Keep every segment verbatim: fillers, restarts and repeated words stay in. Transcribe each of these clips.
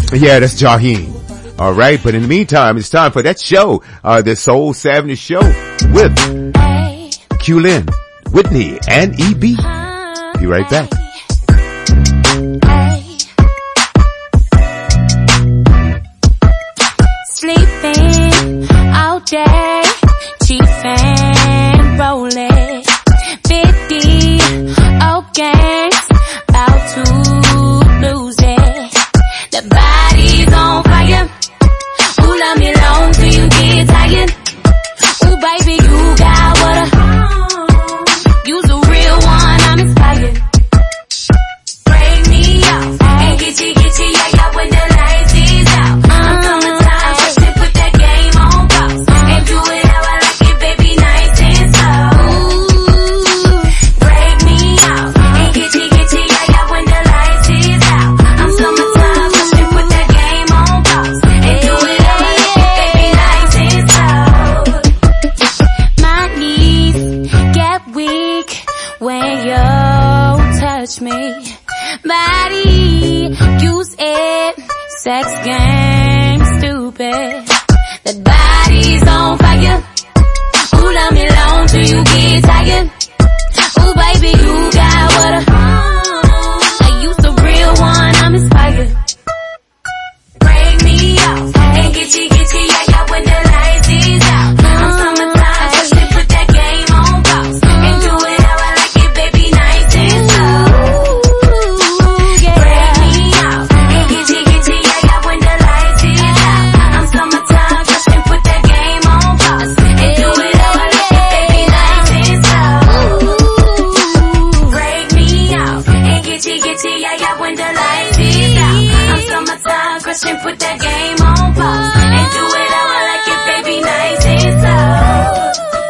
Yeah, that's Jaheim. All right, but in the meantime, it's time for that show, uh, the Soul seventy show with Q-Lin, Whitney, and E B. Be right back. Sleeping all day, chiefin', rolling, fifty, okay, about to lose it. The body's on fire. Ooh, love me long till you get tired. Ooh, baby, you got what a, you's a real one, I'm inspired. Break me off, and get you, get you, yeah, yeah, when the lights is out. I'm coming time, first to put that game on pause. And do it how I like it, baby, nice and slow. Ooh, break me off, and get you, get you, yeah, yeah, when the lights is out. I'm summertime, first to put that game on pause. And do it how I like it, baby, nice and slow. My knees get weak when you touch me. Body, use it, sex game, stupid. That body's on fire. Ooh, love me long till you get tired. Ooh, baby, you got what a, I used the real one, I'm inspired. Break me off, and get you, get you, yeah, yeah, when the lights is out. I'm summertime, first to put that game on pause. And do it how I like it, baby, nice and slow. Break me off, and get you, get you, yeah, yeah, when the lights is out. I'm summertime, first to put that game on pause. And do it how I like it, baby, nice and slow. Break me off, and get you, get you, yeah, yeah, when the lights is out. I'm summertime, Christian, put that game on pause. And do it how I like it, baby, nice and slow.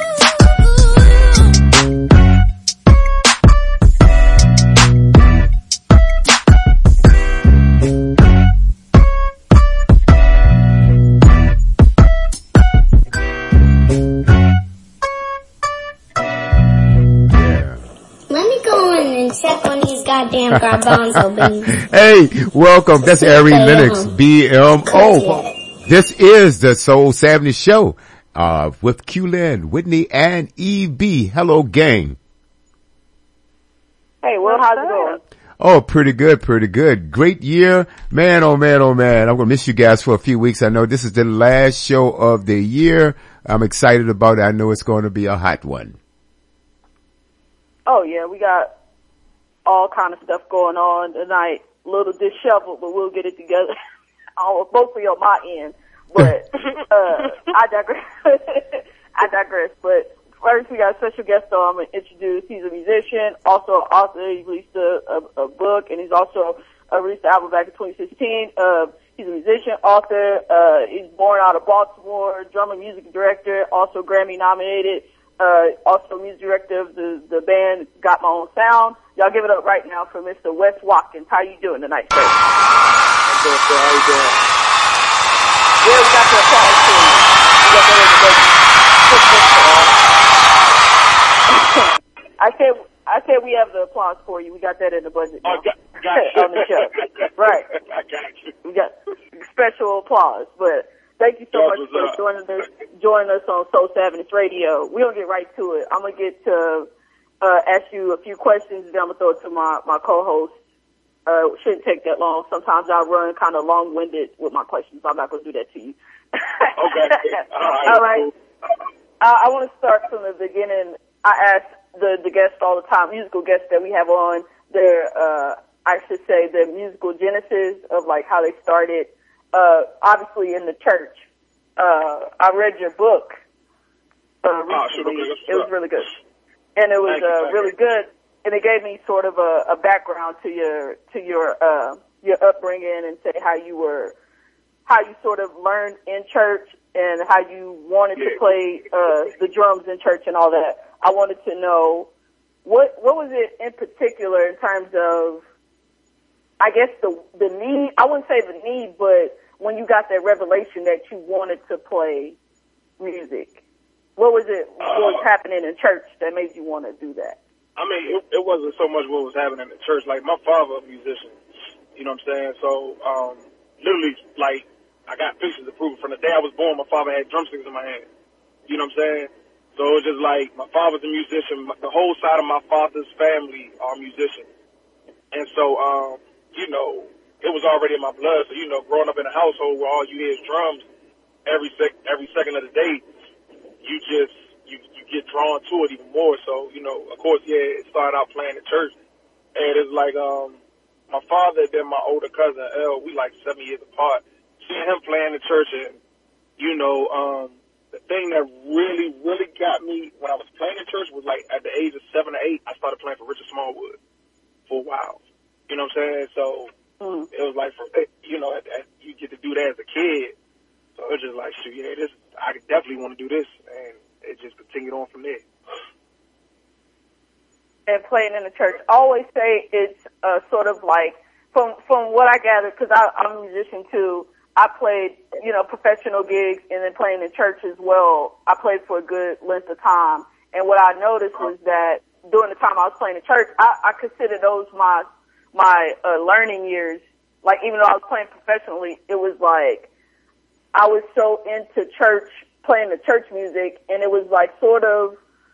Let me go in and check on these goddamn garbanzo beans. Hey, welcome. That's Ari Hey, Lennox, um, B M O. yeah. This is the Soul seventy show, uh, with Q-Lin, Whitney, and E B. Hello, gang. Hey, Will, how's it going? Oh, pretty good, pretty good. Great year. Man, oh man, oh man. I'm gonna miss you guys for a few weeks. I know this is the last show of the year. I'm excited about it. I know it's going to be a hot one. Oh, yeah, we got all kind of stuff going on tonight. A little disheveled, but we'll get it together. Oh, mostly on my end. But uh, I digress. I digress. But first, we got a special guest on. I'm going to introduce. He's a musician, also an author. He released a, a, a book, and he's also uh, released an album back in twenty sixteen. Uh, he's a musician, author. Uh, he's born out of Baltimore, drummer, music director, also Grammy nominated. Uh, also music director of the, the band Got My Own Sound. Y'all give it up right now for Mister Wes Watkins. How you doing tonight, sir? I'm doing good. How you doing? Yeah, we got the applause for you. We got that in the budget. I said, I said we have the applause for you. We got that in the budget. Oh, now. got, got you. On the show. Right. I got you. We got special applause, but thank you so That much was for up. joining us, joining us on Soul seventy Radio. We're gonna get right to it. I'm gonna get to, uh, ask you a few questions, then I'm gonna throw it to my, my co-host. Uh, shouldn't take that long. Sometimes I run kind of long-winded with my questions. I'm not gonna do that to you. Okay. All right. All right. Uh, I want to start from the beginning. I ask the, the guests all the time, musical guests that we have on, their, uh, I should say the musical genesis of like how they started. Uh, obviously in the church. Uh, I read your book, uh, recently. It was really good. And it was, Thank you, uh, thank really you. good. And it gave me sort of a, a background to your, to your, uh, your upbringing and say how you were, how you sort of learned in church and how you wanted to Yeah. play, uh, the drums in church and all that. I wanted to know what, what was it in particular in terms of, I guess the, the need, I wouldn't say the need, but when you got that revelation that you wanted to play music, what was it, what was Uh, happening in church that made you want to do that? I mean, it, it wasn't so much what was happening in the church. Like, my father a musician, you know what I'm saying? So, um, literally, like, I got pictures to prove it. From the day I was born, my father had drumsticks in my hand. You know what I'm saying? So it was just like, my father's a musician. The whole side of my father's family are musicians. And so, um, you know, it was already in my blood. So, you know, growing up in a household where all you hear is drums every sec- every second of the day, you just, you, you get drawn to it even more. So, you know, of course, yeah, it started out playing in church. And it's like, um, my father and then my older cousin, L, we like seven years apart. Seeing him playing in church, and, you know, um, the thing that really, really got me when I was playing in church was like at the age of seven or eight, I started playing for Richard Smallwood for a while. You know what I'm saying? So mm. it was like, for, you know, at, at, you get to do that as a kid. So it was just like, shoot, yeah, this, I definitely want to do this. And it just continued on from there. And playing in the church, I always say it's uh, sort of like, from from what I gathered, because I'm a musician too, I played, you know, professional gigs and then playing in church as well. I played for a good length of time. And what I noticed was that during the time I was playing in church, I, I consider those my, my, uh, learning years. Like, even though I was playing professionally, it was like, I was so into church, playing the church music, and it was like sort of,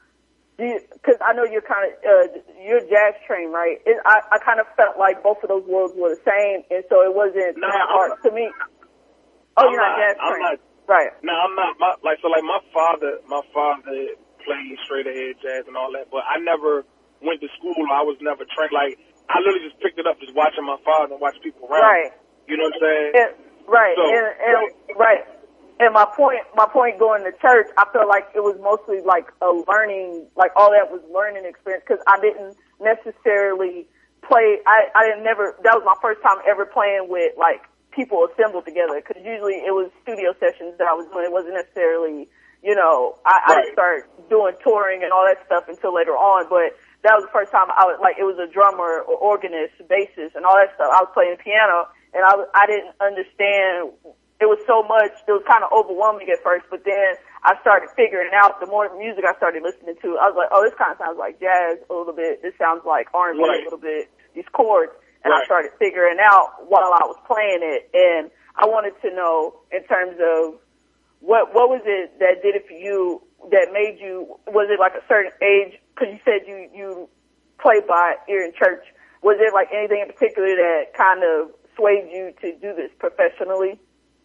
because I know you're kind of, uh, you're jazz trained, right? It, I, I kind of felt like both of those worlds were the same, and so it wasn't no, that hard to me. Oh, I'm you're not, not jazz I'm trained. not, right. No, I'm not. My, like, so like my father, my father played straight ahead jazz and all that, but I never went to school. I was never trained. Like, I literally just picked it up just watching my father and watching people around. Right. You know what I'm saying? And, right. So, and, and, right. And my point, my point going to church, I felt like it was mostly like a learning, like all that was learning experience, because I didn't necessarily play, I, I didn't never, that was my first time ever playing with like people assembled together, because usually it was studio sessions that I was doing. It wasn't necessarily, you know, I, right. I didn't start doing touring and all that stuff until later on, but that was the first time I was like, it was a drummer or organist, bassist and all that stuff. I was playing piano, and I, I didn't understand. It was so much, it was kind of overwhelming at first, but then I started figuring out the more music I started listening to, I was like, oh, this kind of sounds like jazz a little bit. This sounds like R and B right. a little bit, these chords. And right. I started figuring out while I was playing it. And I wanted to know in terms of what, what was it that did it for you that made you, was it like a certain age? Cause you said you, you played by ear in church. Was it like anything in particular that kind of swayed you to do this professionally?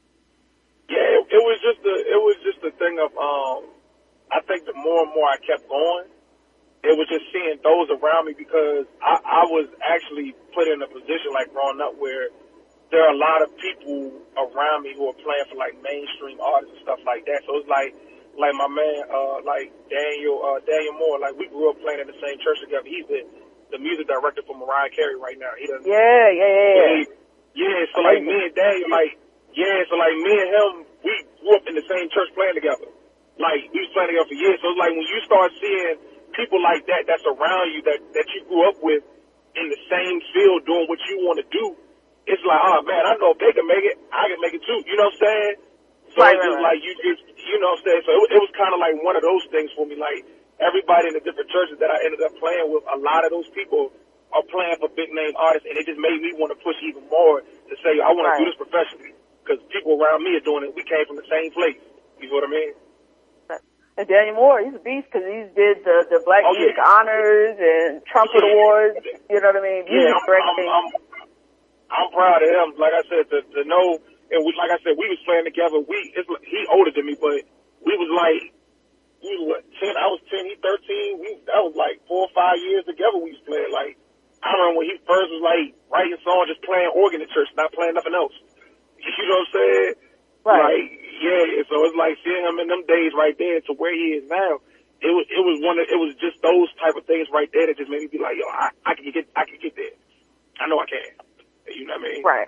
Yeah, it, it was just the it was just the thing of um I think the more and more I kept going, it was just seeing those around me, because I, I was actually put in a position like growing up where there are a lot of people around me who are playing for like mainstream artists and stuff like that. So it's like like my man uh like Daniel uh Daniel Moore, like we grew up playing in the same church together. He's the the music director for Mariah Carey right now. He does Yeah, yeah, yeah. Yeah, yeah so like me and Daniel like Yeah, so like me and him, we grew up in the same church playing together. Like, we was playing together for years. So it's like when you start seeing people like that that's around you, that, that you grew up with in the same field doing what you want to do, it's like, oh man, I know if they can make it, I can make it too. You know what I'm saying? So right, it's right, just right. like, you just, you know what I'm saying? So it, it was kind of like one of those things for me. Like, everybody in the different churches that I ended up playing with, a lot of those people are playing for big name artists, and it just made me want to push even more to say, I want right. to do this professionally. Because people around me are doing it. We came from the same place. You know what I mean? And Daniel Moore, he's a beast, because he did the, the Black oh, Music yeah. Honors and Trumpet yeah. Awards. You know what I mean? Yeah, I'm, I'm, I'm, I'm proud of him. Like I said, to, to know, and we, like I said, we was playing together. We, it's, he older than me, but we was like, we was what, ten, I was ten, he thirteen. We, that was like four or five years together we was playing. Like, I remember when he first was like writing songs, just playing organ in church, not playing nothing else. You know what I'm saying? Right. Like, yeah, so it's like seeing him in them days right there to where he is now. It was, it was one of, it was just those type of things right there that just made me be like, yo, I, I can get, I can get there. I know I can. You know what I mean? Right.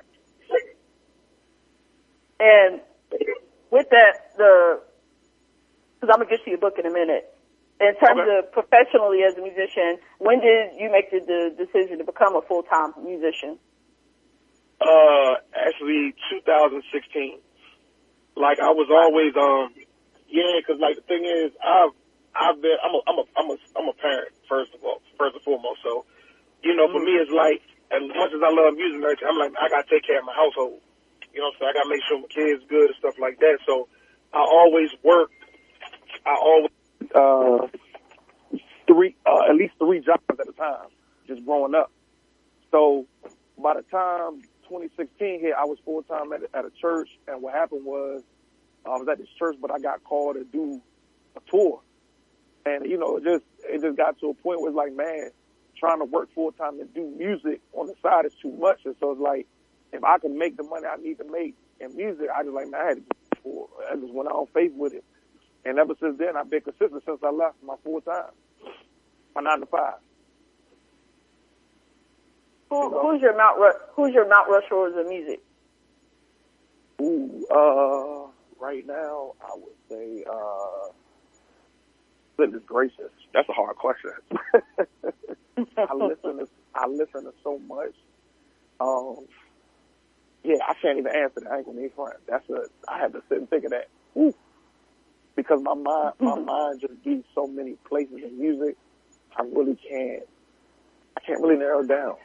And with that, the, cause I'm gonna get to your book in a minute. In terms okay. of professionally as a musician, when did you make the, the decision to become a full-time musician? Uh, actually, two thousand sixteen. Like, I was always, um, yeah, cause like the thing is, I've, I've been, I'm a, I'm a, I'm a, I'm a parent, first of all, first and foremost. So, you know, for mm-hmm. me, it's like, as much as I love music, I'm like, I gotta take care of my household. You know what I'm saying? I gotta make sure my kids good and stuff like that. So I always worked. I always uh three uh, at least three jobs at a time, just growing up. So by the time twenty sixteen hit, I was full time at, at a church, and what happened was I was at this church, but I got called to do a tour, and you know, it just it just got to a point where it's like, man, trying to work full time and do music on the side is too much, and so it's like, if I can make the money I need to make in music, I just like, man, I had to do it. I just went out on faith with it, and ever since then, I've been consistent since I left my full time, my nine to five. Who, who's your Mount Ru- Who's your Mount Rushmore of music? Ooh, uh, right now I would say, uh, goodness gracious, that's a hard question. I listen to I listen to so much. Um, yeah, I can't even answer that. I ain't gonna be front. That's a I had to sit and think of that. Ooh. Because my mind my mind just be so many places in music. I really can't. I can't really narrow it down.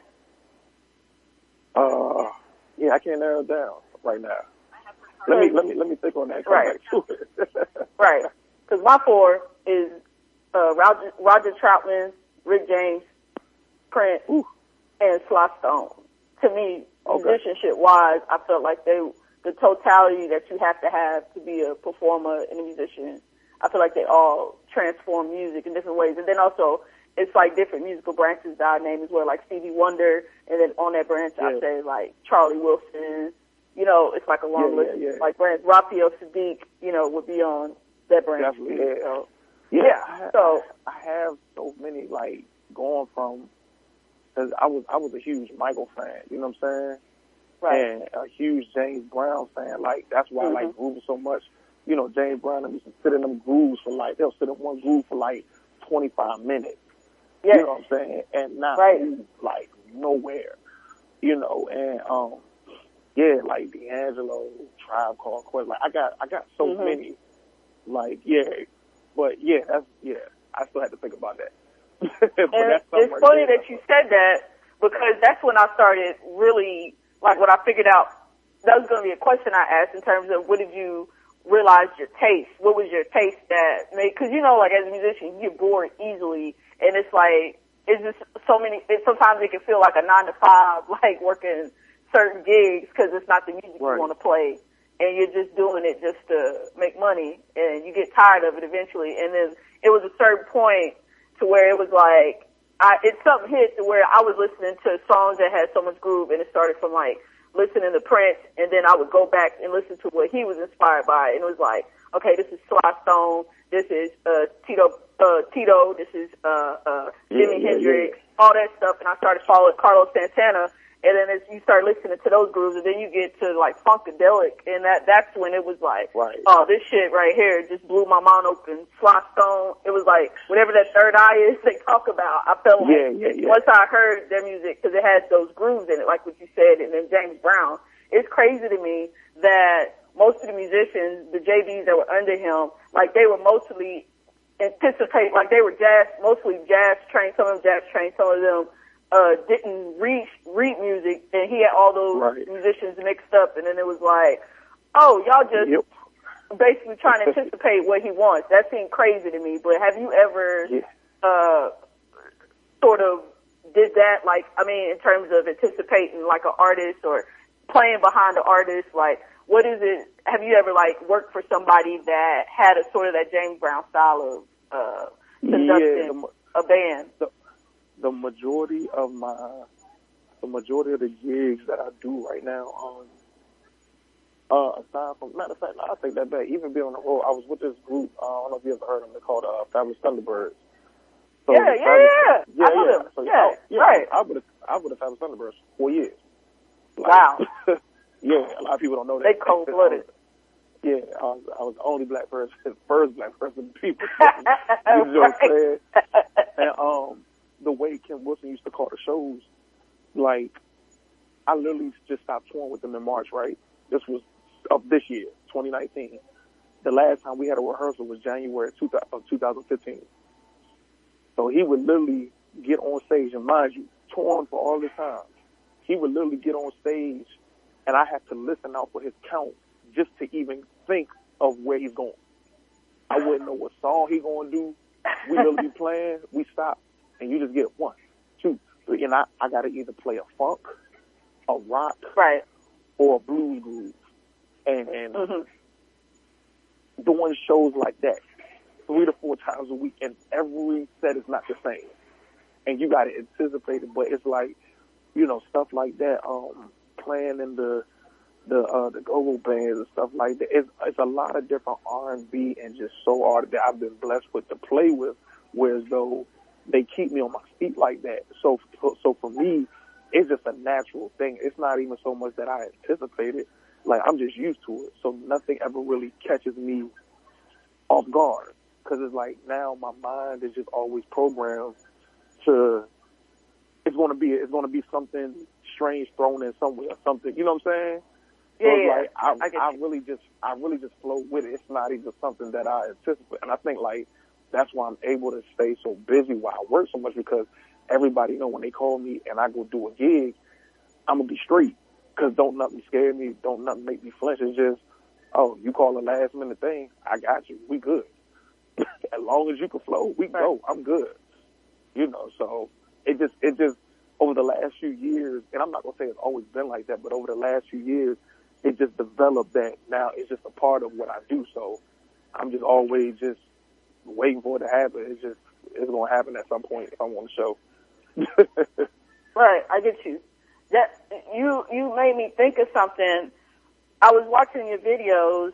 Uh, yeah, I can't narrow it down right now. Let me let me let me think on that. Come Right. back to it. Right. Because my four is uh, Roger, Roger Troutman, Rick James, Prince, Ooh. and Sly Stone. To me, Okay. musicianship-wise, I felt like they, the totality that you have to have to be a performer and a musician, I feel like they all transform music in different ways. And then also, it's like different musical branches that I name as well, like Stevie Wonder, and then on that branch Yeah. I say like Charlie Wilson. You know, it's like a long Yeah, list. yeah, yeah. Like branch, Raphael Sadiq, you know, would be on that branch. Definitely, too. yeah. So, Yeah, Yeah, I, ha- so- I have so many, like, going from, cause I was, I was a huge Michael fan, you know what I'm saying? right. And a huge James Brown fan, like, that's why Mhm. I like grooves so much. You know, James Brown used to sit in them grooves for like, they'll sit in one groove for like twenty-five minutes. Yes. You know what I'm saying? And not Right. move, like, nowhere. You know, and, um, yeah, like D'Angelo, Tribe Called Quest, like, I got, I got so Mhm. many, like, yeah, but yeah, that's, yeah, I still had to think about that. But And that's something it's right funny there. that you said that because that's when I started really, like when I figured out that was going to be a question I asked in terms of what did you realize your taste? What was your taste that made, cause you know, like as a musician, you get bored easily and it's like, it's just so many, it, sometimes it can feel like a nine to five, like working certain gigs cause it's not the music Right. you want to play and you're just doing it just to make money and you get tired of it eventually. And then it was a certain point to where it was like, I, it something hit to where I was listening to songs that had so much groove and it started from like listening to Prince and then I would go back and listen to what he was inspired by and it was like, okay, this is Sly Stone, this is, uh, Tito, uh, Tito, this is, uh, uh, Jimi Yeah, yeah, Hendrix, all that stuff and I started following Carlos Santana and then as you start listening to those grooves and then you get to like Funkadelic and that, that's when it was like, Right. oh, this shit right here just blew my mind open. Sly Stone, it was like, whatever that third eye is they talk about, I felt like Yeah, yeah, yeah. once I heard their music, cause it has those grooves in it, like what you said, and then James Brown, it's crazy to me that most of the musicians, the J Bs that were under him, like they were mostly anticipate, like they were jazz, mostly jazz trained, some of them jazz trained, some of them uh didn't read read music and he had all those Right. musicians mixed up and then it was like, oh, y'all just Yep. basically trying to anticipate what he wants. That seemed crazy to me. But have you ever Yeah. uh sort of did that, like, I mean, in terms of anticipating like an artist or playing behind the artist, like what is it, have you ever like worked for somebody that had a sort of that James Brown style of uh conducting Yeah, the, a band? the, the majority of my, the majority of the gigs that I do right now, um, uh, aside from, matter of fact, no, I take that back. Even being on the road, I was with this group, uh, I don't know if you ever heard of them, they're called, uh, Fabulous Thunderbirds. So Yeah, the yeah, Fabulous- yeah. I know yeah. them. So, Yeah, I, yeah, right. I, I would have, I would have Fabulous Thunderbirds for four years. Like, Wow. yeah, a lot of people don't know that. They cold-blooded. Yeah, I was, I was the only black person, first black person people. You know what I'm saying? And um, the way Kim Wilson used to call the shows, like, I literally just stopped touring with them in March, right? This was of this year, twenty nineteen. The last time we had a rehearsal was January of two thousand fifteen. So he would literally get on stage, and mind you, touring for all this time, he would literally get on stage and I have to listen out for his count just to even think of where he's going. I wouldn't know what song he gonna do. We really be playing, we stop, and you just get one, two, three, and I, I gotta either play a funk, a rock, right, or a blues groove. And, and mm-hmm. doing shows like that three to four times a week, and every set is not the same. And you gotta anticipate it, but it's like, you know, stuff like that, um, playing in the the uh, the go-go bands and stuff like that. It's, it's a lot of different R and B and just soul art that I've been blessed with to play with, whereas though they keep me on my feet like that. So, so for me, it's just a natural thing. It's not even so much that I anticipated. Like, I'm just used to it. So nothing ever really catches me off guard. Cause it's like now my mind is just always programmed to, it's going to be, it's going to be something strange thrown in somewhere, something, you know what I'm saying? So Yeah, it's yeah. like, I, I, I really just, I really just flow with it. It's not even something that I anticipate. And I think like, that's why I'm able to stay so busy while I work so much, because everybody know when they call me and I go do a gig, I'm gonna be straight. Cause don't nothing scare me. Don't nothing make me flinch. It's just, oh, you call a last minute thing, I got you. We good. As long as you can flow, we go. I'm good. You know, so it just, it just, over the last few years, and I'm not gonna say it's always been like that, but over the last few years, it just developed that now it's just a part of what I do. So I'm just always just waiting for it to happen. It's just, it's going to happen at some point if I'm on the show. Right, I get you. That you you made me think of something. I was watching your videos,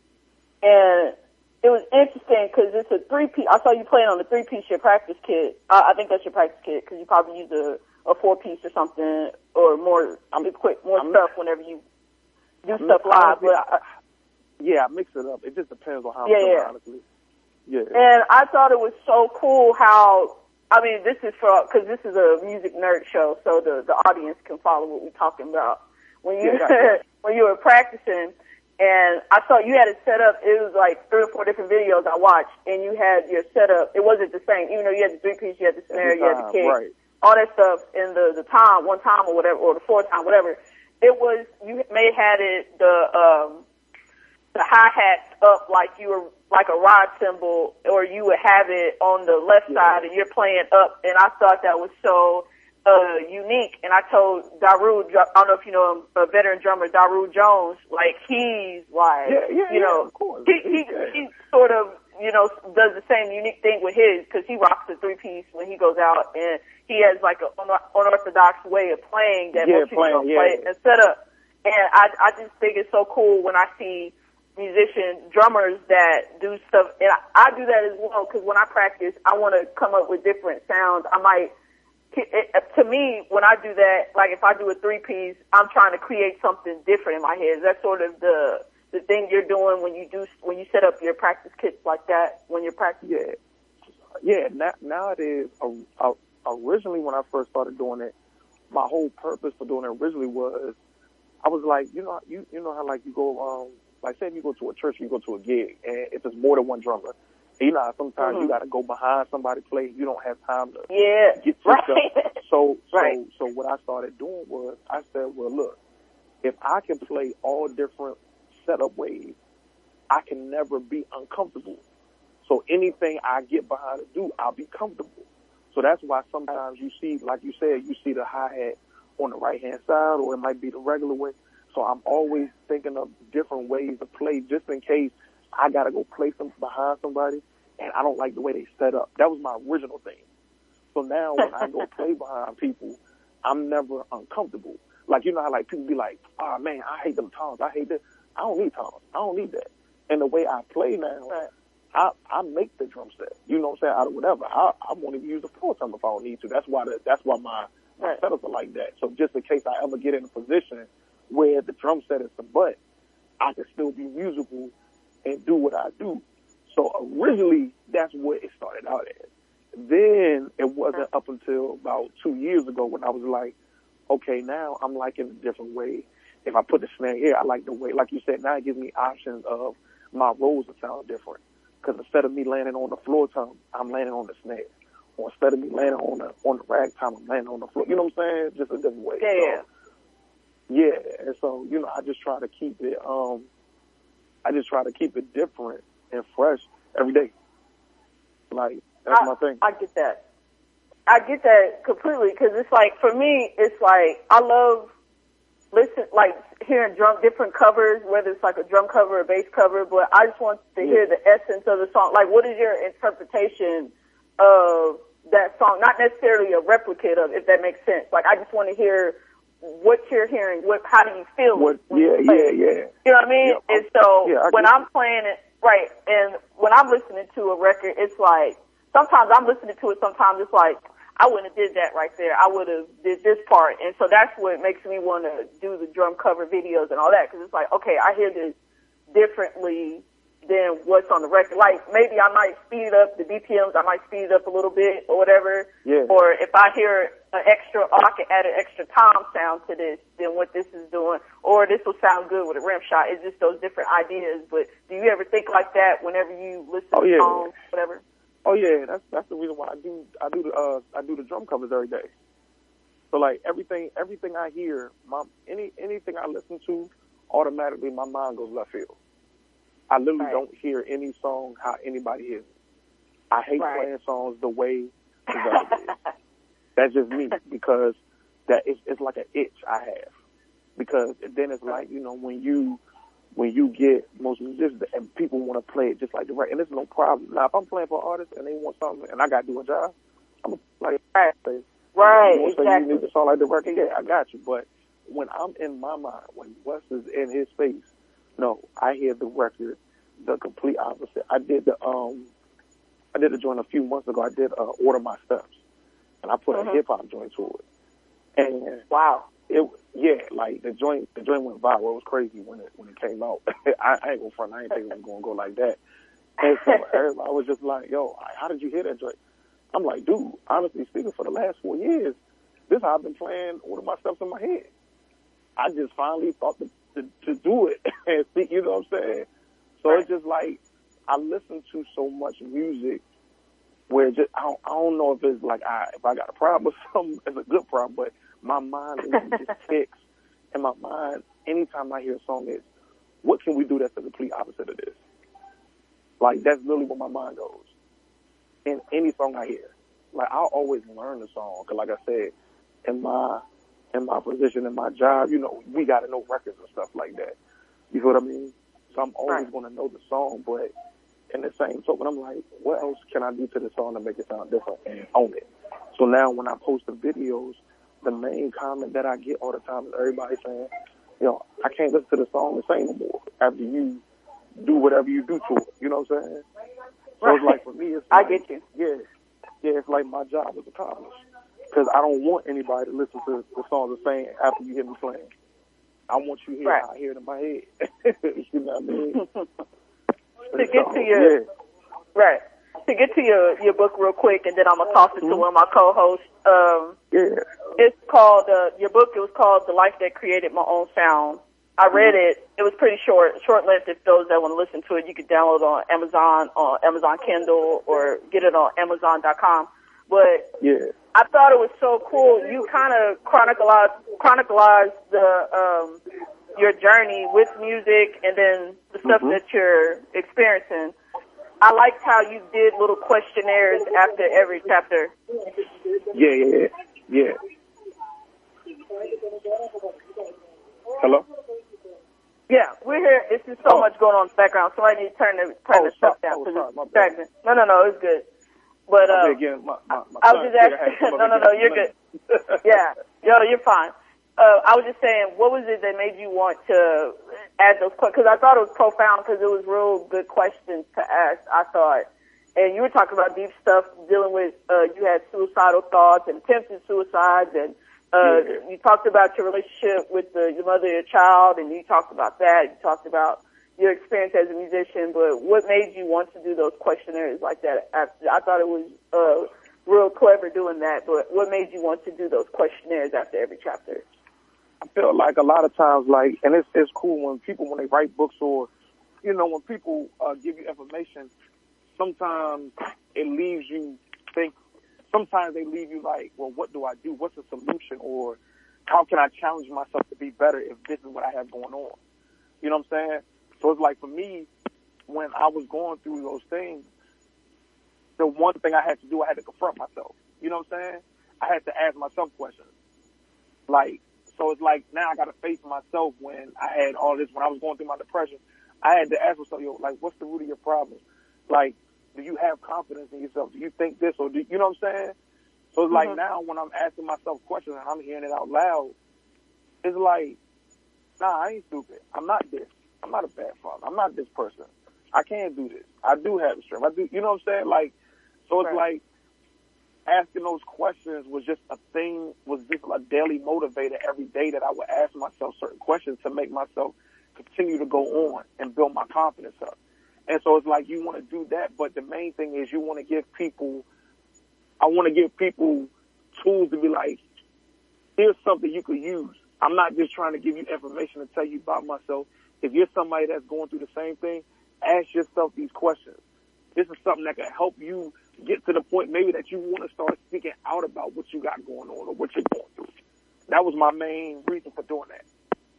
and it was interesting because it's a three-piece. I saw you playing on a three-piece, your practice kit. I, I think that's your practice kit because you probably use a, a four-piece or something, or more I'm, quick, more I'm, stuff whenever you do I'm, stuff live. But I, yeah, I mix it up. It just depends on how I'm yeah, feeling, yeah. honestly. Yeah. And I thought it was so cool how, I mean, this is for, cause this is a music nerd show, so the, the audience can follow what we're talking about. When you, yeah, when you were practicing, and I saw you had it set up, it was like three or four different videos I watched, and you had your setup, it wasn't the same, even though you had the three piece, you had the snare, you had the kick, right. all that stuff, and the, the time, one time or whatever, or the four time, whatever. It was, you may have had it, the, um, the hi-hat up like you were, like a rod cymbal, or you would have it on the left yeah. side and you're playing up, and I thought that was so, uh, unique. And I told Daru, I don't know if you know him, a veteran drummer, Daru Jones, like he's like, yeah, yeah, you know, yeah, of course. he, he, yeah. he sort of, you know, does the same unique thing with his, cause he rocks the three piece when he goes out, and he has like an unorthodox way of playing that yeah, most people don't yeah. play and set up. And I, I just think it's so cool when I see musicians, drummers that do stuff, and I, I do that as well, because when I practice, I want to come up with different sounds. I might, it, to me, when I do that, like if I do a three-piece, I'm trying to create something different in my head. That's sort of the the thing you're doing when you do, when you set up your practice kits like that, when you're practicing. Yeah. Yeah, now, nowadays, uh, uh, originally when I first started doing it, my whole purpose for doing it originally was, I was like, you know, you, you know how like you go, um, like say if you go to a church, you go to a gig, and if it's more than one drummer, and you know how sometimes mm-hmm. you got to go behind somebody play, you don't have time to yeah, get your right. stuff. So, right. so, so what I started doing was, I said, well, look, if I can play all different setup ways, I can never be uncomfortable. So anything I get behind to do, I'll be comfortable. So that's why sometimes you see, like you said, you see the hi-hat on the right-hand side, or it might be the regular way. So I'm always thinking of different ways to play just in case I got to go play some behind somebody and I don't like the way they set up. That was my original thing. So now when I go play behind people, I'm never uncomfortable. Like, you know how like people be like, oh man, I hate them toms. I hate this. I don't need toms. I don't need that. And the way I play now, I, I make the drum set. You know what I'm saying? Out of whatever. I, I won't even use a four tom if I don't need to. That's why the, that's why my, my setups are like that. So just in case I ever get in a position where the drum set is the butt, I can still be musical and do what I do. So originally, that's what it started out as. Then it wasn't up until about two years ago when I was like, okay, now I'm liking a different way. If I put the snare here, I like the way, like you said, now it gives me options of my rolls to sound different. Because instead of me landing on the floor tom, I'm landing on the snare. Or instead of me landing on the on the rag tom, I'm landing on the floor. You know what I'm saying? Just a different way. Yeah. So, Yeah, and so, you know, I just try to keep it, um, I just try to keep it different and fresh every day. Like, that's I, my thing. I get that. I get that completely, because it's like, for me, it's like, I love listen, like hearing drum, different covers, whether it's like a drum cover or bass cover, but I just want to hear the essence of the song. Like, what is your interpretation of that song? Not necessarily a replicate of, if that makes sense. Like, I just want to hear what you're hearing. What, how do you feel? What, when yeah, you play yeah, it? yeah. You know what I mean? Yeah, and so yeah, when I'm playing it, right, and when I'm listening to a record, it's like, sometimes I'm listening to it, sometimes it's like, I wouldn't have did that right there. I would have did this part. And so that's what makes me want to do the drum cover videos and all that. Cause it's like, okay, I hear this differently than what's on the record. Like maybe I might speed up the B P Ms. I might speed it up a little bit or whatever. Yeah. Or if I hear an extra, oh, I can add an extra tom sound to this than what this is doing. Or this will sound good with a rim shot. It's just those different ideas. But do you ever think like that whenever you listen oh, to yeah. songs, whatever? Oh yeah, that's that's the reason why I do I do the uh I do the drum covers every day. So like everything everything I hear, my any anything I listen to, automatically my mind goes left field. I literally Right. don't hear any song how anybody hears it. I hate Right. playing songs the way Develop is. That's just me, because that is it's like an itch I have. Because then it's like, you know, when you when you get most musicians and people want to play it just like the right, and there's no problem. Now, if I'm playing for artists and they want something and I got to do a job, I'm like, Right. say, Right, you want to say exactly. you need to sound like the record? Yeah, I got you. But when I'm in my mind, when Wes is in his space, no, I hear the record the complete opposite. I did the um, I did a joint a few months ago. I did uh, Order My Steps, and I put Mhm. a hip hop joint to it. And Wow. it, yeah, like the joint, the joint went viral. It was crazy when it when it came out. I, I ain't gonna front. I ain't think it was gonna go like that. And so everybody was just like, "Yo, how did you hear that joint?" I'm like, "Dude, honestly speaking, for the last four years, this is how I've been playing Order My Steps in my head. I just finally thought to to, to do it and see, you know what I'm saying? So Right. it's just like I listen to so much music where just I don't, I don't know if it's like I if I got a problem or something. It's a good problem, but my mind literally just ticks. And my mind, anytime I hear a song, is what can we do that's the complete opposite of this? Like that's literally where my mind goes. In any song I hear, like I'll always learn the song. Cause like I said, in my in my position in my job, you know, we got to know records and stuff like that. You feel what I mean? So I'm always Right. going to know the song, but in the same token, I'm like, what else can I do to the song to make it sound different and own it? So now when I post the videos, the main comment that I get all the time is everybody saying, you know, I can't listen to the song the same no more after you do whatever you do to it. You know what I'm saying? So it's like for me, it's I like, get you. Yeah, yeah, it's like my job is accomplished. Because I don't want anybody to listen to the song the same after you hear me playing. I want you to hear Right. how I hear it in my head. You know what I mean? To get So, to your yeah. right. To get to your your book real quick, and then I'm gonna toss it to one of my co-hosts. Um, Yeah. it's called uh, your book. It was called "The Life That Created My Own Sound." I read it. It was pretty short, short length. If those that want to listen to it, you could download it on Amazon, on Amazon Kindle, or get it on Amazon dot com. But Yeah. I thought it was so cool. You kind of chronicalized, chronicalized the, um, your journey with music and then the stuff Mhm. that you're experiencing. I liked how you did little questionnaires after every chapter. Yeah, yeah, yeah. Yeah. Hello? Yeah, we're here. It's just so Oh. much going on in the background, so I need to turn the, turn Oh, the stuff sorry. down Oh, because sorry. it's My bad. stagnant. No, no, no, it's good. But, uh, Okay, again, my, my, my I son was just said I had to asking, come no, up no, and no, get you're some good. money. Yeah, yo, you're fine. Uh, I was just saying, what was it that made you want to add those questions? Because I thought it was profound because it was real good questions to ask, I thought. And you were talking about deep stuff, dealing with, uh, you had suicidal thoughts and attempted suicides, and uh, Yeah. you talked about your relationship with the, your mother and your child, and you talked about that. You talked about your experience as a musician, but what made you want to do those questionnaires like that? After, I thought it was uh, real clever doing that, but what made you want to do those questionnaires after every chapter? I feel like a lot of times, like, and it's it's cool when people, when they write books or, you know, when people uh, give you information, sometimes it leaves you think, sometimes they leave you like, well, what do I do? What's the solution? Or how can I challenge myself to be better if this is what I have going on? You know what I'm saying? So it's like for me, when I was going through those things, the one thing I had to do, I had to confront myself. You know what I'm saying? I had to ask myself questions. Like, so it's like now I got to face myself when I had all this, when I was going through my depression, I had to ask myself, yo, like, what's the root of your problem? Like, do you have confidence in yourself? Do you think this or do you know what I'm saying? So it's like Mm-hmm. now when I'm asking myself questions and I'm hearing it out loud, it's like, nah, I ain't stupid. I'm not this. I'm not a bad father. I'm not this person. I can't do this. I do have the strength. I do, you know what I'm saying? Like, so it's Right. like asking those questions was just a thing, was just a daily motivator every day that I would ask myself certain questions to make myself continue to go on and build my confidence up. And so it's like you want to do that, but the main thing is you want to give people, I want to give people tools to be like, here's something you could use. I'm not just trying to give you information to tell you about myself. If you're somebody that's going through the same thing, ask yourself these questions. This is something that can help you get to the point maybe that you want to start speaking out about what you got going on or what you're going through. That was my main reason for doing that.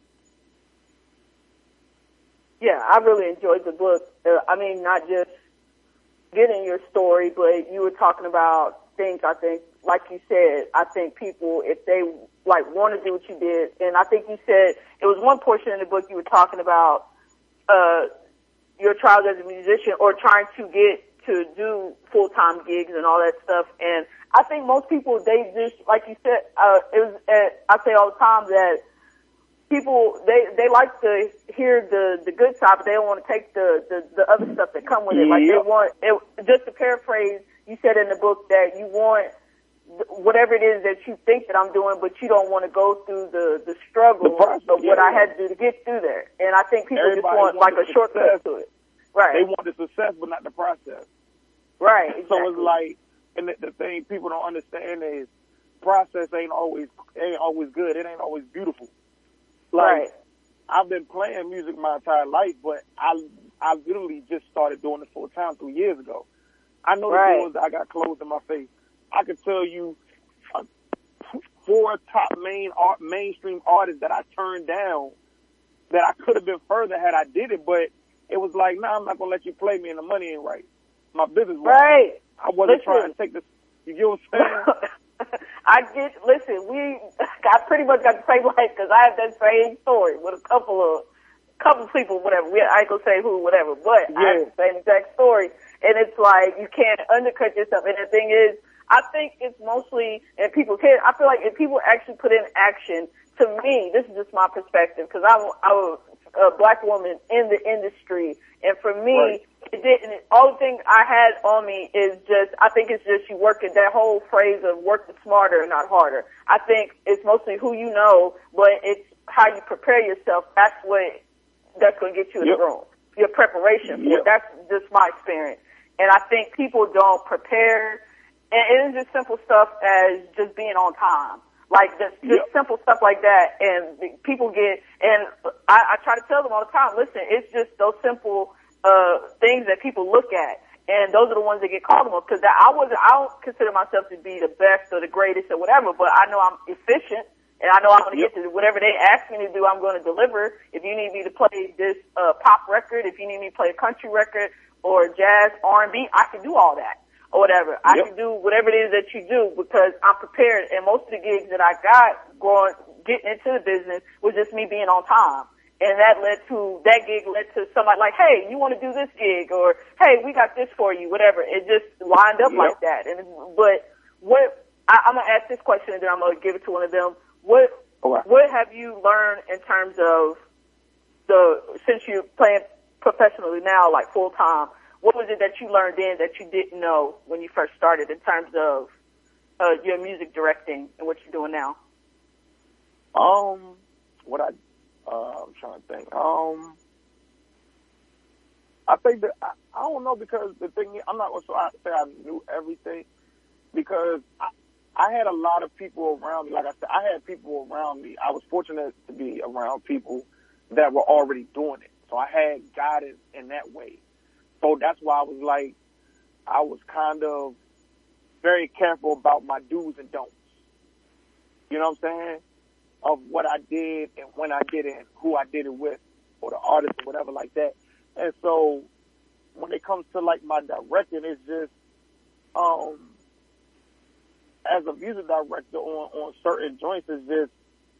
Yeah, I really enjoyed the book. Uh, I mean, not just getting your story, but you were talking about things, I think, like you said, I think people, if they, like, want to do what you did, and I think you said, it was one portion in the book you were talking about, uh, your trials as a musician or trying to get to do full-time gigs and all that stuff. And I think most people, they just, like you said, uh, it was, uh, I say all the time that people, they, they like to hear the, the good side, but they don't want to take the, the, the other stuff that come with it. Like they Yep. want, it, just to paraphrase, you said in the book that you want whatever it is that you think that I'm doing, but you don't want to go through the, the struggle The process, of what yeah, I yeah. had to do to get through there. And I think people Everybody just want like wants a the shortcut success. to it. Right. They want the success, but not the process. Right. Exactly. So it's like, and the, the thing people don't understand is process ain't always, ain't always good. It ain't always beautiful. Like, Right. I've been playing music my entire life, but I, I literally just started doing it full time three years ago. I know Right. the doors that I got closed in my face. I could tell you uh, four top main art, mainstream artists that I turned down that I could have been further had I did it, but it was like, nah, I'm not gonna let you play me and the money ain't right. My business was Right. I wasn't Listen. trying to take this. You get what I'm saying? I get, listen, we, I pretty much got the same life because I have that same story with a couple of, couple of people, whatever. We, I ain't gonna say who, whatever, but I Yeah. have the same exact story. And it's like, you can't undercut yourself. And the thing is, I think it's mostly, and people can, I feel like if people actually put in action, to me, this is just my perspective, because I'm, I'm a black woman in the industry, and for me, Right. it didn't, all the thing I had on me is just, I think it's just you working, that whole phrase of working smarter, not harder. I think it's mostly who you know, but it's how you prepare yourself. That's what, that's going to get you in Yep. the room. Your preparation for it. Yep. That's just my experience. And I think people don't prepare, and it is just simple stuff as just being on time. Like just, just Yep. simple stuff like that, and the- people get, and I, I try to tell them all the time, listen, it's just those simple, uh, things that people look at, and those are the ones that get called them up, because I wasn't, I don't consider myself to be the best or the greatest or whatever, but I know I'm efficient, and I know I'm going to Yep. get to whatever they ask me to do, I'm going to deliver. If you need me to play this, uh, pop record, if you need me to play a country record or jazz, R and B, I can do all that. Or whatever. I Yep. can do whatever it is that you do because I'm prepared. And most of the gigs that I got going, getting into the business was just me being on time. And that led to, that gig led to somebody like, hey, you want to do this gig? Or, hey, we got this for you, whatever. It just lined up Yep. like that. And, but what, I, I'm going to ask this question and then I'm going to give it to one of them. What, Okay. what have you learned in terms of the, since you're playing professionally now, like full time, what was it that you learned then that you didn't know when you first started in terms of uh, your music directing and what you're doing now? Um, what I, uh, I'm trying to think. Um, I think that, I, I don't know because the thing is, I'm not going to say I knew everything because I, I had a lot of people around me. Like I said, I had people around me. I was fortunate to be around people that were already doing it. So I had guidance in that way. So that's why I was like, I was kind of very careful about my do's and don'ts. You know what I'm saying? of what I did and when I did it and who I did it with or the artist or whatever like that. And so when it comes to like my directing, it's just, um, as a music director on, on certain joints, it's just,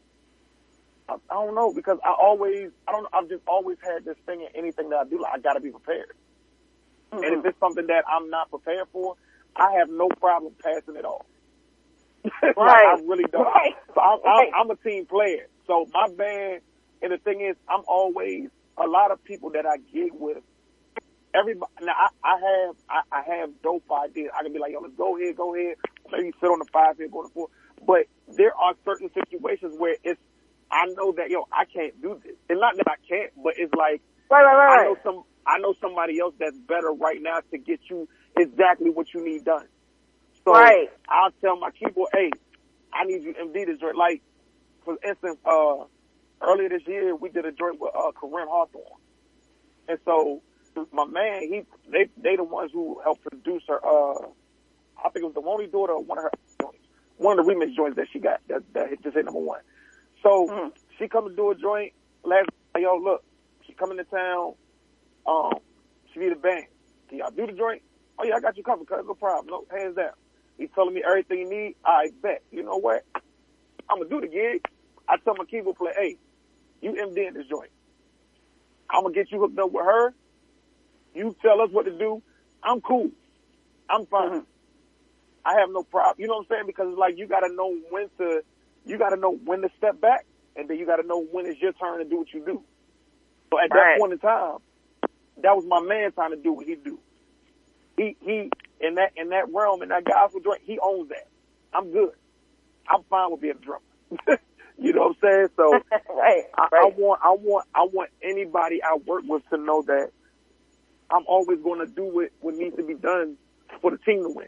I, I don't know, because I always, I don't, I've just always had this thing in anything that I do, like I gotta be prepared. Mm-hmm. And if it's something that I'm not prepared for, I have no problem passing it off. Right. Like, I really don't. Right. So I'm, right. I'm, I'm a team player. So my band, and the thing is, I'm always, a lot of people that I gig with, everybody, now I, I have, I, I have dope ideas. I can be like, yo, let's go ahead, go ahead. Maybe sit on the five here, go to four. But there are certain situations where it's, I know that, yo, I can't do this. It's not that I can't, but it's like, right, right, right. I know some, I know somebody else that's better right now to get you exactly what you need done. So right. I'll tell my keyboard, hey, I need you to M D this joint. Like, for instance, uh, earlier this year, we did a joint with, uh, Corinne Hawthorne. And so, my man, he, they, they the ones who helped produce her, uh, I think it was the Lonely Daughter or one of her joints. One of the remix joints that she got, that, that just hit number one. So, mm-hmm. she come to do a joint, last, yo, look, she coming to town, um, she need a band. Can y'all do the joint? Oh yeah, I got you covered, cuz, no problem, no, hands down. He's telling me everything you need. I bet. You know what? I'm gonna do the gig. I tell my keyboard player, hey, you M D in this joint. I'm gonna get you hooked up with her. You tell us what to do. I'm cool. I'm fine. Mm-hmm. I have no problem. You know what I'm saying? Because it's like you gotta know when to, you gotta know when to step back, and then you gotta know when it's your turn to do what you do. So at right. that point in time, that was my man trying to do what he do. He, he, in that, in that realm, in that gospel joint, he owns that. I'm good. I'm fine with being a drummer. You know what I'm saying? So, right, I, right. I want, I want, I want anybody I work with to know that I'm always going to do what, what needs to be done for the team to win.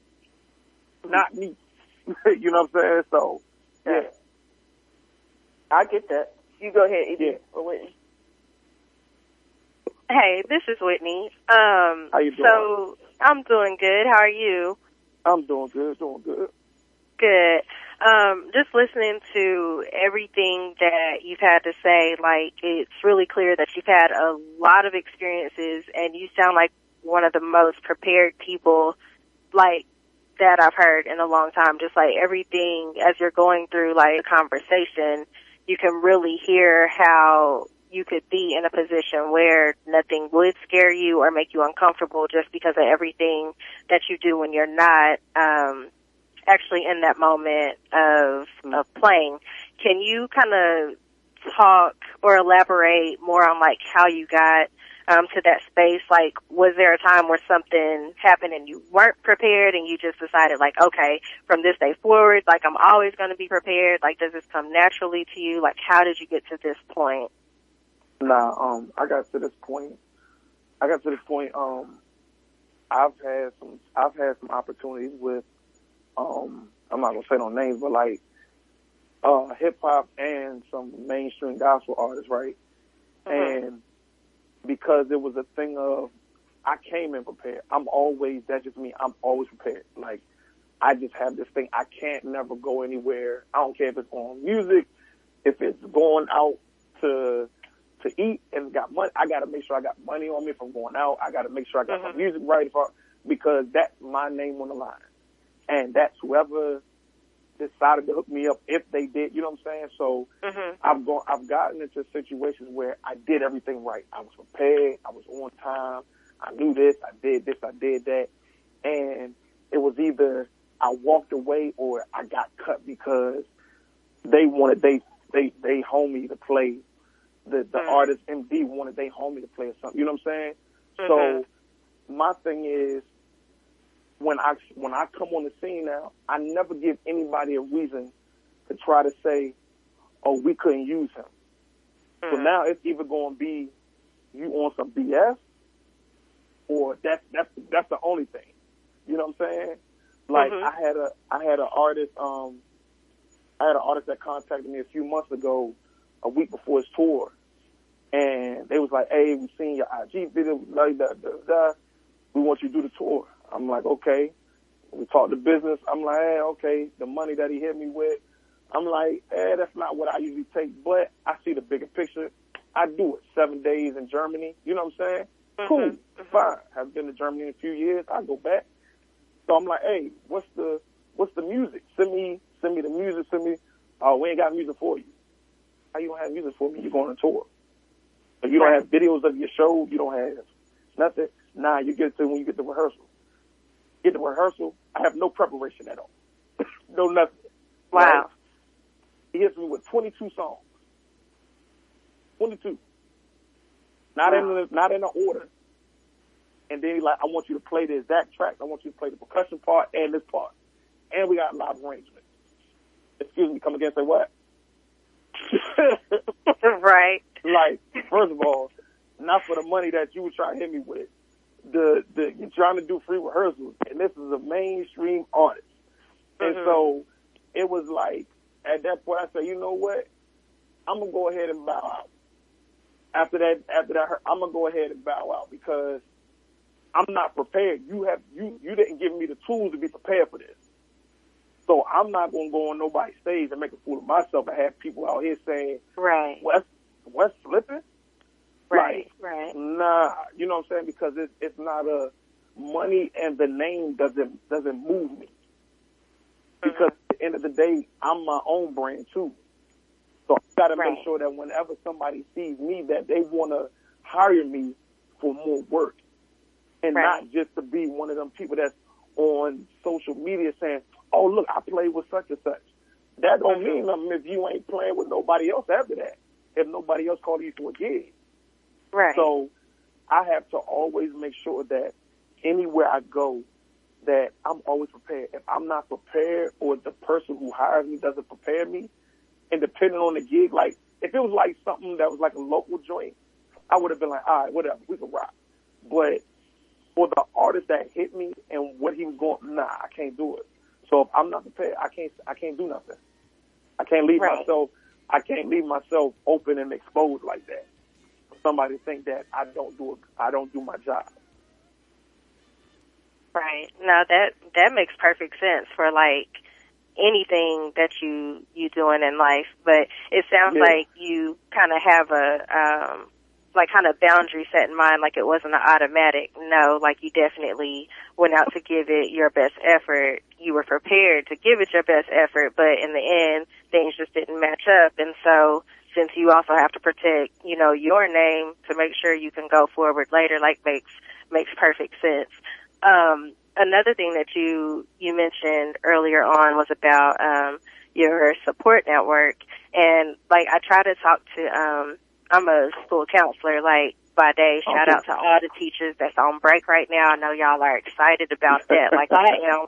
Not me. You know what I'm saying? So, yeah. I get that. You go ahead, Edie, yeah. or Whitney. Hey, this is Whitney. Um, How you doing? So, I'm doing good. How are you? I'm doing good, doing good. Good. Um, just listening to everything that you've had to say, like, it's really clear that you've had a lot of experiences, and you sound like one of the most prepared people, like, that I've heard in a long time. Just like everything, as you're going through, like, a conversation, you can really hear how you could be in a position where nothing would scare you or make you uncomfortable just because of everything that you do when you're not um actually in that moment of of playing. Can you kind of talk or elaborate more on like how you got um to that space? Like, was there a time where something happened and you weren't prepared and you just decided like, okay, from this day forward, like I'm always going to be prepared? Like, does this come naturally to you? Like, how did you get to this point? Nah, um, I got to this point. I got to this point. Um, I've had some. I've had some opportunities with. Um, I'm not gonna say no names, but like, uh, hip hop and some mainstream gospel artists, right? Mm-hmm. And because it was a thing of, I came in prepared. I'm always. That's just me. I'm always prepared. Like, I just have this thing. I can't never go anywhere. I don't care if it's on music, if it's going out to. to eat and got money. I got to make sure I got money on me if I'm going out. I got to make sure I got mm-hmm. my music right, if I, because that's my name on the line. And that's whoever decided to hook me up, if they did, you know what I'm saying? So mm-hmm. I've gone, I've gotten into situations where I did everything right. I was prepared. I was on time. I knew this. I did this. I did that. And it was either I walked away or I got cut because they wanted, they, they, they homie to play. The, the mm. artist M D wanted their homie to play or something. You know what I'm saying? Mm-hmm. So my thing is, when I when I come on the scene now, I never give anybody a reason to try to say, "Oh, we couldn't use him." Mm. So now it's either going to be you on some B S, or that's that's that's the only thing. You know what I'm saying? Like mm-hmm. I had a I had an artist um I had an artist that contacted me a few months ago, a week before his tour. And they was like, hey, we seen your I G video, like da, da, da. We want you to do the tour. I'm like, okay. We talked the business. I'm like, hey, okay, the money that he hit me with, I'm like, eh, that's not what I usually take, but I see the bigger picture. I do it seven days in Germany. You know what I'm saying? Mm-hmm. Cool, Mm-hmm. fine. Have been to Germany in a few years. I go back. So I'm like, hey, what's the what's the music? Send me send me the music. Send me. Oh, we ain't got music for you. How you don't have music for me? You going on tour? If you don't Right. have videos of your show, you don't have nothing. Nah, you get it to when you get the rehearsal. Get the rehearsal. I have no preparation at all. No nothing. Wow. Right? He hits me with twenty-two songs. twenty-two. Not Wow. in the, not in the order. And then he's like, I want you to play the exact tracks. I want you to play the percussion part and this part. And we got live arrangements. Excuse me, come again, say what? Right. Like, first of all, not for the money that you were trying to hit me with. The, the, you're trying to do free rehearsals, and this is a mainstream artist. And Mhm. so it was like, at that point, I said, you know what? I'm going to go ahead and bow out. After that, after that, I'm going to go ahead and bow out because I'm not prepared. You have, you, you didn't give me the tools to be prepared for this. So I'm not going to go on nobody's stage and make a fool of myself and have people out here saying, Right. West, West slipping? Right. Like, Right. nah, you know what I'm saying? Because it's, it's not a, money and the name doesn't, doesn't move me. Because at the end of the day, I'm my own brand too. So I got to Right. make sure that whenever somebody sees me, that they want to hire me for more work, and Right. not just to be one of them people that's on social media saying, "Oh, look, I played with such and such." That don't mean nothing if you ain't playing with nobody else after that. If nobody else called you for a gig, Right. so I have to always make sure that anywhere I go, that I'm always prepared. If I'm not prepared, or the person who hires me doesn't prepare me, and depending on the gig, like if it was like something that was like a local joint, I would have been like, all right, whatever, we can rock. But for the artist that hit me and what he was going, nah, I can't do it. So if I'm not prepared, I can't, I can't do nothing. I can't leave Right. myself, I can't leave myself open and exposed like that. For somebody to think that I don't do it, I don't do my job. Right. No, that that makes perfect sense for like anything that you you doing in life. But it sounds Yeah. like you kind of have a um like kind of boundary set in mind. Like it wasn't an automatic no. Like you definitely went out to give it your best effort. You were prepared to give it your best effort, but in the end, things just didn't match up. And so, since you also have to protect, you know, your name to make sure you can go forward later, like makes makes perfect sense. Um, another thing that you, you mentioned earlier on was about, um, your support network. And like, I try to talk to, um, I'm a school counselor, like by day. Shout Okay. out to all the teachers that's on break right now. I know y'all are excited about that, like I am.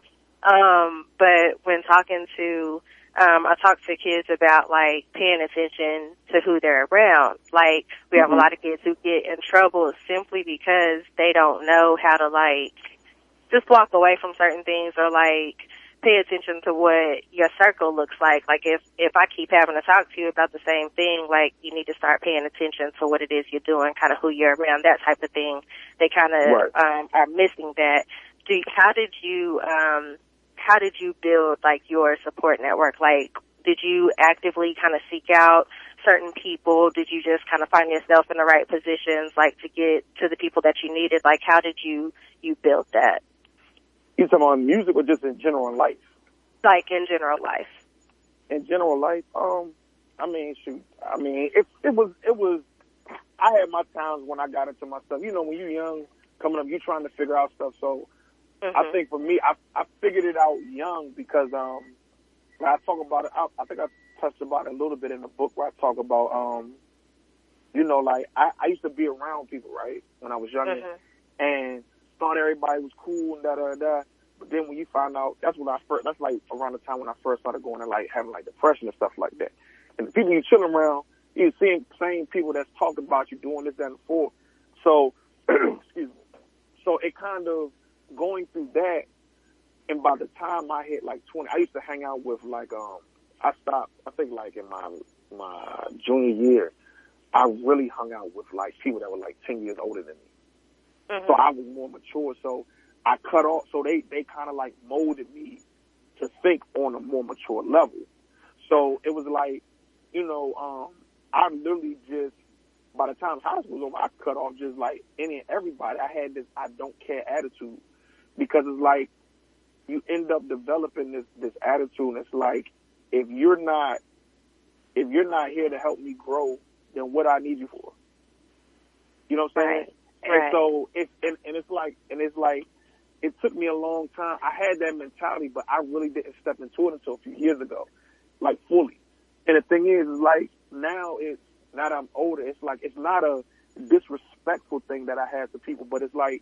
Um, but when talking to, um, I talk to kids about like paying attention to who they're around. Like we have Mhm. a lot of kids who get in trouble simply because they don't know how to like just walk away from certain things or like pay attention to what your circle looks like. Like if, if I keep having to talk to you about the same thing, like you need to start paying attention to what it is you're doing, kind of who you're around, that type of thing. They kind of, Right. um, are missing that. Do, how did you, um, how did you build like your support network? Like, did you actively kind of seek out certain people? Did you just kind of find yourself in the right positions, like to get to the people that you needed? Like, how did you, you build that? You talking about music or just in general in life? Like in general life. In general life, um, I mean, shoot, I mean, it, it was, it was, I had my times when I got into my stuff. You know, when you're young, coming up, you're trying to figure out stuff. So Mm-hmm. I think for me, I, I figured it out young because, um, when I talk about it, I, I think I touched about it a little bit in the book where I talk about, um, you know, like I, I used to be around people, right, when I was younger, Mhm. and thought everybody was cool and da da da. But then when you find out, that's when I first, that's like around the time when I first started going and like having like depression and stuff like that. And the people you chilling around, you're seeing same people that's talking about you doing this, that, and the fourth. So, excuse me. So it kind of going through that, and by the time I hit like twenty, I used to hang out with like um, I stopped. I think like in my my junior year, I really hung out with like people that were like ten years older than me. Mhm. So I was more mature. So I cut off. So they they kind of like molded me to think on a more mature level. So it was like, you know, um, I literally just, by the time high school was over, I cut off just like any and everybody. I had this I don't care attitude because it's like you end up developing this, this attitude, and it's like, if you're not, if you're not here to help me grow, then what I need you for? You know what I'm saying? Right. And Right. so it's, and, and it's like, and it's like, it took me a long time. I had that mentality, but I really didn't step into it until a few years ago, like fully. And the thing is, is like now it's, now that I'm older, it's like, it's not a disrespectful thing that I have to people, but it's like,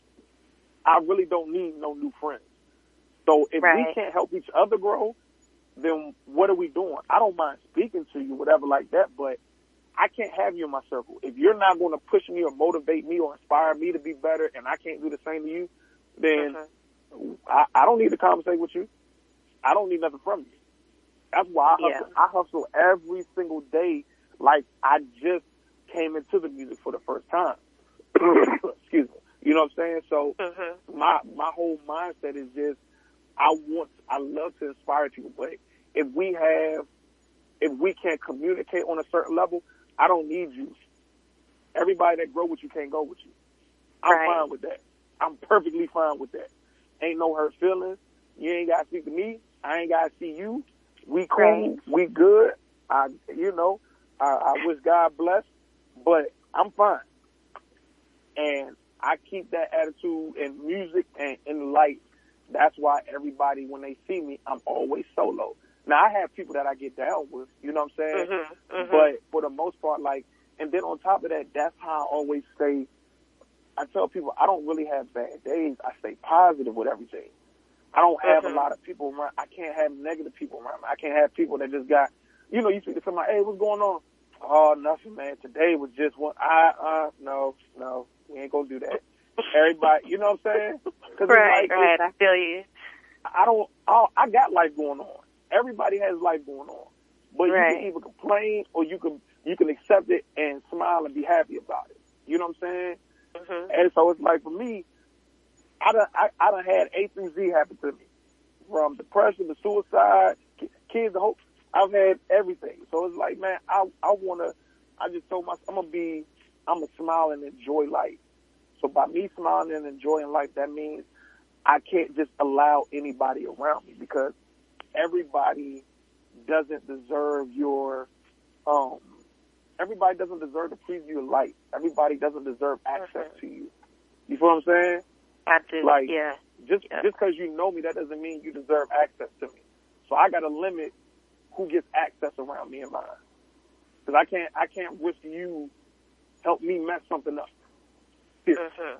I really don't need no new friends. So if Right. we can't help each other grow, then what are we doing? I don't mind speaking to you, whatever like that, but I can't have you in my circle. If you're not going to push me or motivate me or inspire me to be better, and I can't do the same to you, then Mhm. I, I don't need to conversate with you. I don't need nothing from you. That's why I hustle. Yeah. I hustle every single day like I just came into the music for the first time. Excuse me. You know what I'm saying? So Mhm. my my whole mindset is just I want I love to inspire people, but if we have if we can't communicate on a certain level, I don't need you. Everybody that grow with you can't go with you. I'm Right. fine with that. I'm perfectly fine with that. Ain't no hurt feelings. You ain't got to speak to me. I ain't got to see you. We cool. Right. We good. I, you know, I, I wish God bless, but I'm fine. And I keep that attitude in music and in life. That's why everybody, when they see me, I'm always solo. Now, I have people that I get down with, you know what I'm saying? Mhm. Mhm. But for the most part, like, and then on top of that, that's how I always stay. I tell people I don't really have bad days. I stay positive with everything. I don't have Mhm. a lot of people around. I can't have negative people around me. I can't have people that just got, you know, you speak to somebody, hey, what's going on? Oh, nothing, man. Today was just one. I, uh, no, no, we ain't gonna do that. Everybody, you know what I'm saying? Cause Right, it's like, right. I feel you. I don't, I, I got life going on. Everybody has life going on. But you Right. can either complain or you can, you can accept it and smile and be happy about it. You know what I'm saying? Mhm. And so it's like, for me, I done, I, I done had A through Z happen to me. From depression to suicide, ki- kids, the whole, I've had everything. So it's like, man, I, I want to, I just told myself, I'm going to be, I'm going to smile and enjoy life. So by me smiling and enjoying life, that means I can't just allow anybody around me, because everybody doesn't deserve your, um, everybody doesn't deserve to preview your life. Everybody doesn't deserve access Mhm. to you. You feel what I'm saying? I do. Like, yeah. Just Yeah. just because you know me, that doesn't mean you deserve access to me. So I got to limit who gets access around me and mine, because I can't I can't risk you help me mess something up. Period. Mhm.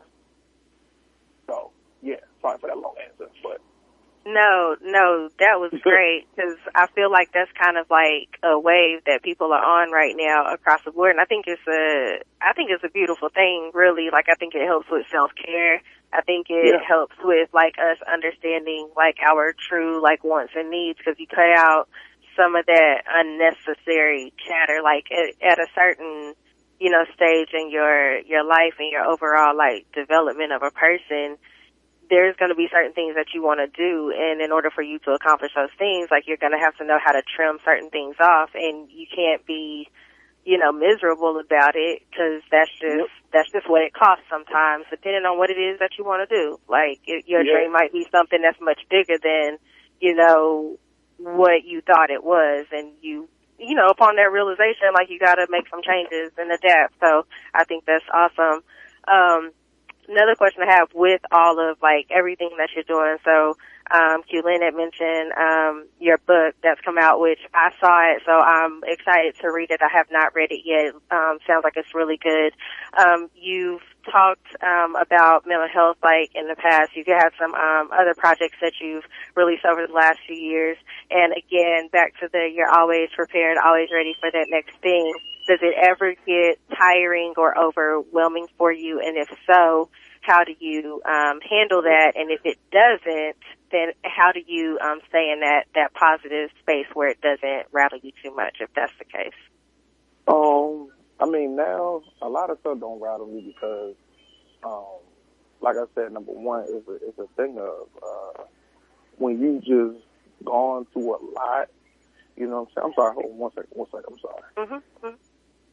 So yeah, sorry for that long answer, but No, no, that was great, because I feel like that's kind of like a wave that people are on right now across the board, and I think it's a, I think it's a beautiful thing, really. Like, I think it helps with self-care. I think it Yeah. helps with, like, us understanding, like, our true, like, wants and needs, because you cut out some of that unnecessary chatter, like, at, at a certain, you know, stage in your, your life and your overall, like, development of a person. There's going to be certain things that you want to do, and in order for you to accomplish those things, like, you're going to have to know how to trim certain things off, and you can't be, you know, miserable about it, because that's just, Yep. that's just what it costs sometimes, depending on what it is that you want to do. Like, it, your Yeah. dream might be something that's much bigger than, you know, what you thought it was, and you, you know, upon that realization, like, you got to make some changes and adapt. So I think that's awesome. Um, Another question I have with all of, like, everything that you're doing. So, um, Q Lynn had mentioned, um, your book that's come out, which I saw it, so I'm excited to read it. I have not read it yet. Um, sounds like it's really good. Um, you've talked, um, about mental health, like, in the past. You've had some, um, other projects that you've released over the last few years. And again, back to the, you're always prepared, always ready for that next thing. Does it ever get tiring or overwhelming for you? And if so, how do you um, handle that? And if it doesn't, then how do you um, stay in that, that positive space where it doesn't rattle you too much, if that's the case? um, I mean, now a lot of stuff don't rattle me because, um, like I said, number one, it's a, it's a thing of uh, when you just gone through a lot You know what I'm saying? I'm sorry. Hold on one second. One second. I'm sorry. Mm-hmm. Mm-hmm.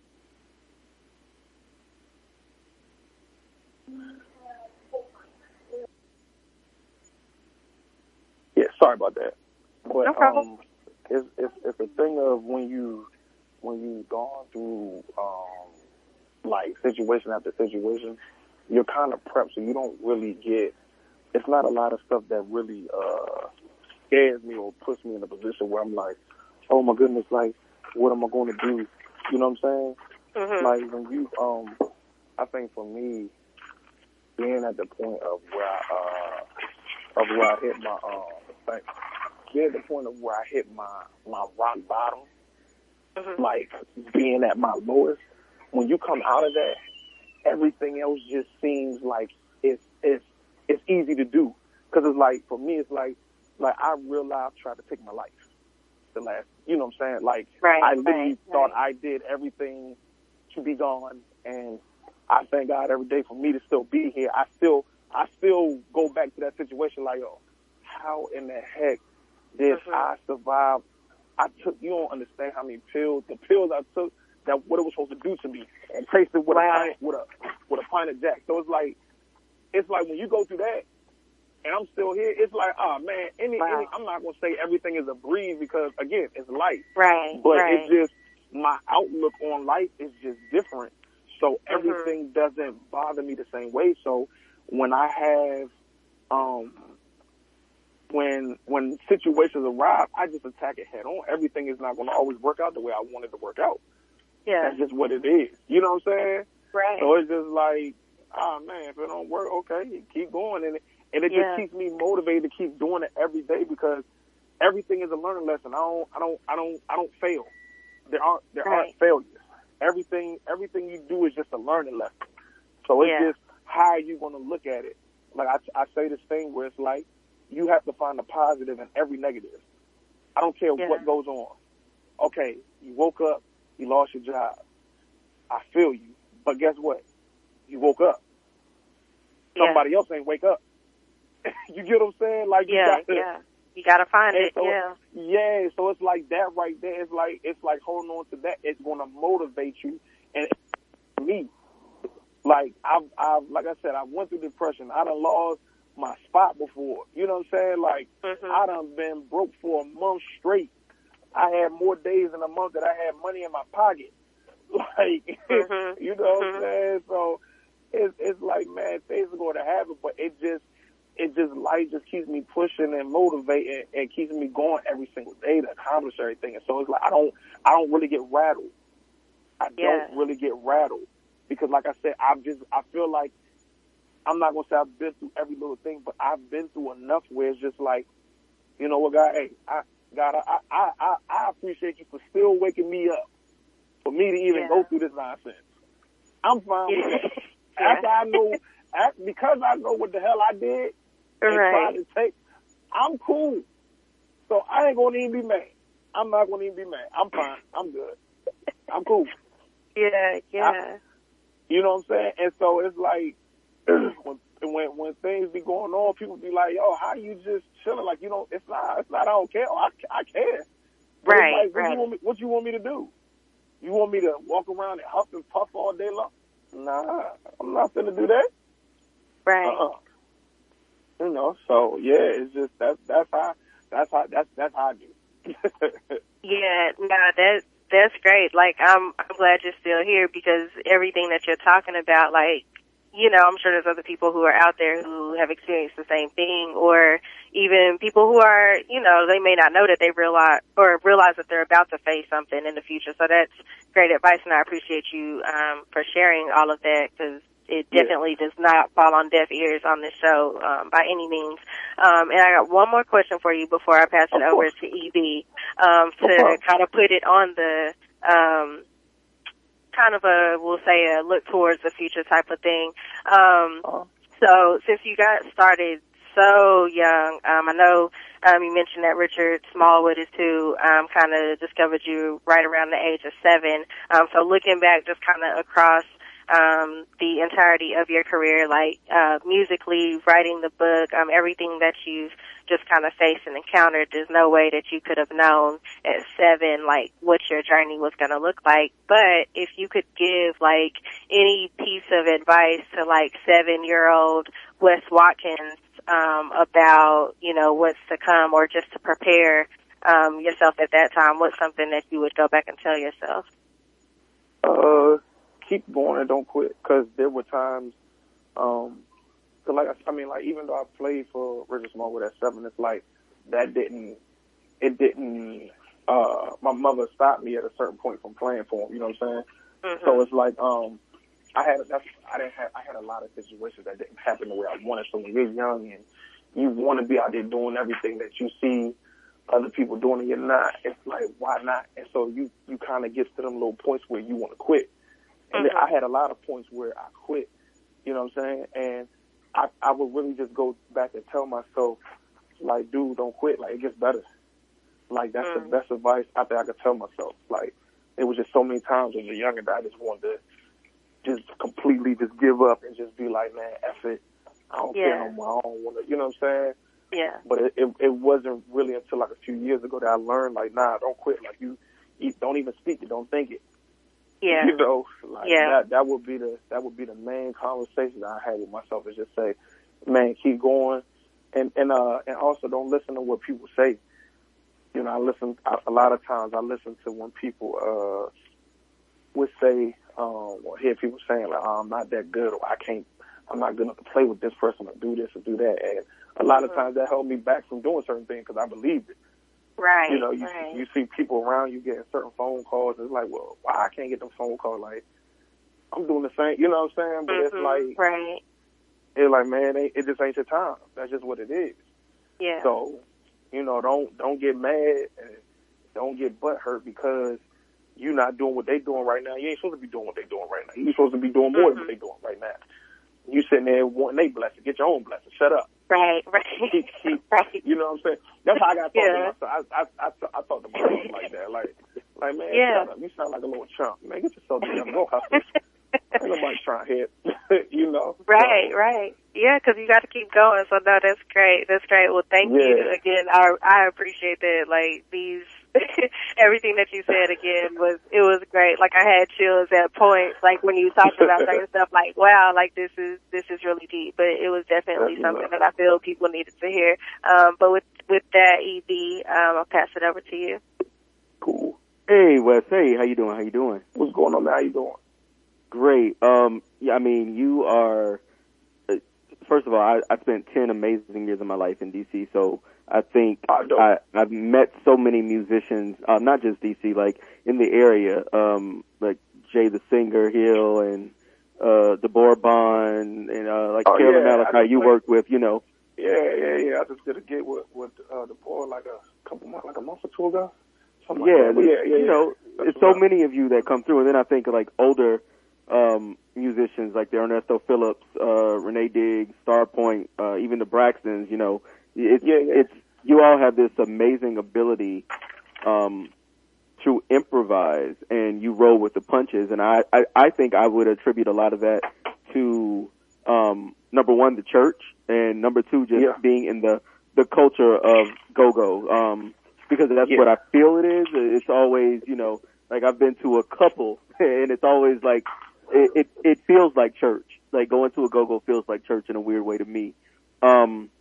Yeah, sorry about that. But No problem. um, it's, it's it's a thing of when you when you've gone through um like situation after situation, you're kind of prepped, so you don't really get. It's not a lot of stuff that really uh scares me or puts me in a position where I'm like, oh my goodness, like what am I going to do? You know what I'm saying? Mm-hmm. Like when you um, I think for me, being at the point of where I, uh of where I hit my um, like being at the point of where I hit my my rock bottom, Mm-hmm. like being at my lowest. When you come out of that, everything else just seems like it's it's it's easy to do. Cause it's like for me, it's like like I realized I tried to take my life. The last, you know what I'm saying? Like Right, I literally right, thought right. I did everything to be gone, and I thank God every day for me to still be here. I still I still go back to that situation like, yo, how in the heck did Mhm. I survive? I took, you don't understand how many pills, the pills I took, that what it was supposed to do to me, and tasted with Wow. a pint, with a with a pint of Jack. So it's like, it's like when you go through that, and I'm still here. It's like, oh man, any, Wow. any I'm not gonna say everything is a breeze because again, it's life, Right, but right. it's just my outlook on life is just different. So Mhm. everything doesn't bother me the same way. So when I have, um, when when situations arrive, I just attack it head on. Everything is not going to always work out the way I want it to work out. Yeah. That's just what it is. You know what I'm saying? Right. So it's just like, oh man, if it don't work, okay, you keep going, and it, and it Yeah. just keeps me motivated to keep doing it every day because everything is a learning lesson. I don't, I don't, I don't, I don't fail. There aren't there Right. aren't failures. Everything everything you do is just a learning lesson. So it's Yeah. just how you going to look at it. Like I, I say this thing where it's like you have to find the positive in every negative. I don't care Yeah. what goes on. Okay, you woke up, you lost your job. I feel you, but guess what? You woke up. Yeah. Somebody else ain't wake up. You get what I'm saying? Like Yeah, you got to, yeah. You gotta find and it, so, yeah. yeah, so it's like that right there. It's like it's like holding on to that. It's going to motivate you. And me, like I've, I've, like I said, I went through depression. I done lost my spot before. You know what I'm saying? Like Mhm. I done been broke for a month straight. I had more days in a month that I had money in my pocket. Like Mhm. you know what Mhm. I'm saying? So it's it's like man, things are going to happen, but it just. It just life just keeps me pushing and motivating and keeps me going every single day to accomplish everything. And so it's like I don't I don't really get rattled. I Yeah. don't really get rattled because, like I said, I've just I feel like I'm not gonna say I've been through every little thing, but I've been through enough where it's just like, you know what, God, hey, I God, I I I, I appreciate you for still waking me up for me to even Yeah. go through this nonsense. I'm fine Yeah. with that. Yeah. After I know, after, because I know what the hell I did. And try Right. to take, I'm cool. So I ain't gonna even be mad. I'm not gonna even be mad. I'm fine. I'm good. I'm cool. Yeah, yeah. I, you know what I'm saying? And so it's like when when when things be going on, people be like, "Yo, how you just chilling?" Like you know, it's not. It's not. I don't care. I I care. But Right, it's like, what right. you want me? What you want me to do? You want me to walk around and huff and puff all day long? Nah, I'm not gonna do that. Right. Uh-uh. You know, so yeah, it's just that's that's how that's how that's that's how I do. Yeah, no, that that's great. Like I'm I'm glad you're still here because everything that you're talking about, like, you know, I'm sure there's other people who are out there who have experienced the same thing, or even people who are, you know, they may not know that they realize or realize that they're about to face something in the future. So that's great advice, and I appreciate you um, for sharing all of that because it definitely yeah. does not fall on deaf ears on this show um, by any means. Um, and I got one more question for you before I pass it of over course. to E B um, to kind of put it on the um, kind of a, we'll say, a look towards the future type of thing. Um, uh-huh. So since you got started so young, um, I know um, you mentioned that Richard Smallwood is too, um, kind of discovered you right around the age of seven. Um, so looking back just kind of across um, the entirety of your career, like uh, musically, writing the book, um, everything that you've just kind of faced and encountered. There's no way that you could have known at seven, like, what your journey was going to look like. But if you could give, like, any piece of advice to, like, seven-year-old Wes Watkins um, about, you know, what's to come, or just to prepare um, yourself at that time, what's something that you would go back and tell yourself? Uh, keep going and don't quit, because there were times, um, cause like I, I mean, like even though I played for Richard Smallwood at seven, it's like that didn't, it didn't. Uh, my mother stopped me at a certain point from playing for him. You know what I'm saying? Mm-hmm. So it's like, um, I had that's I didn't have I had a lot of situations that didn't happen the way I wanted. So when you're young and you want to be out there doing everything that you see other people doing and you're not, it's like, why not? And so you, you kind of get to them little points where you want to quit. And mm-hmm. then I had a lot of points where I quit, you know what I'm saying? And I, I would really just go back and tell myself, like, dude, don't quit. Like, it gets better. Like, that's mm-hmm. the best advice I think I could tell myself. Like, it was just so many times when you're younger that I just wanted to just completely just give up and just be like, man, F it. I don't yeah. care no more. I don't want to, you know what I'm saying? Yeah. But it, it it wasn't really until like a few years ago that I learned, like, nah, don't quit. Like, you, you don't even speak it, don't think it. Yeah. You know, like yeah. that that would be the that would be the main conversation that I had with myself, is just say, man, keep going, and and uh and also don't listen to what people say. You know, I listen I, a lot of times. I listen to when people uh would say um or hear people saying like, oh, I'm not that good, or I can't, I'm not good enough to play with this person, or do this or do that, and a lot of times that held me back from doing certain things because I believed it. Right. You know, you right. you see people around you getting certain phone calls. And it's like, well, why I can't get them phone calls? Like, I'm doing the same. You know what I'm saying? But mm-hmm. it's like, right. It's like, man, it, it just ain't your time. That's just what it is. Yeah. So, you know, don't don't get mad and don't get butt hurt because you're not doing what they doing right now. You ain't supposed to be doing what they doing right now. You're supposed to be doing more mm-hmm. than what they doing right now. You sitting there wanting their blessing. Get your own blessing. Shut up. Right, right. Keep, keep, right. You know what I'm saying? That's how I got to talk yeah. to myself. I, I, I, I talk to myself like that. Like, like man, yeah. shut up. You sound like a little chump. Man, get yourself together. Go hustle. Ain't nobody trying to hit. You know? Right, so, right. Yeah, because you got to keep going. So, no, that's great. That's great. Well, thank yeah. you again. I, I appreciate that. Like, these... everything that you said again was, it was great. Like, I had chills at points, like when you talked about certain stuff, like, wow, like this is, this is really deep, but it was definitely That's something that I feel people needed to hear. Um, but with, with that, E B, um, I'll pass it over to you. Cool. Hey, Wes. Hey, how you doing? How you doing? What's going on, man? How you doing? Great. Um, yeah, I mean, you are, uh, first of all, I, I spent ten amazing years of my life in D C, so I think I, I've met so many musicians, uh, not just D C, like in the area, um, like Jay the Singer Hill and uh, Deborah Bond and uh, like oh, Carolyn yeah, Malachi you worked with, you know. Yeah, yeah, yeah. I just did a gig with with uh, Deborah like a couple months, like a month or two ago. Something yeah, like that. yeah, yeah, you yeah. know, That's it's so right. many of you that come through, and then I think of like older um, musicians like the Ernesto Phillips, uh, Renee Diggs, Starpoint, uh, even the Braxtons. You know, it's yeah, yeah. it's. You all have this amazing ability um, to improvise, and you roll with the punches. And I, I, I think I would attribute a lot of that to, um, number one, the church, and number two, just yeah. being in the, the culture of go-go, um, because that's yeah. what I feel it is. It's always, you know, like I've been to a couple, and it's always like, it, it, it feels like church. Like going to a go-go feels like church in a weird way to me. Um,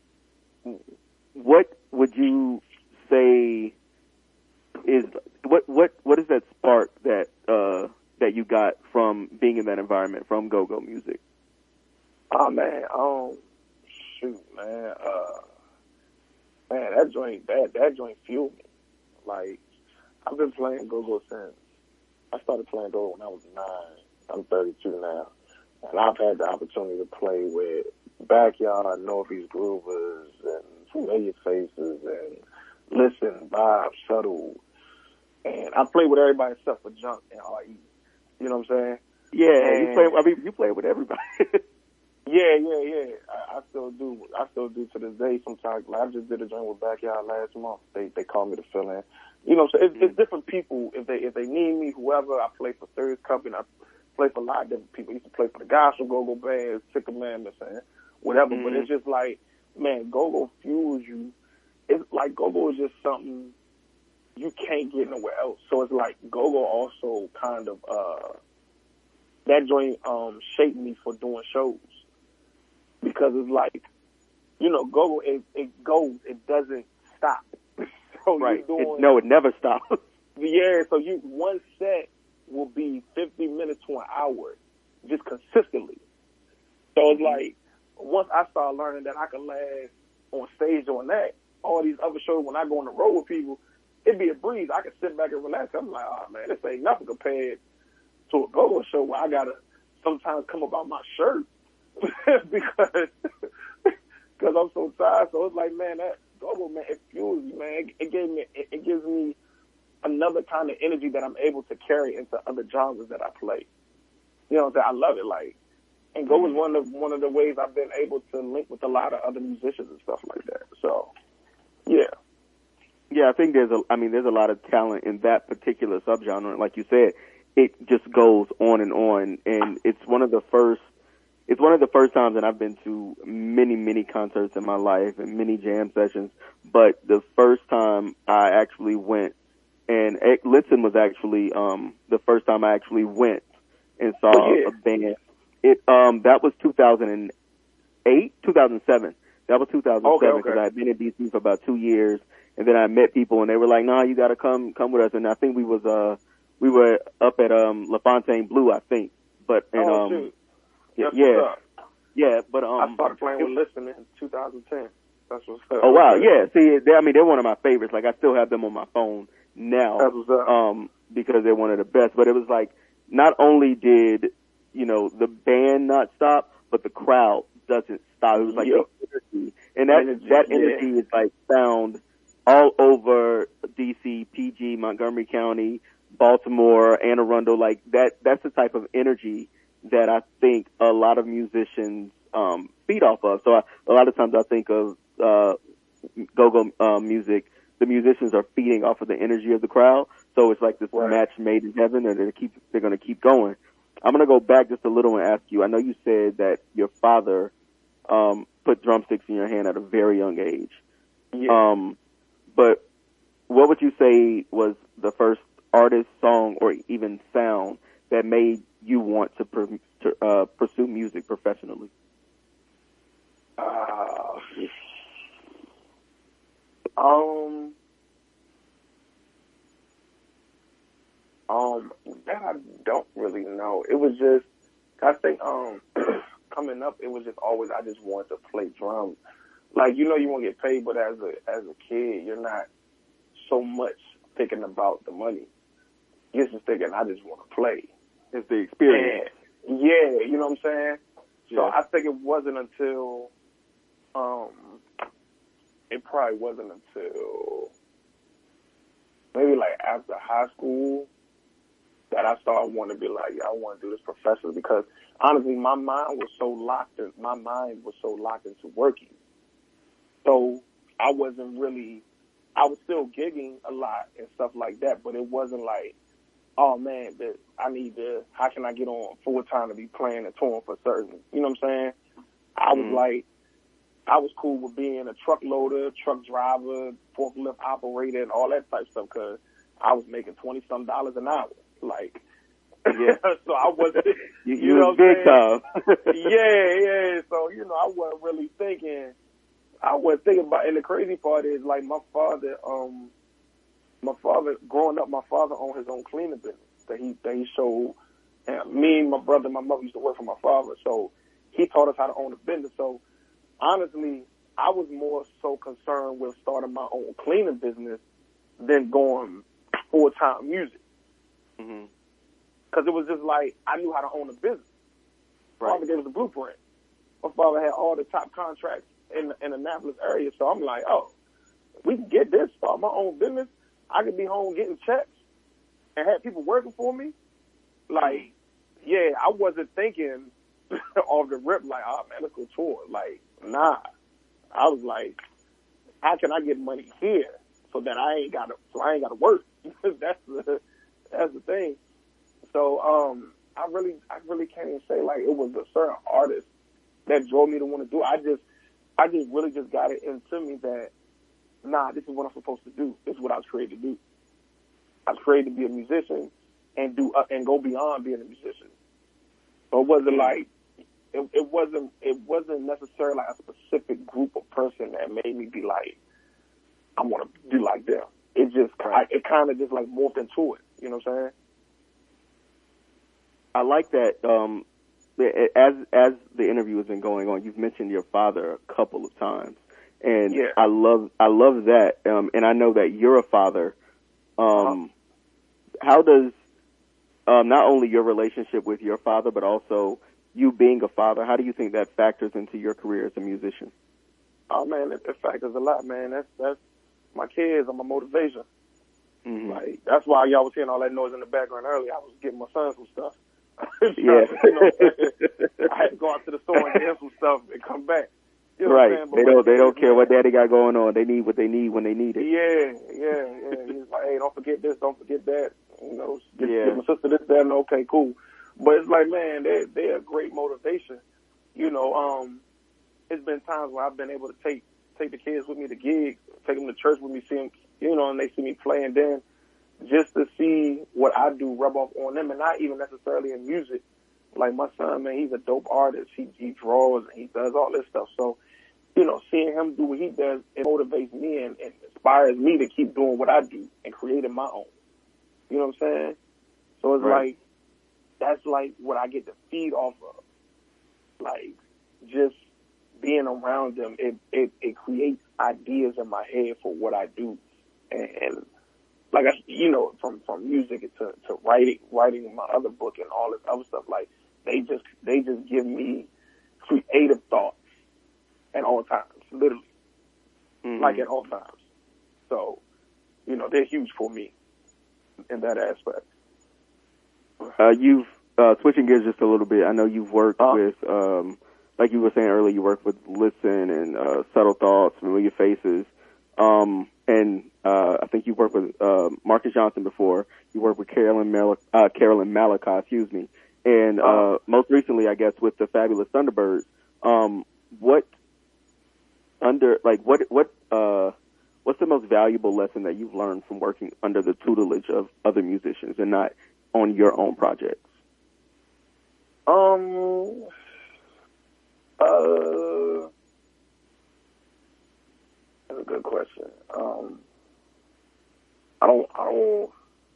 what would you say is what what what is that spark that uh that you got from being in that environment, from go-go music? Oh man, um shoot man, uh man, that joint that that joint fueled me. Like, I've been playing go-go since I started playing go-go when I was nine. I'm thirty-two now. And I've had the opportunity to play with Backyard, Northeast Groovers, and Familiar Faces, and Listen, Bob, Shuttle, and I play with everybody except for Junk and R E. You know what I'm saying? Yeah, and you play. I mean, you play with everybody. yeah, yeah, yeah. I, I still do. I still do to this day. Sometimes, like, I just did a joint with Backyard last month. They they call me to fill in. You know, so it's, it's different people. If they if they need me, whoever, I play for Third Company. I play for a lot of different people. I used to play for the gospel go-go band, Sick Commandments, and whatever. Mm-hmm. But it's just like, man, go-go fuels you. It's like go-go is just something you can't get nowhere else. So it's like go-go also kind of, uh, that joint, um, shaped me for doing shows. Because it's like, you know, go-go, it, it goes, it doesn't stop. So right. Doing, it, no, it never stops. Yeah, so you, one set will be fifty minutes to an hour, just consistently. So it's like, once I started learning that I could last on stage doing that, all these other shows, when I go on the road with people, it'd be a breeze. I could sit back and relax. I'm like, oh man, this ain't nothing compared to a go-go show where I gotta sometimes come about my shirt because because I'm so tired. So it's like, man, that go-go, man, it fuels me, man. It, it gave me, it, it gives me another kind of energy that I'm able to carry into other genres that I play. You know what I'm saying? I love it. Like, and go is one of one of the ways I've been able to link with a lot of other musicians and stuff like that. So, yeah. Yeah, I think there's a, I mean, there's a lot of talent in that particular subgenre. Like you said, it just goes on and on, and it's one of the first, it's one of the first times that I've been to many, many concerts in my life and many jam sessions, but the first time I actually went, and Linton was actually, um, the first time I actually went and saw oh, yeah. a band. It, um, that was two thousand eight, two thousand seven. That was two thousand seven because okay, okay. I had been in D C for about two years. And then I met people and they were like, nah, you gotta come, come with us. And I think we was, uh, we were up at, um, LaFontaine Blue, I think. But, and, oh, um, shoot. yeah, That's yeah, yeah, but, um. I started playing with Listen in two thousand ten. That's what's up. Oh, wow, yeah. See, they, I mean, they're one of my favorites. Like, I still have them on my phone now. That's what's up. Um, because they're one of the best. But it was like, not only did, you know, the band not stop, but the crowd doesn't stop. It was like yep. the energy. And that, energy, that yeah. energy is like found all over D C, P G, Montgomery County, Baltimore, Anne Arundel, like that, that's the type of energy that I think a lot of musicians, um, feed off of. So I, a lot of times I think of, uh, go-go, uh, music, the musicians are feeding off of the energy of the crowd. So it's like this right. match made in heaven and they're keep, they're going to keep going. I'm going to go back just a little and ask you, I know you said that your father, um, put drumsticks in your hand at a very young age. Yeah. Um, But what would you say was the first artist, song, or even sound that made you want to, per, to uh, pursue music professionally? Uh, um, um, that I don't really know. It was just, I think, um, coming up, it was just always, I just wanted to play drums. Like, you know, you want to get paid, but as a, as a kid, you're not so much thinking about the money. You're just thinking, I just want to play. It's the experience. And, yeah, you know what I'm saying? Yeah. So I think it wasn't until, um, it probably wasn't until maybe like after high school that I started wanting to be like, yeah, I want to do this professionally because honestly, my mind was so locked in, my mind was so locked into working. So I wasn't really, I was still gigging a lot and stuff like that, but it wasn't like, oh man, that I need to, how can I get on full time to be playing and touring for certain, you know what I'm saying? I was mm. like, I was cool with being a truck loader, truck driver, forklift operator and all that type of stuff because I was making twenty some dollars an hour. Like, yeah. So I wasn't, you, you, you know was big time. yeah, yeah. So, you know, I wasn't really thinking, I was thinking about, and the crazy part is, like, my father, um, my father, growing up, my father owned his own cleaning business that he, that he showed. And me and my brother and my mother used to work for my father. So he taught us how to own a business. So honestly, I was more so concerned with starting my own cleaning business than going full-time music. Mm-hmm. Cause it was just like, I knew how to own a business. My right. father gave us a blueprint. My father had all the top contracts in the, in the Annapolis area. So I'm like, oh, we can get this, start my own business. I could be home getting checks and have people working for me. Like, yeah, I wasn't thinking off the rip like, oh man, let's go tour. Like, nah. I was like, how can I get money here so that I ain't gotta, so I ain't gotta work? that's the, that's the thing. So, um, I really, I really can't even say like it was a certain artist that drove me to want to do it. I just, I just really just got it into me that, nah, this is what I'm supposed to do. This is what I was created to do. I was created to be a musician and do uh, and go beyond being a musician. So it wasn't like it, it wasn't it wasn't necessarily like a specific group of person that made me be like, I want to do like them. It just I, it kind of just like morphed into it. You know what I'm saying? I like that. Um, as as the interview has been going on, you've mentioned your father a couple of times, and yeah. I love I love that. Um, and I know that you're a father. Um, uh-huh. How does um, not only your relationship with your father, but also you being a father, how do you think that factors into your career as a musician? Oh man, it, it factors a lot, man. That's that's my kids are my motivation. Mm-hmm. Like that's why y'all was hearing all that noise in the background earlier. I was getting my son some stuff. Yeah. You know, I had to go out to the store and get him some stuff and come back. You know right. What I'm they don't they don't care what daddy got going on. They need what they need when they need it. Yeah, yeah, yeah. He's like, hey, don't forget this, don't forget that. You know, get, yeah. get my sister this, that, and okay, cool. But it's like, man, they they're a great motivation. You know, um, it's been times where I've been able to take take the kids with me to gigs, take them to church with me, see them, you know, and they see me play, and then just to see what I do rub off on them, and not even necessarily in music. Like my son, man, he's a dope artist. He he draws and he does all this stuff. So, you know, seeing him do what he does, it motivates me and, and inspires me to keep doing what I do and creating my own. You know what I'm saying? So it's right. like, that's like what I get to feed off of. Like, just being around them, it, it, it creates ideas in my head for what I do. And, and like, I, you know, from, from music to, to writing, writing my other book and all this other stuff, like, they just, they just give me creative thoughts at all times, literally. Mm-hmm. Like, at all times. So, you know, they're huge for me in that aspect. Uh, you've, uh, switching gears just a little bit, I know you've worked uh, with, um, like you were saying earlier, you worked with Listen and, uh, Subtle Thoughts, Familiar Faces, um, and, uh, I think you worked with, uh, Marcus Johnson before, you worked with Carolyn Mal- uh, Carolyn Malachi, excuse me, and, uh, uh, most recently, I guess, with the Fabulous Thunderbirds, um, what, under, like, what, what, uh, what's the most valuable lesson that you've learned from working under the tutelage of other musicians and not on your own projects? Um, uh, that's a good question. Um, I don't, I don't,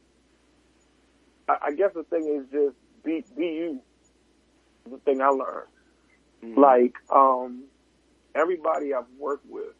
I, I guess the thing is just be, be you. The thing I learned. Mm-hmm. Like, um, everybody I've worked with,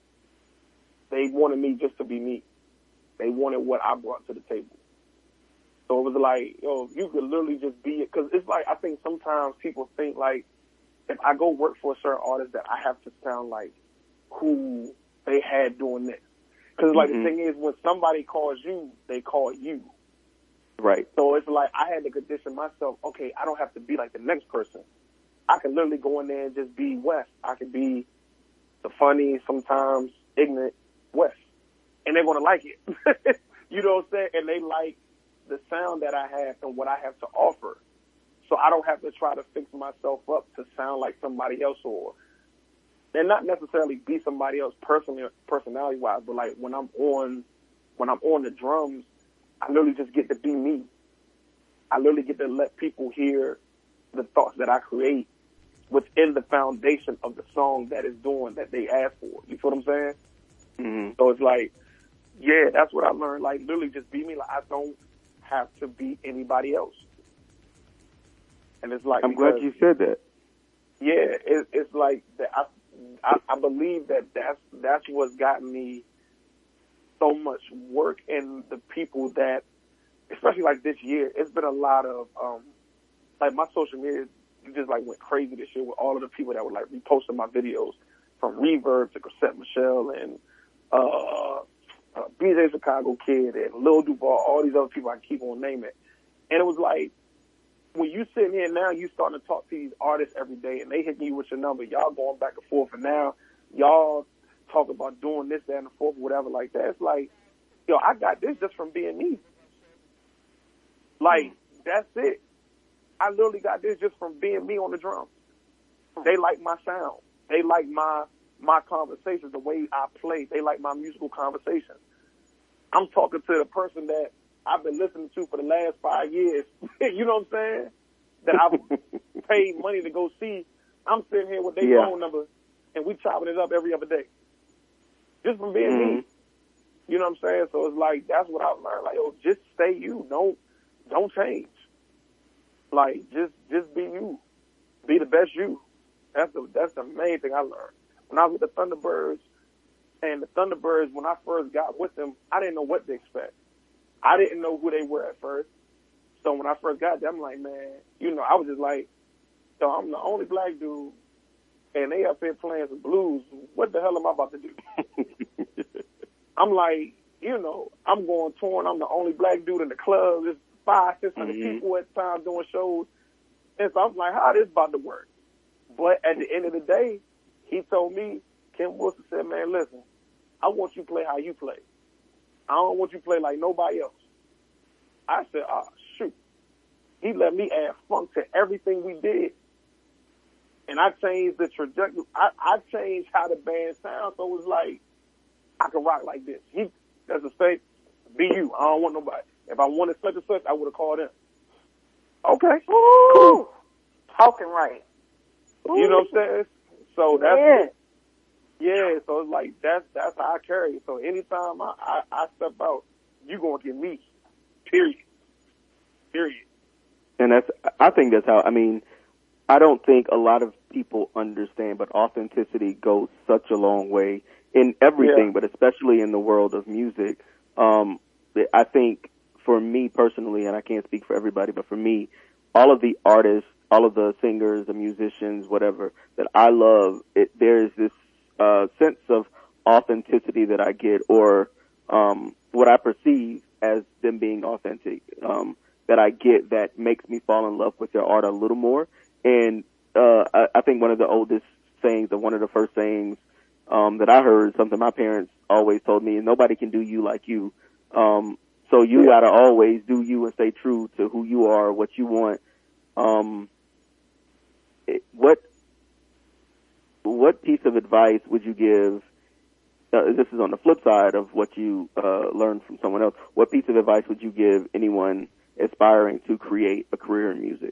they wanted me just to be me. They wanted what I brought to the table. So it was like, yo, you could literally just be it. Because it's like, I think sometimes people think like, if I go work for a certain artist, that I have to sound like who they had doing this. Because like mm-hmm. the thing is, when somebody calls you, they call you. Right. So it's like, I had to condition myself, okay, I don't have to be like the next person. I can literally go in there and just be Wes. I could be the funny, sometimes ignorant Wes. And they're going to like it. You know what I'm saying? And they like the sound that I have and what I have to offer. So I don't have to try to fix myself up to sound like somebody else, or and not necessarily be somebody else personally, personality wise, but like when I'm on, when I'm on the drums, I literally just get to be me. I literally get to let people hear the thoughts that I create within the foundation of the song that is doing that they asked for. You feel what I'm saying? Mm-hmm. So it's like, yeah, that's what I learned. Like literally just be me. Like I don't have to be anybody else. And it's like, I'm because, glad you said that. Yeah, it, it's like that. I, I, I believe that that's, that's what's gotten me so much work, and the people that, especially like this year, it's been a lot of, um, like my social media just like went crazy this year with all of the people that were like reposting my videos, from Reverb to Cassette Michelle and, uh, uh B J Chicago Kid and Lil Duval, all these other people I keep on naming. And it was like, when you sitting here now, you starting to talk to these artists every day, and they hitting you with your number. Y'all going back and forth, and now y'all talk about doing this, that, and the fourth, whatever like that. It's like, yo, I got this just from being me. Like, that's it. I literally got this just from being me on the drum. They like my sound. They like my my conversations, the way I play. They like my musical conversations. I'm talking to the person that I've been listening to for the last five years. You know what I'm saying? That I've paid money to go see. I'm sitting here with their Yeah. phone number, and we chopping it up every other day. Just from being Mm-hmm. me. You know what I'm saying? So it's like, that's what I've learned. Like, yo, just stay you. Don't, don't change. Like, just, just be you. Be the best you. That's the, that's the main thing I learned. When I was with the Thunderbirds, and the Thunderbirds, when I first got with them, I didn't know what to expect. I didn't know who they were at first. So when I first got there, I'm like, man, you know, I was just like, yo, I'm the only black dude, and they up here playing some blues. What the hell am I about to do? I'm like, you know, I'm going touring. I'm the only black dude in the club. There's five, six hundred Mm-hmm. people at times doing shows. And so I'm like, how this about to work? But at the end of the day, he told me, Ken Wilson said, man, listen, I want you to play how you play. I don't want you to play like nobody else. I said, ah, oh, shoot. He let me add funk to everything we did. And I changed the trajectory. I, I changed how the band sounds. So it was like, I can rock like this. He, that's a state, be you. I don't want nobody. If I wanted such and such, I would have called him. Okay. Ooh, Cool. talking right. You know what I'm saying? So that's, Yeah. yeah, so it's like, that's, that's how I carry it. So anytime I, I, I step out, you gonna get me. Period. Period. And that's, I think that's how, I mean, I don't think a lot of people understand, but authenticity goes such a long way in everything, Yeah. but especially in the world of music. Um, I think for me personally, and I can't speak for everybody, but for me, all of the artists, all of the singers, the musicians, whatever, that I love, it, there's this uh, sense of authenticity that I get, or um, what I perceive as them being authentic, um, that I get that makes me fall in love with their art a little more. And uh, I, I think one of the oldest sayings, or one of the first sayings um, that I heard, something my parents always told me, nobody can do you like you. Um, so you Yeah. gotta always do you and stay true to who you are, what you want. Um, it, what what piece of advice would you give? Uh, this is on the flip side of what you uh, learned from someone else. What piece of advice would you give anyone aspiring to create a career in music?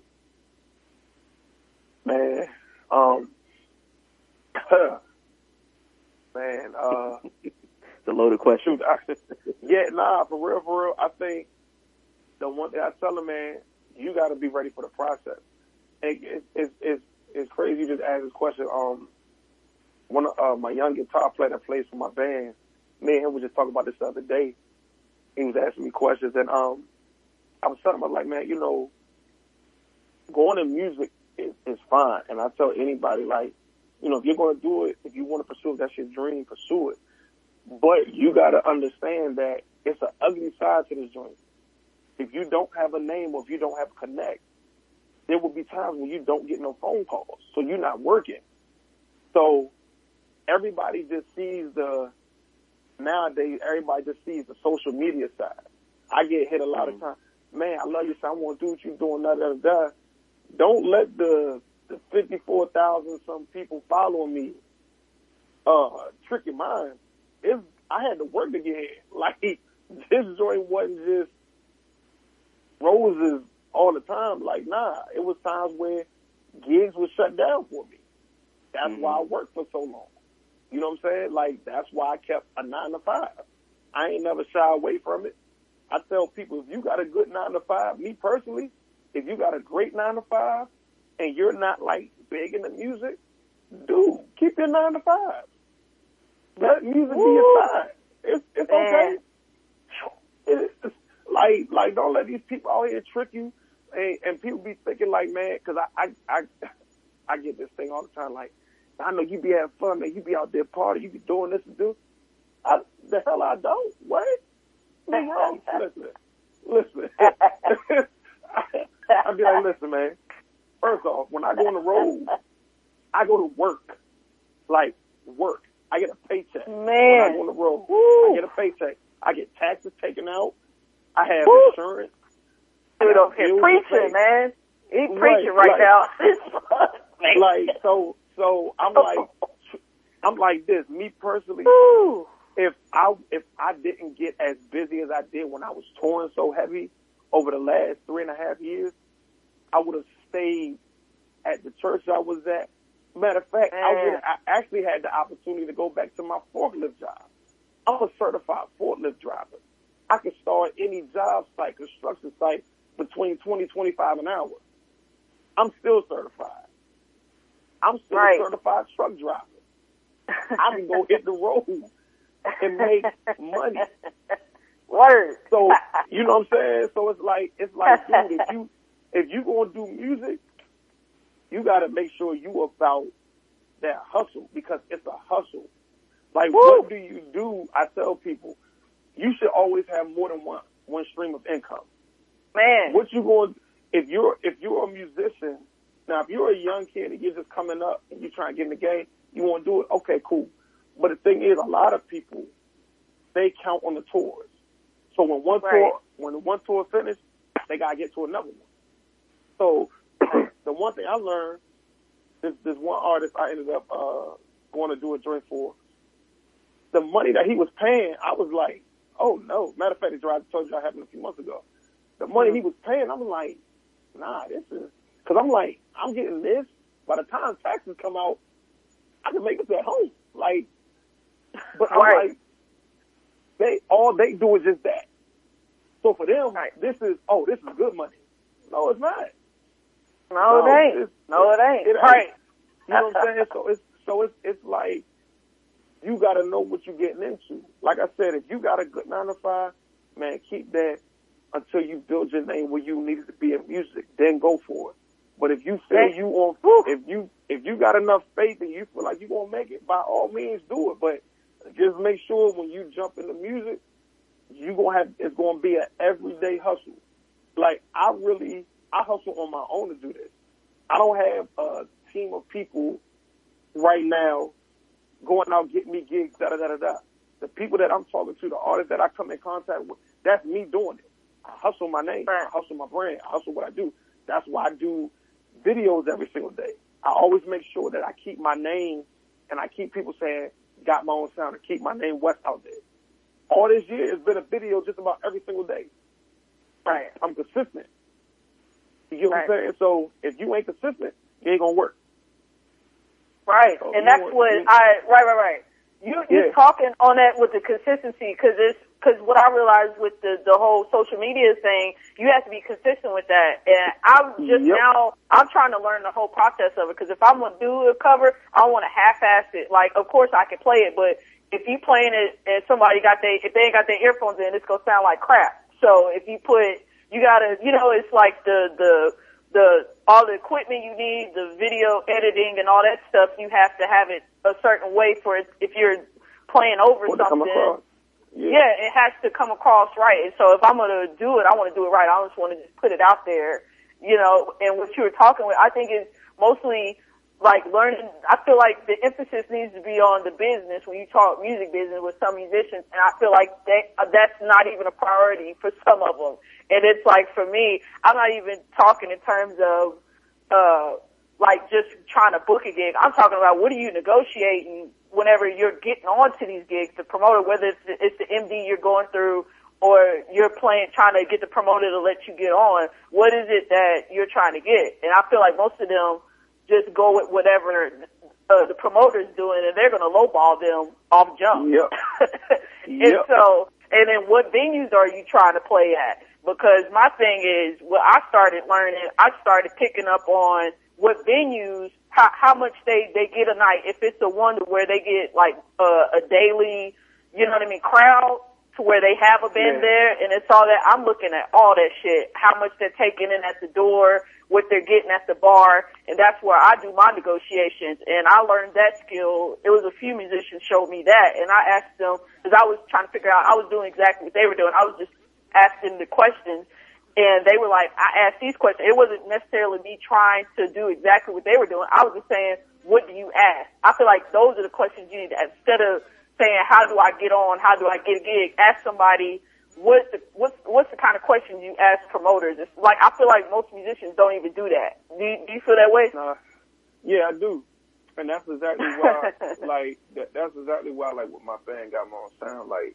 Man, um, man, uh, It's a loaded question. shoot, I, yeah, nah, for real, for real, I think the one thing I tell them, man, you got to be ready for the process. And it's, it's, it's, it's crazy you just asked this question. Um, one of uh, my young guitar player that plays for my band, me and him were just talking about this the other day. He was asking me questions, and um, I was telling him, like, man, you know, going in music is, is fine. And I tell anybody, like, you know, if you're going to do it, if you want to pursue it, that's your dream, pursue it. But you got to understand that it's an ugly side to this joint. If you don't have a name or if you don't have a connect, there will be times when you don't get no phone calls. So you're not working. So everybody just sees the, nowadays, everybody just sees the social media side. I get hit a lot of times. Man, I love you, so I want to do what you're doing, da, da, da. Don't let the, the fifty-four thousand some people following me, uh, trick your mind. It's, I had to work to get here. Like, this joint wasn't just roses all the time. Like, nah, it was times where gigs were shut down for me. That's Mm-hmm. why I worked for so long. You know what I'm saying? Like, that's why I kept a nine to five. I ain't never shy away from it. I tell people, if you got a good nine to five, me personally, if you got a great nine to five and you're not like big into music, dude, keep your nine to five. Let music be your side. It's, it's okay. It's, like, like, don't let these people out here trick you. And, and people be thinking like, man, cause I, I, I, I get this thing all the time. Like, I know you be having fun, man. You be out there partying. You be doing this and do. I, the hell I don't. What? Man, wrong. Listen, listen. I be like, listen, man. First off, when I go on the road, I go to work. Like, work. I get a paycheck. Man. When I go on the road, Woo. I get a paycheck. I get taxes taken out. I have Woo. insurance. Dude, I got up here bills to preaching, pay. man. He preaching right, like, now. like, so, so I'm like, I'm like this, me personally, Ooh. if I, if I didn't get as busy as I did when I was touring so heavy over the last three and a half years, I would have stayed at the church I was at. Matter of fact, I, would, I actually had the opportunity to go back to my forklift job. I'm a certified forklift driver. I can start any job site, construction site, between twenty, twenty-five an hour. I'm still certified. I'm still right. a certified truck driver. I can go hit the road and make money. Word. So, you know what I'm saying? So it's like, it's like, dude, if you, if you gonna do music, you gotta make sure you about that hustle, because it's a hustle. Like, Woo. What do you do? I tell people, you should always have more than one, one stream of income. Man. What you going, if you're, if you're a musician, now if you're a young kid and you're just coming up and you're trying to get in the game, you want to do it, okay, cool. But the thing is, a lot of people, they count on the tours. So when one right. tour, when the one tour finished, they gotta get to another one. So the one thing I learned, this this one artist I ended up uh going to do a joint for, the money that he was paying, I was like, oh no. Matter of fact, the drive I told you that happened a few months ago. The money mm-hmm. he was paying, I was like, nah, this is, cause I'm like, I'm getting this. By the time taxes come out, I can make this at home. Like, but I'm right. like, they, all they do is just that. So for them, right. this is, oh, this is good money. No, it's not. No, no it ain't. It's, no, it ain't. It right. Ain't. You know what I'm saying? So it's, so it's, it's like, you gotta know what you're getting into. Like I said, if you got a good nine to five, man, keep that until you build your name where you need it to be in music. Then go for it. But if you feel you on, if you if you got enough faith and you feel like you're gonna make it, by all means do it. But just make sure when you jump into music, you gonna have it's gonna be an everyday hustle. Like I really, I hustle on my own to do this. I don't have a team of people right now going out getting me gigs. Da da da da da. The people that I'm talking to, the artists that I come in contact with, that's me doing it. I hustle my name, I hustle my brand, I hustle what I do. That's why I do videos every single day. I always make sure that I keep my name and I keep people saying, got my own sound, and keep my name West out there. All this year, it's been a video just about every single day. Right. I'm consistent. You get what right. I'm saying? So if you ain't consistent, you ain't gonna work. Right. So and that's want, what you, I, right, right, right. You, you're yeah. talking on that with the consistency, cause it's, cause what I realized with the, the whole social media thing, you have to be consistent with that. And I'm just yep. now, I'm trying to learn the whole process of it, cause if I'm gonna do a cover, I don't want to half-ass it. Like, of course I can play it, but if you playing it and somebody got they, if they ain't got their earphones in, it's gonna sound like crap. So if you put, you gotta, you know, it's like the, the, the, all the equipment you need, the video editing and all that stuff, you have to have it a certain way for it. If you're playing over what something, yeah. yeah, it has to come across right. And so if I'm going to do it, I want to do it right. I just want to just put it out there, you know, and what you were talking with, I think is mostly like learning. I feel like the emphasis needs to be on the business when you talk music business with some musicians. And I feel like that, that's not even a priority for some of them. And it's like, for me, I'm not even talking in terms of, uh, like just trying to book a gig. I'm talking about what are you negotiating whenever you're getting onto these gigs, the promoter, whether it's the, it's the M D you're going through or you're playing, trying to get the promoter to let you get on. What is it that you're trying to get? And I feel like most of them just go with whatever uh, the promoter's doing, and they're going to lowball them off jump. Yep. and yep. so, and then what venues are you trying to play at? Because my thing is, well, I started learning, I started picking up on what venues, how, how much they, they get a night. If it's a one to where they get like uh, a daily, you know what I mean, crowd to where they have a band yeah. there and it's all that. I'm looking at all that shit, how much they're taking in at the door, what they're getting at the bar, and that's where I do my negotiations. And I learned that skill. It was a few musicians showed me that, and I asked them, because I was trying to figure out, I was doing exactly what they were doing. I was just asking the questions. And they were like, I asked these questions. It wasn't necessarily me trying to do exactly what they were doing. I was just saying, what do you ask? I feel like those are the questions you need to ask. Instead of saying, how do I get on? How do I get a gig? Ask somebody, what's the what's what's the kind of questions you ask promoters? It's like I feel like most musicians don't even do that. Do you, do you feel that way? Nah, yeah, I do, and that's exactly why. like that, that's exactly why. Like with my band got my own sound. Like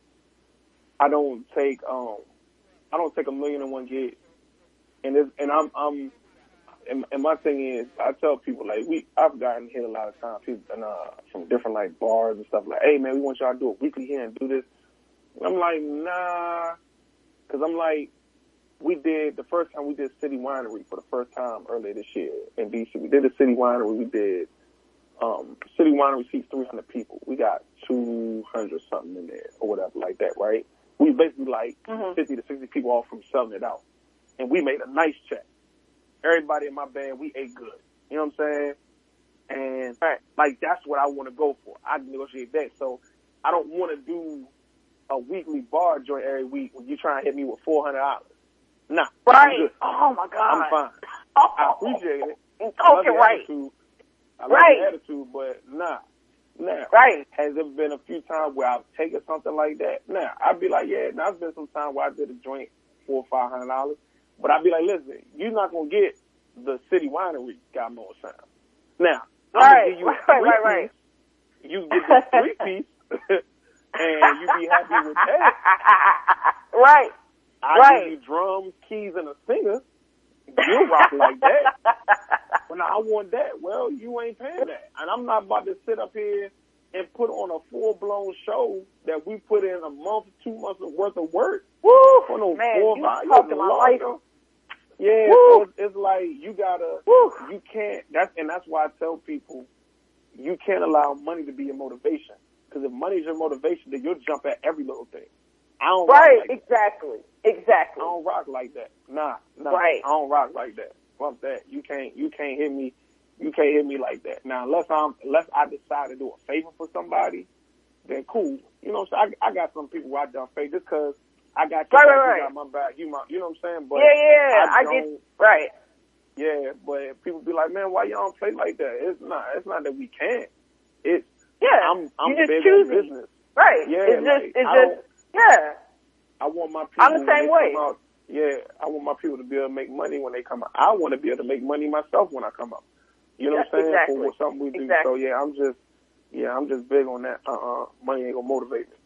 I don't take um I don't take a million and one gigs, and it's, and I'm I'm and, and my thing is I tell people like we I've gotten hit a lot of times people and, uh, from different like bars and stuff like, hey man, we want y'all to do a weekly here and do this. I'm like, nah, because I'm like, we did, the first time we did City Winery for the first time earlier this year in D C. We did the City Winery, we did, um, City Winery seats three hundred people. We got two hundred something in there or whatever like that, right? We basically like mm-hmm. fifty to sixty people off from selling it out. And we made a nice check. Everybody in my band, we ate good. You know what I'm saying? And right. like, that's what I want to go for. I negotiate that. So I don't want to do a weekly bar joint every week when you try and hit me with four hundred dollars. Nah. Right. Oh my God. I'm fine. Oh. I appreciate it. Okay, right. Attitude. I like right. the attitude, but nah. Now, right. has there been a few times where I've taken something like that? Now, I'd be like, yeah, now there's been some time where I did a joint four or five hundred dollars. But I'd be like, listen, you're not gonna get the City Winery got more sound. Now, I'm right, gonna give you right, a three right, right. piece. You get the three piece. And you be happy with that. Right. I right. give you drums, keys, and a singer. You'll rock like that. But now I want that. Well, you ain't paying that. And I'm not about to sit up here and put on a full-blown show that we put in a month, two months worth of work. Woo! For no Man, four, you five, talking my life. Yeah, Woo! so it's, it's like you gotta, Woo! you can't, that's, and that's why I tell people, you can't allow money to be your motivation. Because if money's your motivation, then you'll jump at every little thing. I don't right, rock like exactly, that. exactly. I don't rock like that. Nah, nah. Right. I don't rock like that. Fuck that. You can't, you can't hit me, you can't hit me like that. Now, unless I'm, unless I decide to do a favor for somebody, then cool. You know what I'm saying? I, I got some people where I done favor just because I got you, right, back, right, you right. got my back, you my, you know what I'm saying? But yeah, yeah, I, I get, right. Yeah, but people be like, man, why y'all don't play like that? It's not, it's not that we can't. It's, yeah, I'm, I'm you just big choosy. on business. Right. Yeah, it's like, just, it's I just, yeah. I want my people I'm the same way. Out, yeah, I want my people to be able to make money when they come out. I want to be able to make money myself when I come out. You know yeah, what I'm saying? exactly. For something we do. Exactly. So yeah, I'm just, yeah, I'm just big on that. Uh-uh, money ain't gonna motivate me.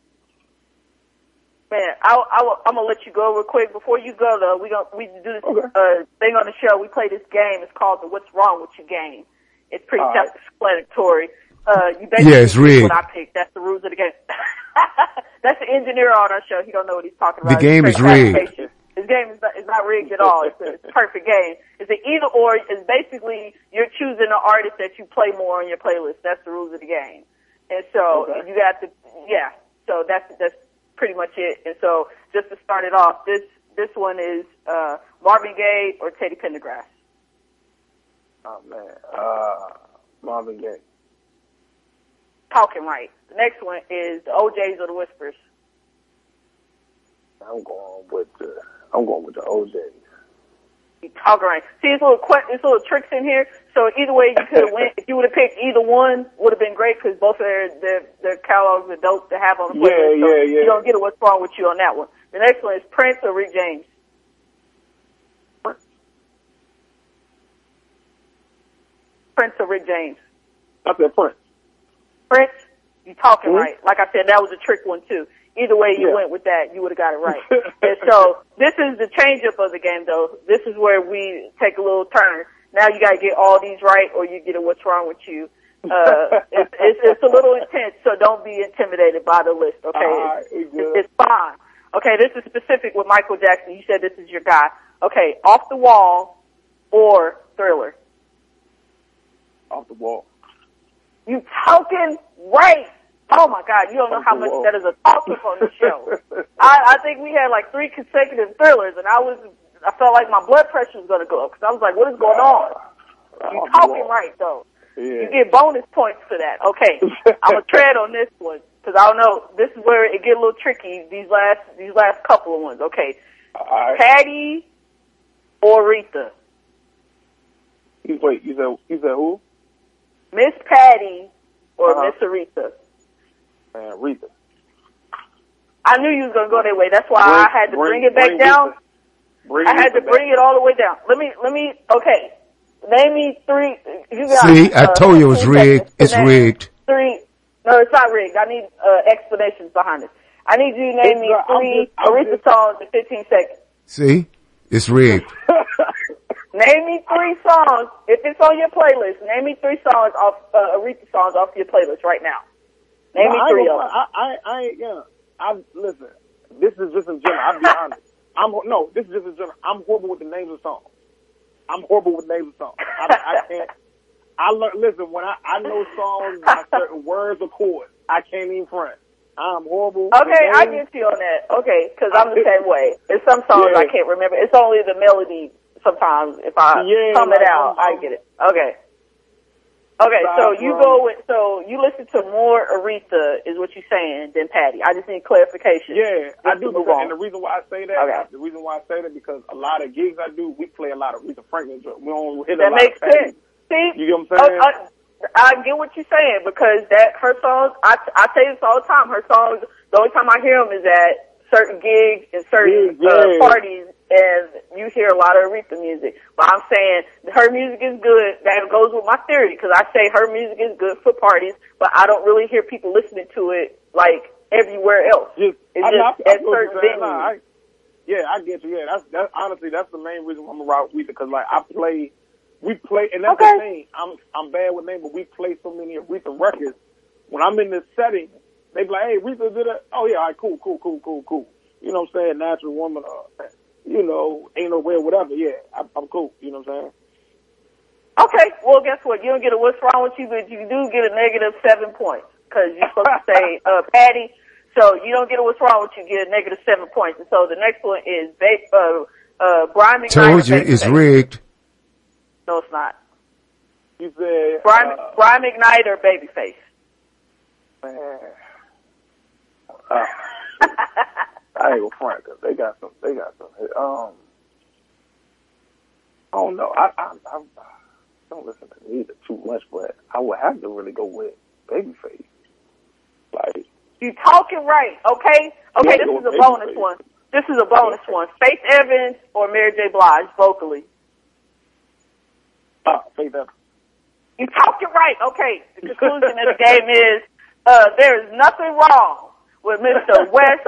Man, I'll, I'll, I'm gonna let you go real quick. Before you go though, we gonna, we do this, okay. uh, thing on the show. We play this game. It's called the What's Wrong With You game. It's pretty All right. self-explanatory. Uh, you basically yeah, it's rigged. what I picked. That's the rules of the game. That's the engineer on our show. He don't know what he's talking about. The game is rigged. This game is not, is not rigged at all. It's a, it's a perfect game. It's an either or. It's basically you're choosing an artist that you play more on your playlist. That's the rules of the game. And so okay. you got to, yeah. So that's that's pretty much it. And so just to start it off, this this one is uh, Marvin Gaye or Teddy Pendergrass. Oh man, uh, Marvin Gaye. Talking right. The next one is the O Js or the Whispers. I'm going with the, I'm going with the O Js. You talking right. See, there's little que- there's little tricks in here. So either way, you could have went. If you would have picked either one, would have been great because both of their their, their catalogs are dope to have on the playlist. Yeah, so yeah, yeah. You don't get it. What's wrong with you on that one? The next one is Prince or Rick James. Prince. Prince or Rick James. I said Prince. Prince, you talking mm-hmm. right. Like I said, that was a trick one too. Either way you yeah. went with that, you would have got it right. And so this is the change up of the game though. This is where we take a little turn. Now you gotta get all these right or you get a what's wrong with you. Uh, it's, it's, it's a little intense, so don't be intimidated by the list, okay? Right, it's, it's, it's fine. Okay, this is specific with Michael Jackson. You said this is your guy. Okay, Off the Wall or Thriller? Off the Wall. You talking right. Oh my God, you don't know how much that is a topic on the show. I, I think we had like three consecutive Thrillers and I was, I felt like my blood pressure was going to go up because I was like, what is going on? You talking right though. Yeah. You get bonus points for that. Okay, I'm gonna tread on this one because I don't know. This is where it get a little tricky. These last these last couple of ones. Okay, right. Patty or Aretha. You, wait, you said you said who? Miss Patty or uh-huh. Miss Aretha. Man, Aretha. I knew you was gonna go that way. That's why Bring- I had to bring, bring- it back bring down. Lisa- bring I had Lisa to bring back. it all the way down. Let me, let me, okay. Name me three, you got, See, I uh, told you it was fifteen rigged. seconds to It's name rigged. Three, no, it's not rigged. I need, uh, explanations behind it. I need you to name It's me not- I'm three just- I'm Aretha just- songs in fifteen seconds. See? It's rigged. Name me three songs, if it's on your playlist, name me three songs off, uh, Aretha songs off your playlist right now. Name No, me I three ain't of gonna- them. I, I, I ain't, yeah. I, listen, this is just in general. I'll be honest. I'm, no, this is just in general. I'm horrible with the names of songs. I'm horrible with names of songs. I, I can't, I learn, listen, when I, I know songs by certain words or chords, I can't even front. I'm horrible. with Okay, I names. get you on that. Okay, because I'm the same way. There's some songs Yeah. I can't remember. It's only the melody sometimes. If I Yeah, hum it like, out, I'm- I get it. Okay. Okay, so Aside you from- go with, so you listen to more Aretha is what you're saying than Patty. I just need clarification. Yeah, I Just do. to move Because, on. and the reason why I say that, Okay. the reason why I say that because a lot of gigs I do, we play a lot of Aretha Franklin. We don't hit a That lot makes of Patty. sense. See? You get what I'm saying? Uh, uh, I get what you're saying because that her songs. I I say this all the time. Her songs. The only time I hear them is at certain gigs and certain Gigs, yeah. uh, parties, and you hear a lot of Aretha music. But I'm saying her music is good. That goes with my theory because I say her music is good for parties, but I don't really hear people listening to it like everywhere else. Just, It's I, just I, I, at feel what certain you're saying. venues. Nah, I, yeah, I get you. Yeah, that's that's honestly that's the main reason why I'm around Aretha because like I play, we play, and that's Okay. the thing. I'm I'm bad with names, but we play so many Aretha records. When I'm in this setting, they be like, "Hey, Aretha did it." Oh yeah, all right, cool, cool, cool, cool, cool. You know what I'm saying? Natural Woman, uh, you know, Ain't No Way, whatever. Yeah, I'm, I'm cool. You know what I'm saying? Okay, well, guess what? You don't get a what's wrong with you, but you do get a negative seven points because you're supposed to say uh, Patty. So you don't get a what's wrong with you, get a negative seven points. And so the next one is ba- uh, uh, Brian McKnight. Told you or it's Babyface. rigged. No, it's not. You said, Brian, uh, Brian McKnight or Babyface. man, uh, I ain't gonna front because they got some. They got some. Um, I don't know. I, I, I don't listen to neither too much, but I would have to really go with Babyface. Like, You talking right, okay? Okay, Yeah, this go is a with bonus Babyface. one. This is a bonus one. Faith Evans or Mary J. Blige vocally. ah, Faith Evans. You talking right, okay? The conclusion of the game is uh, there is nothing wrong with Mister Wes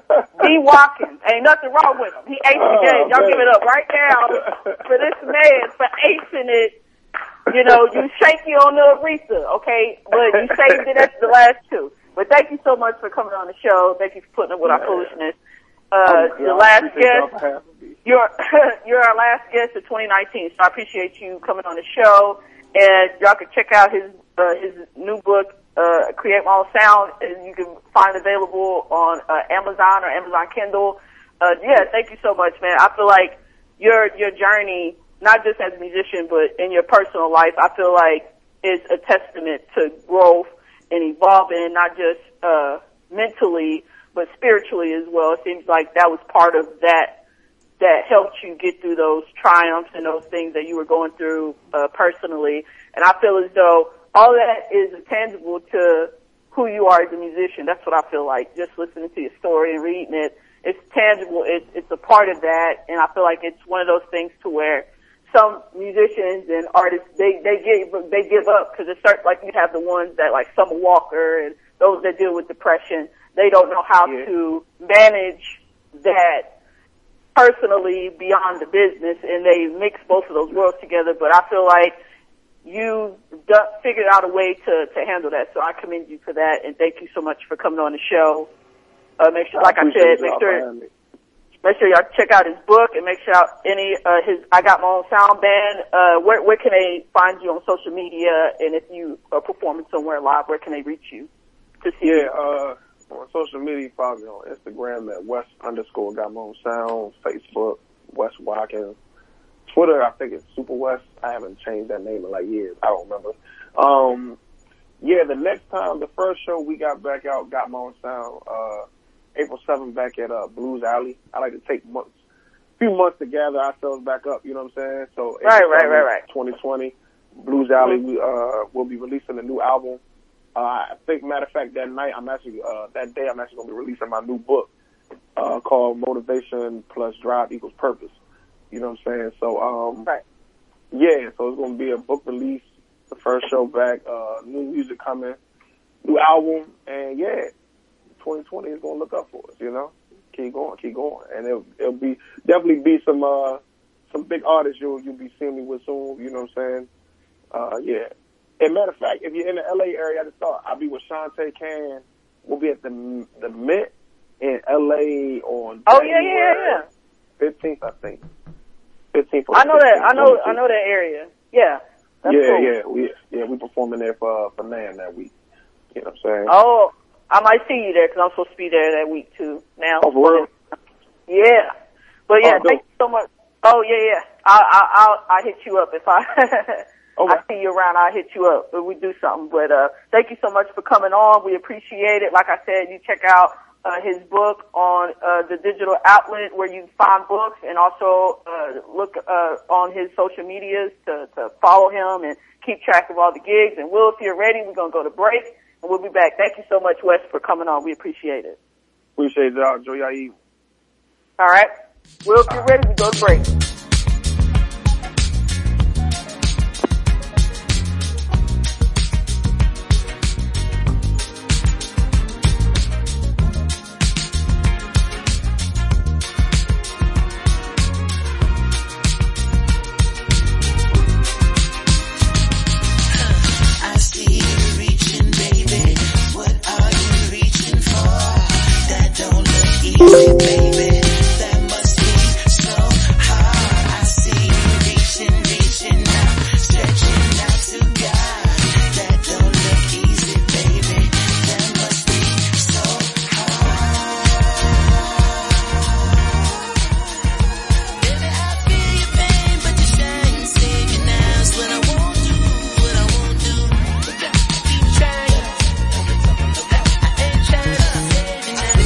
D. Watkins. Ain't nothing wrong with him. He aced the Oh, game. Y'all man. give it up right now for this man for acing it. You know, you shaky on the Aretha, okay? But you saved it at the last two. But thank you so much for coming on the show. Thank you for putting up with our foolishness. Uh, Yeah, the I last appreciate y'all guest, for having me. you're, you're our last guest of twenty nineteen, so I appreciate you coming on the show. And y'all can check out his, uh, his new book, uh, Create My Own Sound, and you can find it available on, uh, Amazon or Amazon Kindle. Uh, yeah, thank you so much, man. I feel like your, your journey, not just as a musician, but in your personal life, I feel like is a testament to growth and evolving, not just, uh, mentally, but spiritually as well. It seems like that was part of that that helped you get through those triumphs and those things that you were going through uh, personally. And I feel as though all that is tangible to who you are as a musician. That's what I feel like. Just listening to your story and reading it, it's tangible. It's, it's a part of that. And I feel like it's one of those things to where some musicians and artists, they, they give, they give up because it's certain, like you have the ones that like Summer Walker and those that deal with depression. They don't know how Yeah. to manage that personally beyond the business, and they mix both of those worlds together. But I feel like you done, figured out a way to, to handle that. So I commend you for that, and thank you so much for coming on the show. Uh, make sure, like I, appreciate said, make y'all sure, for having me. make sure y'all check out his book and make sure out any, uh, his, I Got My Own Sound band. Uh, where, where can they find you on social media? And if you are performing somewhere live, where can they reach you to see Yeah, you? uh, on social media, follow me on Instagram at West underscore Got My Own Sound, Facebook, West Watkins. Twitter, I think it's Super West. I haven't changed that name in like years. I don't remember. Um, yeah, the next time, the first show we got back out, Got My Own Sound, uh, April seventh back at, uh, Blues Alley. I like to take months, few months to gather ourselves back up, you know what I'm saying? So, Right, April right, seventh, right, right. twenty twenty, Blues Alley, Mm-hmm. we, uh, will be releasing a new album. Uh, I think, matter of fact, that night, I'm actually, uh, that day, I'm actually going to be releasing my new book, uh, called Motivation Plus Drive Equals Purpose. You know what I'm saying? So, um, right. yeah, so it's going to be a book release, the first show back, uh, new music coming, new album, and yeah, twenty twenty is going to look up for us, you know? Keep going, keep going. And it'll, it'll be, definitely be some, uh, some big artists you'll, you'll be seeing me with soon, you know what I'm saying? Uh, yeah. And matter of fact, if you're in the L A area, I just thought I'll be with Shantae Can. We'll be at the the Mint in L A on Oh yeah, yeah, yeah. fifteenth, I think. fifteenth. I know that. I know. I know that area. Yeah. That's yeah, cool. yeah, we yeah we performing there for for Nan that week. You know what I'm saying? Oh, I might see you there because I'm supposed to be there that week too. Now. Oh, for real? Yeah. But yeah, oh, thank you so much. Oh yeah, yeah. I'll I'll I'll, I'll hit you up if I. Okay. I see you around, I'll hit you up if we do something. But, uh, thank you so much for coming on. We appreciate it. Like I said, you check out, uh, his book on, uh, the digital outlet where you find books, and also, uh, look, uh, on his social medias to, to follow him and keep track of all the gigs. And Will, if you're ready, we're going to go to break and we'll be back. Thank you so much, Wes, for coming on. We appreciate it. Appreciate y'all. Enjoy y'all evening. All right. Will, if you're ready, we go to break. Baby, that must be so hard. I see you reaching, reaching out, stretching out to God. That don't look easy, baby. That must be so hard. Baby, I feel your pain, but you shine, save your nails. What I won't do, what I won't do. Keep trying. I ain't trying to save your nails.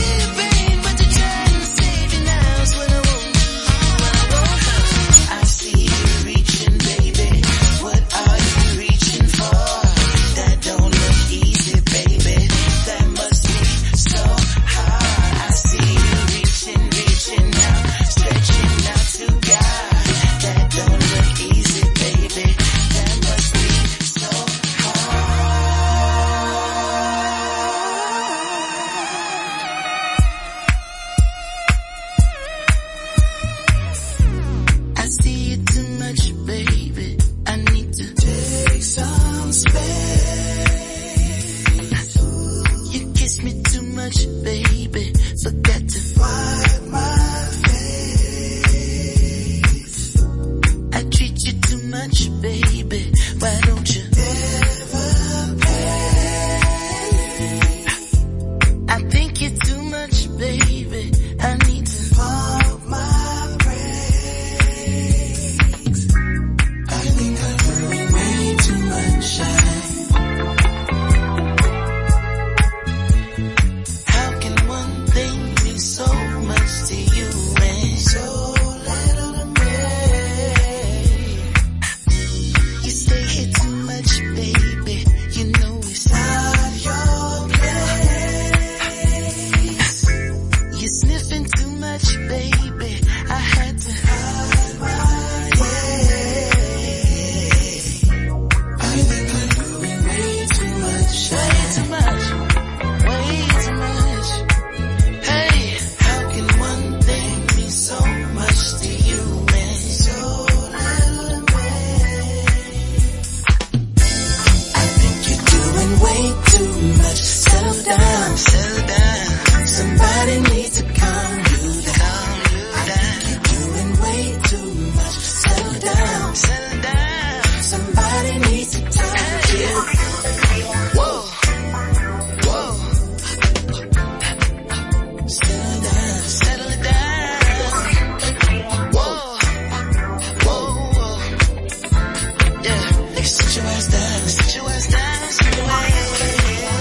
Sit your ass down, sit your ass down, sit your ass down.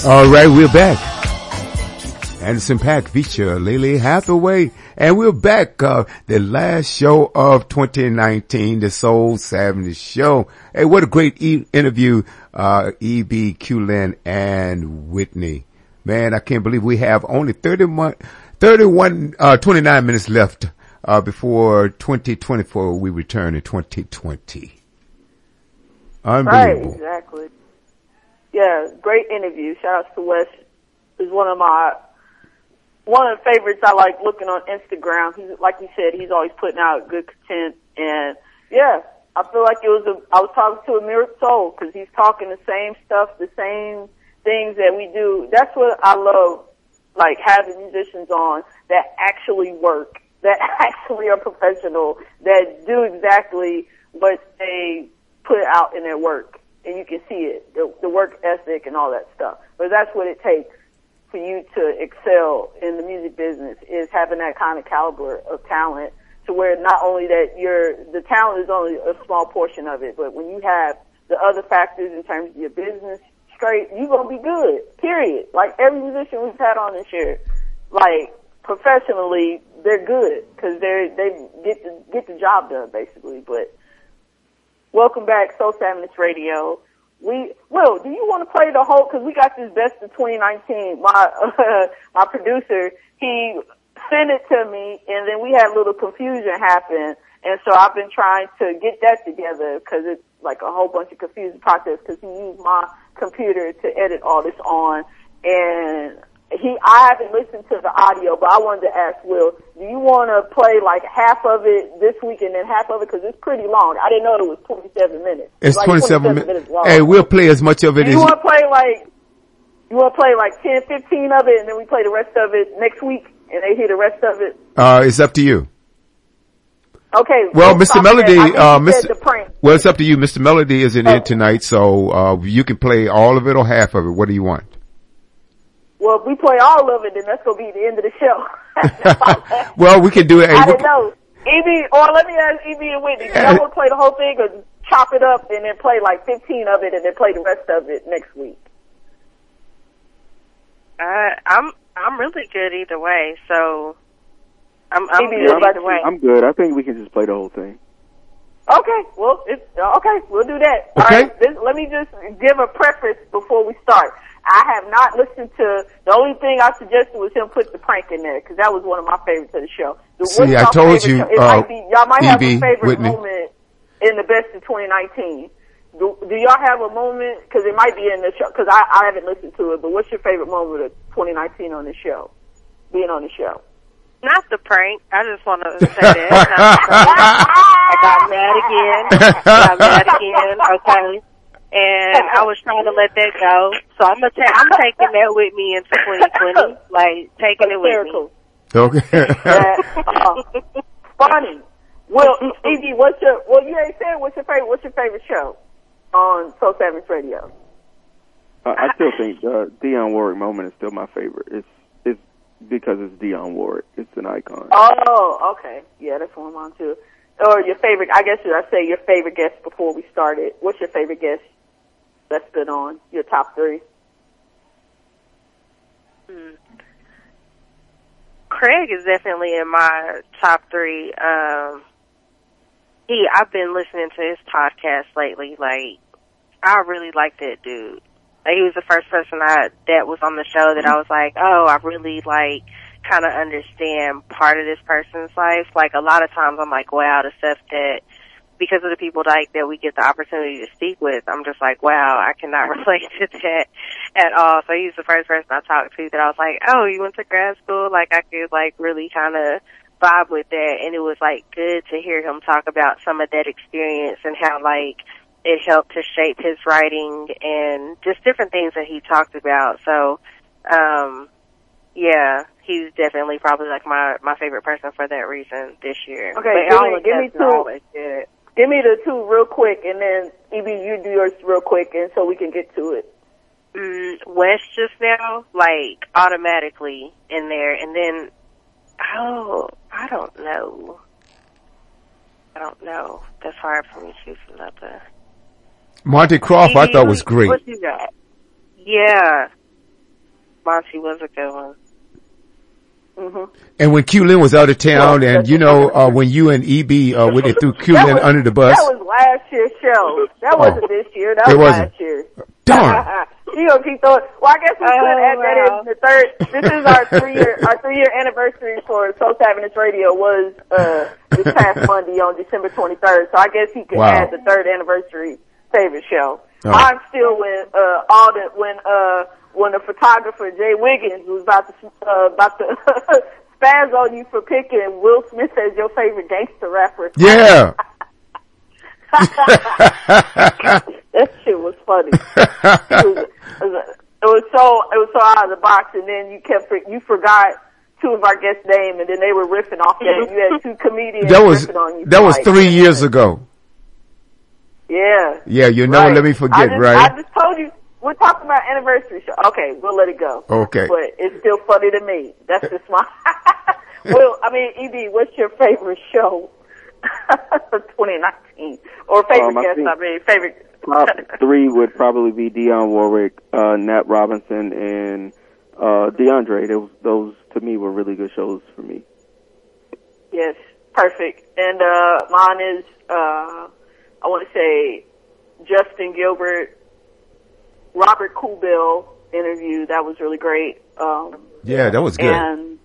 All right, we're back. Anderson .Paak feature Lalah Hathaway, and we're back. Uh, the last show of twenty nineteen, the Soul seventy show. Hey, what a great e- interview, uh, E B, Q-Lin, and Whitney. Man, I can't believe we have only thirty-one, thirty-one, uh, twenty-nine minutes left, uh, before twenty twenty-four. We return in twenty twenty. Unbelievable. Right, exactly. Yeah, great interview. Shout out to Wes. He's one of my, one of the favorites I like looking on Instagram. He's, like you said, he's always putting out good content. And yeah, I feel like it was a, I was talking to a mirrored soul because he's talking the same stuff, the same things that we do. That's what I love, like having musicians on that actually work, that actually are professional, that do exactly what they put out in their work. And you can see it, the, the work ethic and all that stuff. But that's what it takes for you to excel in the music business, is having that kind of caliber of talent, to where not only that you're, the talent is only a small portion of it, but when you have the other factors in terms of your business straight, you're going to be good, period. Like every musician we've had on this year, like professionally, they're good because they're, they get the, get the job done basically. But welcome back, Soul Savinist Radio. We, Will, do you want to play the whole, cause we got this best of twenty nineteen. My, uh, my producer, he sent it to me and then we had a little confusion happen. And so I've been trying to get that together cause it's like a whole bunch of confusing process cause he used my computer to edit all this on. And he, I haven't listened to the audio, but I wanted to ask Will, do you want to play like half of it this week and then half of it? Cause it's pretty long. I didn't know it was twenty-seven minutes. It's like twenty-seven, twenty-seven minutes long. Hey, we'll play as much of it do as you want to play like, you want to play like ten, fifteen of it and then we play the rest of it next week and they hear the rest of it? uh, it's up to you. Okay. Well, we'll Mister stop Melody, there. I think uh, you Mister said the prank. Well, it's up to you. Mister Melody isn't Oh. in tonight, so, uh, you can play all of it or half of it. What do you want? Well, if we play all of it, then that's going to be the end of the show. Well, we can do it. Hey, I we didn't can- know. E B, or let me ask E B and Whitney, do y'all want to play the whole thing or chop it up and then play like fifteen of it and then play the rest of it next week? Uh, I'm I'm really good either way, so I'm I'm Maybe good you're either way. I'm good. I think we can just play the whole thing. Okay, well, it's, okay, we'll do that. All Okay. right, this, let me just give a preface before we start. I have not listened to, the only thing I suggested was him put the prank in there, because that was one of my favorites of the show. The, See, what's I y'all told favorite you, show? It uh, might be, y'all might have E B, a favorite Whitney. moment in the best of twenty nineteen. Do, do y'all have a moment, because it might be in the show, because I, I haven't listened to it, but what's your favorite moment of twenty nineteen on the show, being on the show? Not the prank. I just want to say that. Not the prank. I got mad again. Got mad again. Okay. And I was trying to let that go. So I'm gonna ta- I'm taking that with me into twenty twenty. Like taking it with me. Okay. Yeah, uh, funny. Well, E B, what's your, well, you ain't said what's your favorite, what's your favorite show on Soul Savage Radio? Uh, I still think uh, Dionne Warwick moment is still my favorite. It's it's because it's Dionne Warwick. It's an icon. Oh, okay. Yeah, that's one of mine too. Or your favorite, I guess should I say your favorite guest before we started? What's your favorite guest that's been on? Your top three? Hmm. Craig is definitely in my top three. Um, he, I've been listening to his podcast lately. Like, I really like that dude. Like, he was the first person I that was on the show that I was like, oh, I really like kind of understand part of this person's life. Like, a lot of times I'm like, wow, the stuff that, because of the people like that we get the opportunity to speak with, I'm just like, wow, I cannot relate to that at all. So he's the first person I talked to that I was like, oh, you went to grad school? Like, I could like really kind of vibe with that. And it was like good to hear him talk about some of that experience and how like it helped to shape his writing and just different things that he talked about. So, um, yeah, he's definitely probably like my, my favorite person for that reason this year. Okay, but give all me, of give me that's always two. good. Give me the two real quick, and then E B, you do yours real quick, and so we can get to it. Mm, West just now, like automatically in there, and then oh, I don't know. I don't know. That's hard for me to choose another. Monty Croft, I thought was great. What you got? Yeah, Monty was a good one. Mm-hmm. And when Q-Lin was out of town, yeah, and you know, uh, when you and E B, uh, when they threw Q-Lin under the bus. That was last year's show. That wasn't Oh. this year. That It was wasn't. last year. Darn. You gonna keep throwing. Well, I guess we could Oh, add that wow. in the third. This is our three year, our three year anniversary for Soul Savage Radio was, uh, this past Monday on December twenty-third. So I guess he could Wow. add the third anniversary favorite show. Oh. I'm still when, uh, all the, when, uh, when the photographer Jay Wiggins was about to, uh, about to spaz on you for picking Will Smith as your favorite gangster rapper. Yeah. That shit was funny. It was, it was, it was so it was so out of the box, and then you kept you forgot two of our guests' name, and then they were riffing off that. You had two comedians That was, riffing on you. that was like, three years ago. Yeah. Yeah, you know, Right. let me forget, I just, right? I just told you we're talking about anniversary show. Okay, we'll let it go. Okay. But it's still funny to me. That's just my. Well, I mean, E B, what's your favorite show for twenty nineteen? Or favorite Um, I guest? think- I mean, favorite. Top three would probably be Dionne Warwick, uh, Nat Robinson, and uh, DeAndre. Those, those to me were really good shows for me. Yes, perfect. And uh mine is uh I want to say Justin Gilbert, Robert Koolbill interview. That was really great. Um Yeah, that was good. And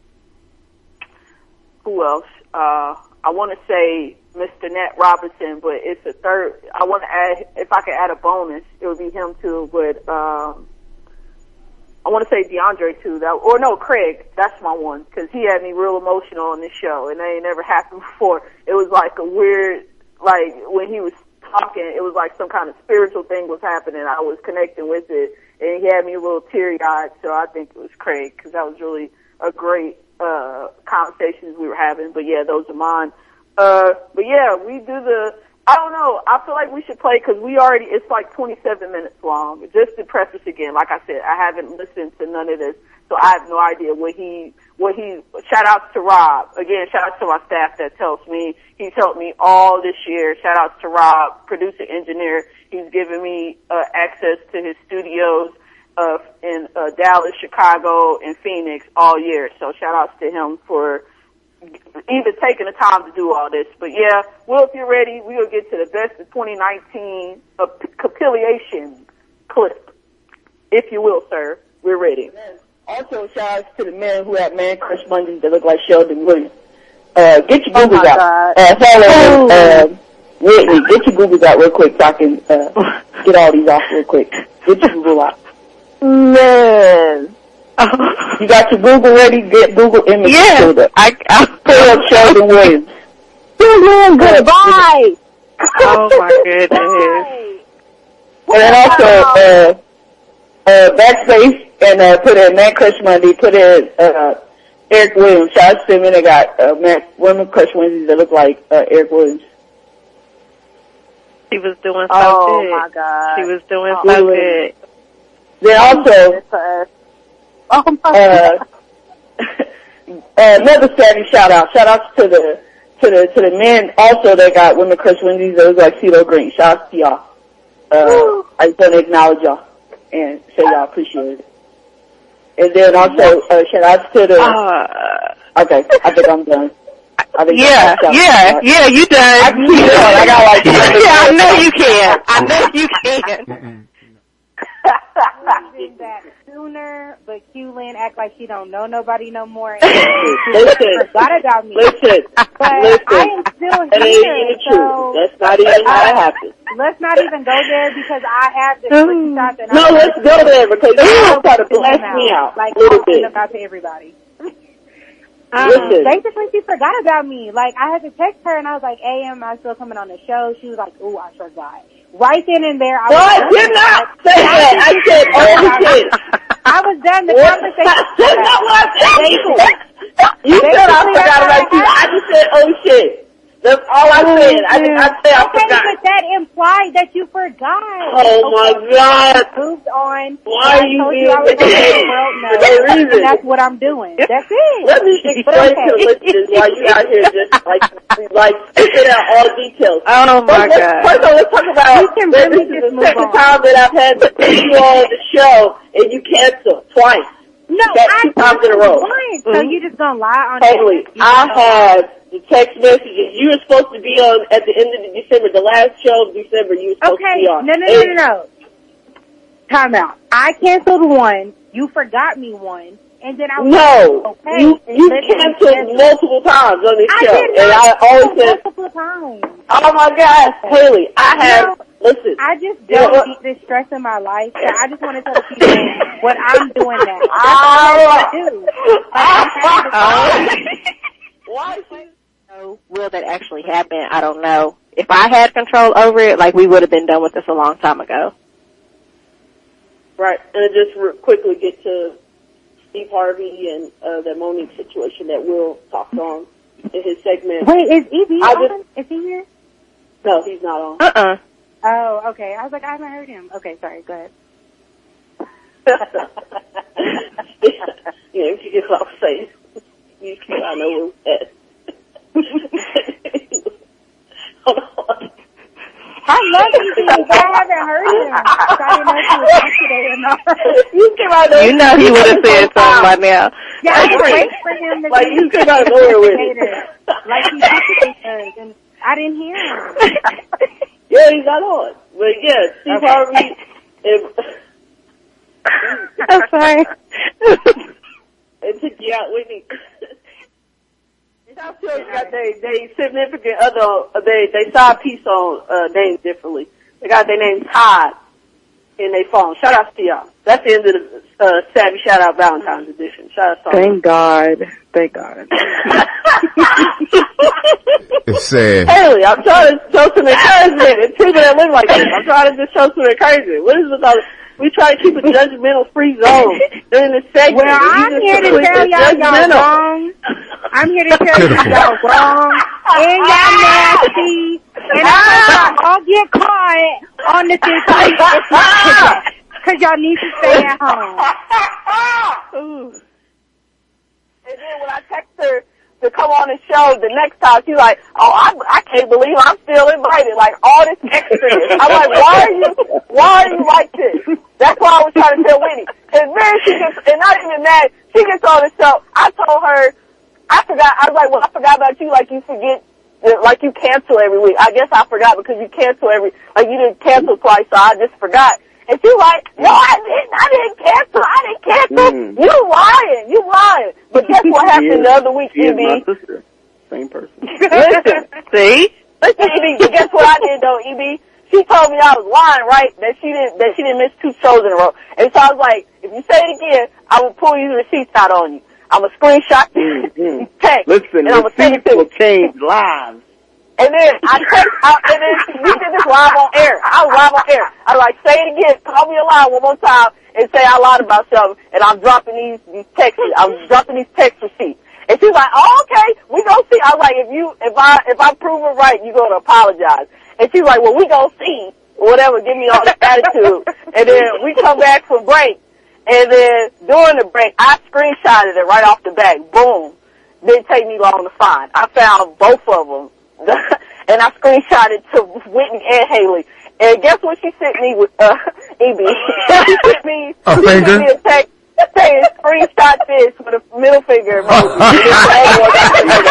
who else? Uh I want to say Mister Nat Robinson, but it's a third. I want to add, if I could add a bonus, it would be him too. But um I want to say DeAndre too. That, or no, Craig. That's my one, because he had me real emotional on this show, and that ain't never happened before. It was like a weird, like when he was talking, it was like some kind of spiritual thing was happening. I was connecting with it, and he had me a little teary-eyed. So I think it was Craig, because that was really a great uh conversations we were having. But yeah, those are mine. Uh, but yeah, we do the. I don't know. I feel like we should play because we already, it's like twenty-seven minutes long. Just to preface again, like I said, I haven't listened to none of this, so I have no idea what he, what he, shout outs to Rob. Again, shout outs to my staff that helps me. He's helped me all this year. Shout outs to Rob, producer, engineer. He's given me, uh, access to his studios, uh, in, uh, Dallas, Chicago, and Phoenix all year. So shout outs to him for even taking the time to do all this. But yeah, Will, if you're ready, we'll get to the best of twenty nineteen uh, compilation clip. If you will, sir. We're ready. Also, shout outs to the men who have man crush Mondays that look like Sheldon Williams. Uh, get your Googles my out. Uh, follow, uh, Whitney, get your Googles out real quick so I can, uh, get all these off real quick. Get your Google out. Man. You got your Google ready? Get Google images Yeah, pulled up. I, I Pull up Sheldon Williams. Sheldon, goodbye. Oh my goodness. And then also, uh, uh, backspace and, uh, put in Man Crush Monday, put in, uh, Eric Williams. Shout out to them, and they got, uh, Man, Women Crush Wednesdays that look like, uh, Eric Williams. She was doing so Oh good. my God. She was doing Oh, so really? good. Then also, Oh my uh, another savvy shout out. Shout outs to the, to the, to the men also that got Women Crush Wednesdays that look like CeeLo Green. Shout outs to y'all. Uh, I just want to acknowledge y'all and say y'all appreciate it. And then also, uh, shout outs to the, Uh, okay, I think I'm done. I think yeah, I'm yeah, yeah, you done. I can keep going. I got like, yeah, I know you can. I know you can. been back sooner, but Q-Lin act like she don't know nobody no more. And listen, forgot about me. listen, But listen. I am still That ain't here, even so true. That's not even how it happened. let's not even go there because I have the quick shots and No, I let's go there because you're trying to bless me out like a little I'll send bit. them out to everybody. Um, Listen. Basically, she forgot about me. Like, I had to text her, and I was like, "Hey, am I still coming on the show?" She was like, "Ooh, I forgot." Right then and there, I What? was done. Did not say that. I said, oh shit. I was done. The What? conversation. That's not what I said. Basically. You said I Basically, forgot that's about what you. I just said, oh shit. That's all I said. I did not say I Okay, forgot. but that implied that you forgot. Oh my God. Moved on. Why I are you told being you I was gonna let the ridiculous world know, for no reason? and that's what I'm doing. That's it. Let me explain to the listeners why you out here just like, like, spitting out all details. Oh my First, let's- God. First of all, let's talk about You can that really this is just the move second on. time that I've had to put you on the show and you canceled twice. No, That's I two times in a row. Once, so you just gonna lie on Haley, that? You I know? have the text messages. You were supposed to be on at the end of the December, the last show of December. You were supposed Okay, to be on. no, no, no, no, no. Time out. I canceled one. You forgot me one. And then I was No, like, okay, you you let's canceled reschedule. multiple times on this I show, did and not I always cancel said, multiple times. "Oh my gosh, Haley, I have No, listen." I just You know don't what? need this stress in my life. So I just want to tell the people what I'm doing now. That's Oh. what I do. Like, I'm having to- Why? So, will that actually happen? I don't know. If I had control over it, like, we would have been done with this a long time ago. Right, and just re- quickly get to Steve Harvey and uh, the Monique situation that Will talked on in his segment. Wait, is E B I on? Is he here? No, he's not on. Uh-uh. Oh, okay. I was like, I haven't heard him. Okay, sorry. Go ahead. You know, if you get what I'm saying, you can, I know where it's at. Hold on. I love you, but I haven't heard him. So I didn't know if he was on today or not. You came out there. You know he would have said something by now. Yeah, I was waiting for him to Like, be you came out of nowhere with it. later. Like he typically does, and I didn't hear him. Yeah, he's not on. But yeah, Steve Okay. Harvey. If, I'm sorry. it took you out, Whitney. South Shore got they they significant other they they saw a piece on uh names differently. They got their name Todd in their phone. Shout out to y'all. That's the end of the uh, Savvy Shout Out Valentine's edition. Shout out to Thank God. Thank God. It's sad. Haley, I'm trying to show some encouragement. It's people that live like this. I'm trying to just show some encouragement. What is it called? We try to keep a judgmental free zone during this segment. Well, I'm You here just to tell y'all y'all judgmental. wrong. I'm here to tell you y'all wrong. And y'all nasty. And I'm gonna all get caught on the fifteenth because y'all need to stay at home. And then when I text her to come on the show the next time, she's like, oh, I, I can't believe I'm still invited. Like, all this extraness. I'm like, why are you, why are you like this? That's why I was trying to tell Whitney. And then she gets, and not even that, she gets on the show. I told her, I forgot, I was like, well, I forgot about you like you forget, like you cancel every week. I guess I forgot because you cancel every, like you didn't cancel twice, so I just forgot. And she's like, no, I didn't, I didn't cancel, I didn't cancel. Mm. You lying, you lying. But guess what happened the other week, She is E B? my sister. Same person. Listen, See? listen, E B. But guess what I did though, E B? She told me I was lying, right? That she didn't, that she didn't miss two shows in a row. And so I was like, if you say it again, I will pull these receipts out on you. I'm gonna screenshot this Mm-hmm. text, Listen, and I'm gonna send it receipts to will you. change lives. And then I text, I, and then we did this live on air. I was live on air. I was like, say it again, call me a lie one more time, and say I lied about something, and I'm dropping these these texts. I'm dropping these text receipts. And she's like, oh, okay, we gonna see. I was like, if you, if I, if I prove it right, you gonna apologize. And she's like, well, we gonna see, or whatever, give me all this attitude. And then we come back from break, and then during the break, I screenshotted it right off the bat. Boom. Didn't take me long to find. I found both of them. And I screenshotted to Whitney and Haley. And guess what she sent me with, uh, E B? She sent me, A she finger? sent me a text saying, screenshot this with a middle finger emoji. And it's the one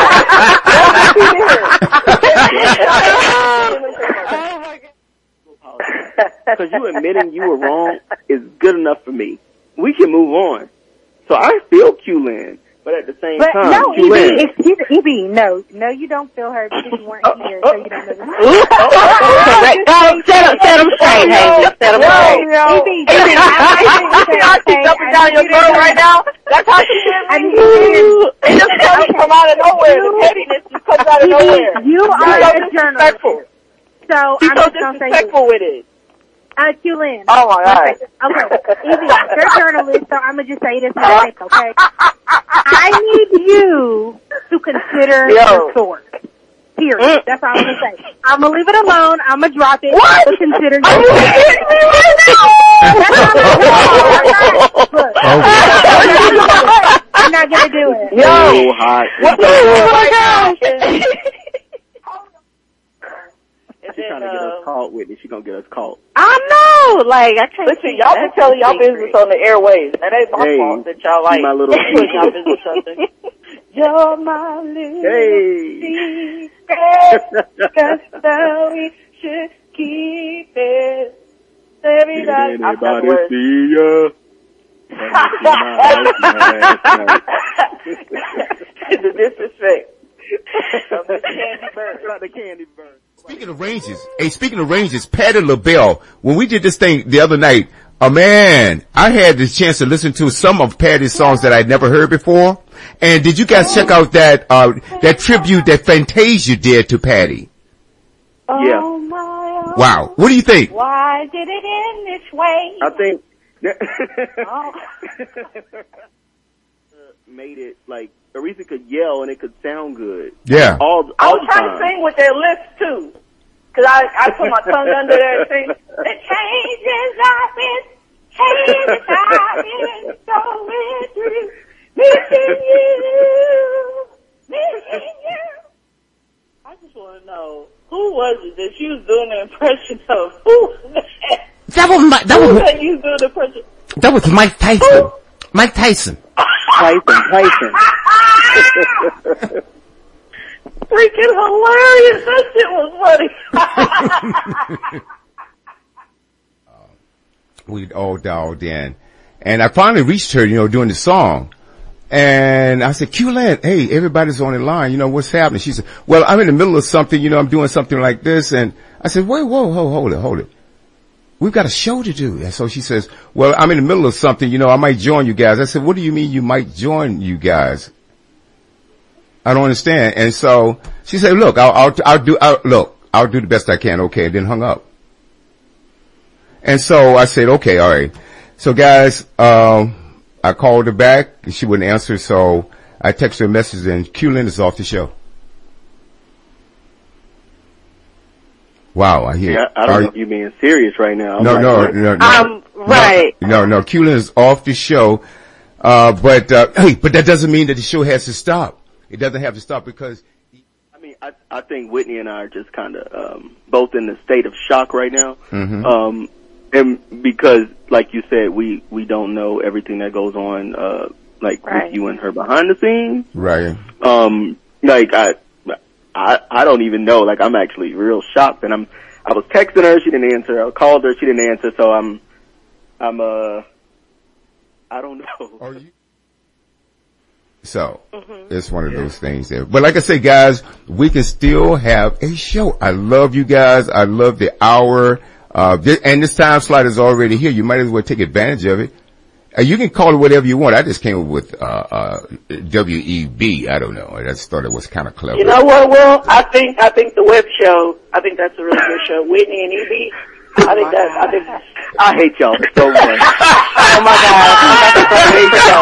that Because you admitting you were wrong is good enough for me. We can move on. So I feel Q-Lin, but at the same But time, no, E Q-Lin. B, excuse me, E B, no, no, you don't feel her because you weren't here, so you don't know the Correct. No, set him, set him straight, Haley. Set him straight. E B, E B, I see how she's jumping down your throat right now. That's how she I is. need you It just comes from out of nowhere. The pettiness just comes out of E B, nowhere. you She's are so a journalist. disrespectful. So She's I'm so just gonna say this. disrespectful with it. Uh, Q-Lin. Oh my God. Okay, okay. Evie, you're a journalist, so I'm gonna just say this real quick, okay? I need you to consider Yo. your source. Period. Mm. That's all I'm gonna say. I'm gonna leave it alone. I'm gonna drop it. What? But consider Are your you source. kidding me right now? That's all I'm gonna do. Look, I'm not gonna do it. Yo. So hot. What the She's hell right now is... trying trying to get us caught, Whitney. She gonna get us caught. I know, like I can't. Listen, y'all been telling y'all business on the airways. That ain't my Hey, fault that y'all like my little putting y'all business something. You're my little Hey. secret, 'cause now we should keep it. Everybody, Did I'm done anybody with see ya? the disrespect. Of the candy bird. Not the candy bird. Speaking of ranges, hey, speaking of ranges, Patti LaBelle, when we did this thing the other night, oh man, I had the chance to listen to some of Patti's songs that I'd never heard before. And did you guys check out that, uh, that tribute that Fantasia did to Patti? Yeah. Oh my, Wow. What do you think? why did it end this way? I think Oh. made it like Aretha could yell and it could sound good. Yeah. All, I all was the trying time. to sing with their lips too. Cause I, I put my tongue under there and sing. The changes I've been, changes I've been going through. Missing you, missing you. I just want to know, who was it that she was doing the impression of? Who? That was my, that who was, that you was doing the impression? that was Mike Tyson. Mike Tyson. Tyson, Tyson. Freaking hilarious. That shit was funny. We all dialed in. And I finally reached her, you know, doing the song. And I said, Q-Lan, hey, everybody's on the line. You know, what's happening? She said, well, I'm in the middle of something. You know, I'm doing something like this. And I said, wait, whoa, whoa, hold it, hold it. We've got a show to do. And so she says, well, I'm in the middle of something. You know, I might join you guys. I said, what do you mean you might join you guys? I don't understand. And so she said, look, I'll, I'll, I'll do, I'll, look, I'll do the best I can. Okay. And then hung up. And so I said, okay, all right. So guys, um, I called her back and she wouldn't answer. So I texted her a message and Q-Lan is off the show. Wow. I hear. Yeah, I don't know if you're being serious right now. I'm No, like, no, what? no, no. Um, right. No, no, Q-Lan is off the show. Uh, but, uh, hey, but that doesn't mean that the show has to stop. It doesn't have to stop because. I mean, I, I think Whitney and I are just kind of, um, both in the state of shock right now. Mm-hmm. Um, and because, like you said, we, we don't know everything that goes on, uh, like Right. with you and her behind the scenes. Right. Um, like I, I, I don't even know. Like I'm actually real shocked, and I'm. I was texting her, she didn't answer. I called her, she didn't answer. So I'm, I'm uh, I don't know. Are you? So, mm-hmm. It's one of those things there. But like I say, guys, we can still have a show. I love you guys. I love the hour. Uh, this, and this time slot is already here. You might as well take advantage of it. Uh, you can call it whatever you want. I just came up with, uh, uh, W E B. I don't know. I just thought it was kind of clever. You know what, Will? I think, I think the web show, I think that's a really good show. Whitney and E B. I think that, I think that's, I hate y'all so much. Oh my God. I hate y'all.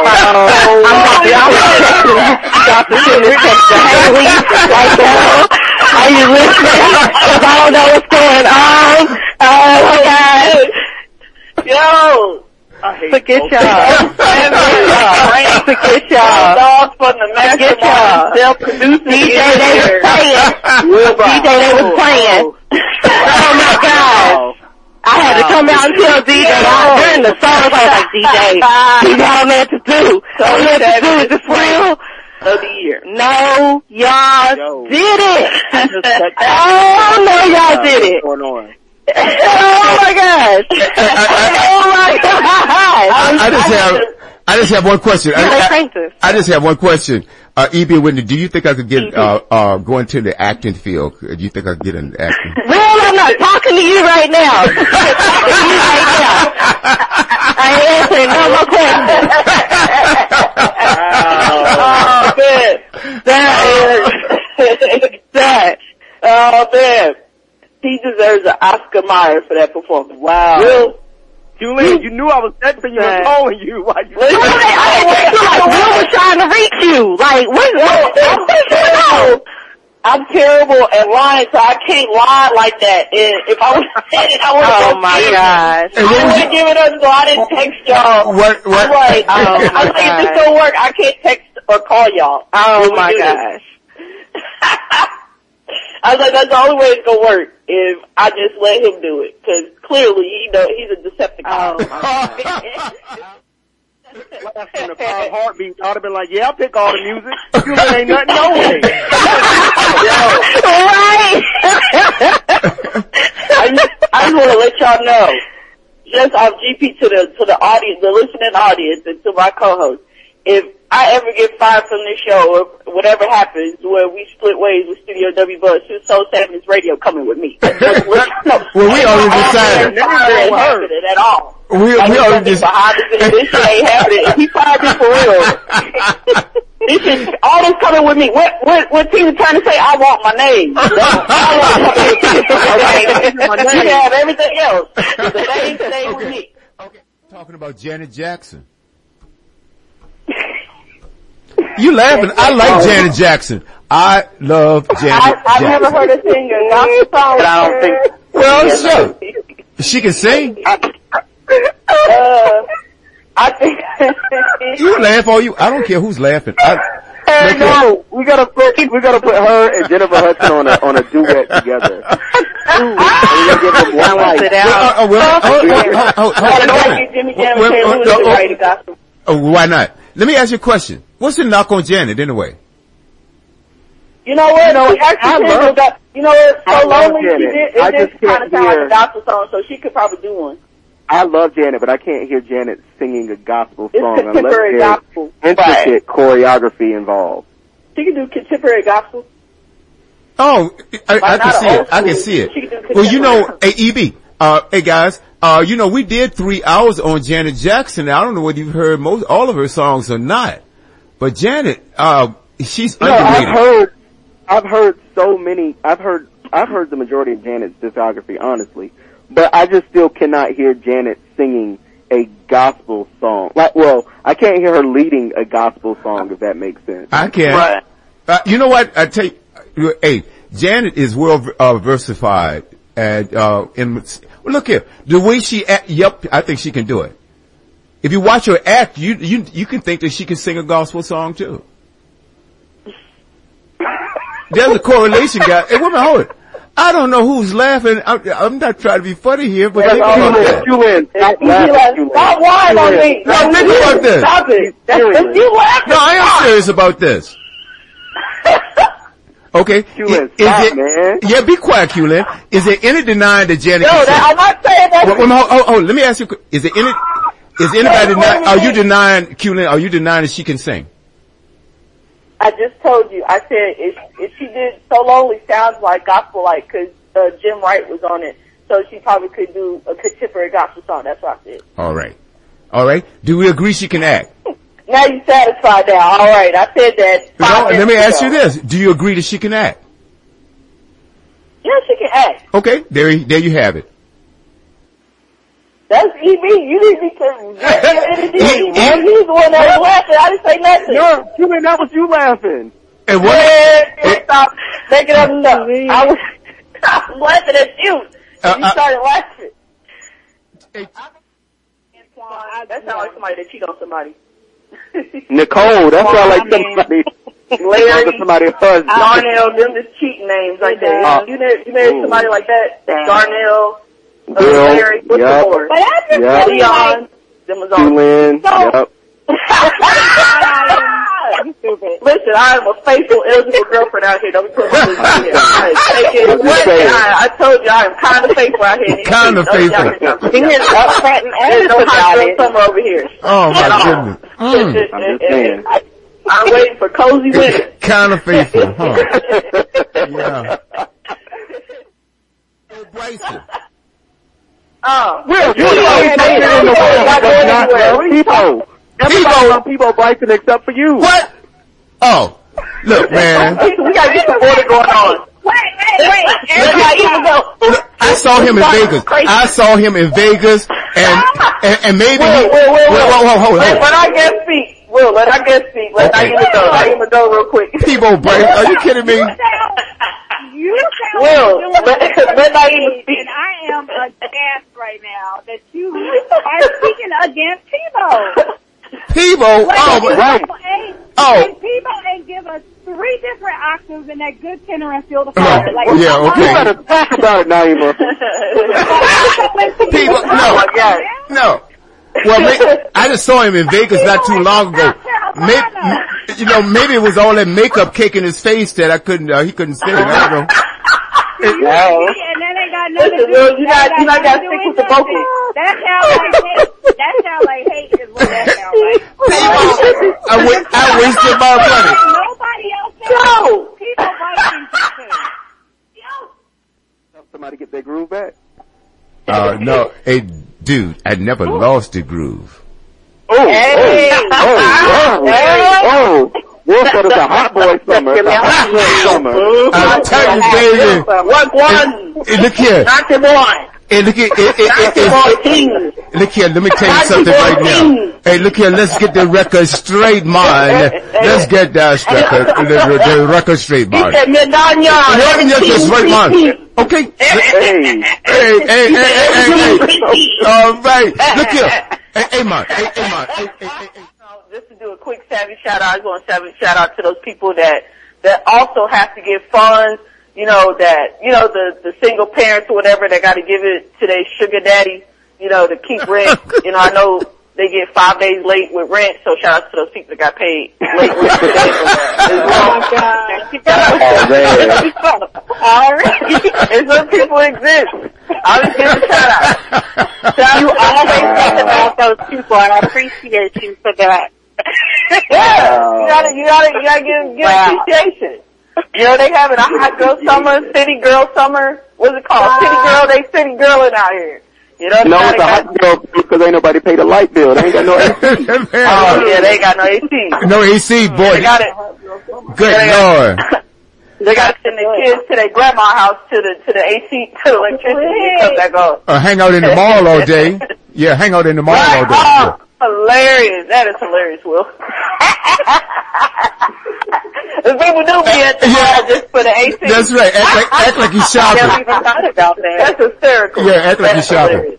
Doctor Sugar texted Haley right now. Are you listening? Because I don't know what's going on. Oh my God. yo! I hate Forget both y'all. Forget y'all. Dogs from the Forget y'all. mastermind self-producing D J they was playing. D J they was playing. Oh my God. I had to come out and tell D J during the song. I was like, D J, you know what meant to do. So what meant to do is this real? Of the year. No, y'all Yo. did it. Oh no, y'all did it. What's going on? Oh my gosh. Oh my gosh. I just have, I just have one question. Yeah, they I, pranked us. I, I just have one question. Uh, E B and Whitney, do you think I could get, uh, uh, go into the acting field? Do you think I could get into acting? Well, I'm not talking to you right now. I'm talking to you right now. I ain't answering no more questions. Oh, man. That is, that. Oh, man. He deserves an Oscar Mayer for that performance. Wow. Will, Julian, you knew I was texting you and calling you. Why you? I didn't feel like Will was trying to reach you. Like, what, what, what's going on? I'm terrible at lying, so I can't lie like that. And if I would have said it, I would have. Oh my gosh. I would have given up, so I didn't text y'all. What, what? I'm like, Oh, I my was like, if this gosh. don't work, I can't text or call y'all. Oh When we my do this. gosh. I was like, that's the only way it's gonna work if I just let him do it, because clearly, you know, he's a Decepticon. From the five heartbeats, I'd have been like, yeah, I'll pick all the music. You ain't nothing, no way. Right. I just, I just want to let y'all know, just off G P to the to the audience, the listening audience, and to my co-host, if I ever get fired from this show or whatever happens where we split ways with Studio W Buzz, Soul Savage Radio coming with me. Just, just, no, well, we already decided. Never ain't happening at all. We, we already just behind the scenes. This shit ain't happening. If he fired me for real, this is all this coming with me. What what what Tina trying to say? I want my name. I want my name. You can have everything else. The name stay with me. Okay. Talking about Janet Jackson. You laughing? I like Janet Jackson. I love Janet I, I've Jackson. never heard her sing a gospel song. But I don't think. Well, sure. She can sing. Uh, I think. You laugh all you. I don't care who's laughing. I, Hey, no, we gotta put we gotta put her and Jennifer Hudson on a on a duet together. Ooh, we gotta give them one life. Sit down. Oh, well, oh, oh, oh, oh, Jimmy Jam and Taylor Lewis to write a gospel. oh, why not? Let me ask you a question. What's the knock on Janet anyway? You know what? You know, She actually I did love- a go- You know what? I So love lonely she Janet. did. I It just did kind of can't sound like hear- a gospel song, so she could probably do one. I love Janet, but I can't hear Janet singing a gospel It's song unless contemporary there's gospel. intricate choreography involved. She can do contemporary gospel. Oh, I, I Like, can not see an it. old I can school. see it. She can do Well, you know, contemporary. hey, E B, uh, hey guys, uh, you know, we did three hours on Janet Jackson. I don't know whether you've heard most, all of her songs or not, but Janet, uh, she's No, I've underrated. heard, I've heard so many, I've heard, I've heard the majority of Janet's discography, honestly, but I just still cannot hear Janet singing a gospel song. Like, well, I can't hear her leading a gospel song, if that makes sense. I can. Right. Uh, you know what? I tell you, hey, Janet is well uh, versified, and uh, in well, look here, the way she act. Yep, I think she can do it. If you watch her act, you you you can think that she can sing a gospel song too. There's a correlation, guy. Hey, woman, hold it. I don't know who's laughing. I'm, I'm not trying to be funny here, but think about that. You in. Stop You laughing, like, you in. stop lying on me. No, think about this. Stop it. That's, Seriously. you laughing. No, I am serious about this. Okay. Qlin, Is stop, it, man. yeah, be quiet, Qlin. Is there any denying that Janet No, can sing? that, I'm not saying that. Well, well, hold, hold, let me ask you, is there any, is anybody denying, are you denying, Qlin, are you denying that she can sing? I just told you. I said if if she did So Lonely sounds like gospel, like because uh, Jim Wright was on it, so she probably could do a contemporary gospel song. That's what I said. All right. All right. Do we agree she can act? Now you satisfied now. All right, I said that. No, five let me minutes ask you ago. this. Do you agree that she can act? Yeah, she can act. Okay. There, there you have it. That's E B. You didn't need to. Get your energy. E- Man, He's the one that was laughing. I didn't say nothing. No, you mean that was you laughing. And what? Man, stop making up stuff. I was, I was laughing at you. Uh, you uh, started laughing. Hey, That sounds like somebody that cheat on somebody. Nicole, that sounds like somebody, Larry, somebody husband. Darnell, them just cheating names right there. Uh, you, married, you married somebody like that? Darnell, uh, Will, Larry, what's yep. the board? But I just Yep. feel like, Leon, them was all. Qlin, yep. you stupid. Listen, I am a faithful, eligible girlfriend out here. Don't be putting my business in here. I take it. I'm just What? saying. I, I told you I am kind of faithful out here. Kinda faithful. He is upfront and honest about it. Summer over here. Oh my goodness. Mm. I'm just saying. I'm waiting for cozy winter. Kind of faithful, huh? Yeah. Hey, Bryson. Oh, Will, you Yeah, always yeah, making it yeah, in the yeah, world. yeah, That's yeah, not yeah, love people. Everybody on people Bryson except for you. What? Oh, look, man. we gotta get some order going on. Wait, wait, wait. Everybody even go. Look, I saw him in Vegas. I saw him in Vegas, and and, and maybe he. Will, Will, Will, Wait, Will. hold, hold, hold, Let, hold. let our guest speak. Will, let our guest speak. Let Okay. Naima go. Naima go real quick. People, Bryson, are you kidding me? You sound Will, like let, you're let Naima speak. and I am aghast right now that you are speaking against Tebow. People, Like, oh, Tebow right. ain't, Oh. like, Tebow ain't give us three different octaves in that good tenor and feel the Oh, fire. Like, yeah, okay. You better talk about it, Naima. People, no, no. Well, may, I just saw him in Vegas not too long ago. Maybe, you know, maybe it was all that makeup kicking his face that I couldn't, uh, he couldn't sing. I don't know. And that ain't got nothing to do. Listen, you got, you got to stick with the vocals. That sounds like hate. That sounds like hate is what that sounds like. I, wa- I wasted my money. Nobody else knows. People like these Help somebody get their groove back. Uh, no, hey, dude, I never lost the groove. Oh, Hey. oh, oh, oh, oh. Wolf said it's a hot boy summer. It's a hot boy summer. I tell you, baby. What one? Hey, look here. Not the boy. Hey, look here. Hey, hey, Not hey, the boy hey, king. look here. Let me tell you something right now. Hey, look here. Let's get the record straight, man. Let's get that record, the, the record straight, man. He said, Medalla. Let me get this right, man. Okay. Hey, hey, hey, hey, hey, hey. All right. Look here. Hey, hey, man. Hey, hey, man. Hey, hey, hey, hey. Just to do a quick savvy shout out, I just want to savvy shout out to those people that, that also have to give funds, you know, that, you know, the, the single parents or whatever that got to give it to their sugar daddy, you know, to keep rent. You know, I know they get five days late with rent, so shout out to those people that got paid late with rent. Oh my God. Alright. And some people exist. I'll just give a shout out. Shout You out always to think about those people, and I appreciate you for that. Yeah, you gotta, you gotta, you gotta give, give Wow. appreciation. You know, they having a hot girl summer, city girl summer. What's it called? City girl, they city girling out here. You know, No, they it's a got, hot girl because ain't nobody paid a light bill. They ain't got no A C. oh yeah, they ain't got no A C. No A C, boy. They got it. Good Lord. They got to send their kids to their grandma's house to the, to the A C, to the electricity and come back on. Uh, hang out in the mall all day. Yeah, hang out in the mall all day. Oh, hilarious. That is hilarious, Will. The people do be at the mall just for the A C. That's right. Act like, act like you're I never shopping. even thought about that. That's hysterical. Yeah, act like That's you're shopping. hilarious.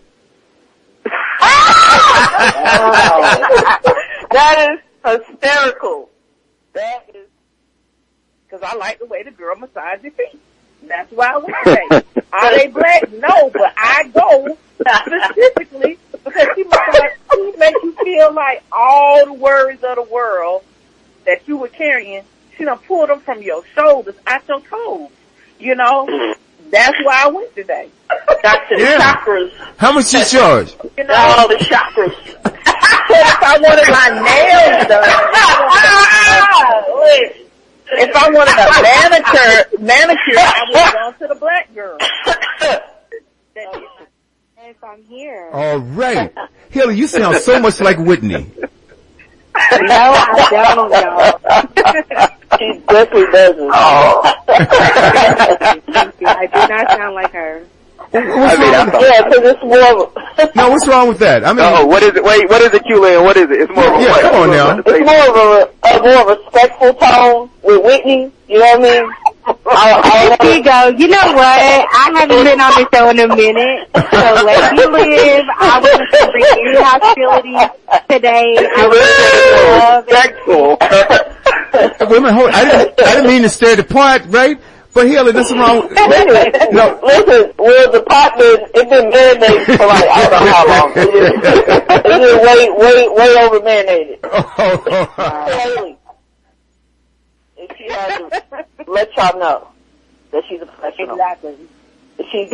That is hysterical. That is, Because I like the way the girl massage your feet. That's why I went today. Are they black? No, but I go specifically because she massage, she makes you feel like all the worries of the world that you were carrying, she done pulled them from your shoulders out your toes. You know? That's why I went today. That's the Yeah. chakras. How much you charge? You know, all the chakras. If I wanted my nails done, if I wanted a manicure, manicure, I would have gone to the black girl. Yes, I'm here. All right. Hilly, you sound so much like Whitney. No, I don't, y'all. She definitely doesn't. Oh. I do not sound like her. What's I mean, wrong I with, Yeah, because it's more of a, no, what's wrong with that? I mean, Oh, what is it? Wait, what is it, Q-Lane? What is it? It's more of a Yeah, what? come on now. it's more of a, a more respectful tone with Whitney. You know what I mean? I, Here you go. You know what? I haven't been on the show in a minute. So let me live. I wasn't to bring any hostility today. I was respectful. wait a minute, hold on. I didn't, I didn't mean to stir the pot, right? But Hilly, this is wrong. No. Listen, well, the pot been, it been marinated for like, I don't know how long. It is, it is way, way, way over marinated. Haley. And she has to let y'all know that she's a professional. Exactly. She's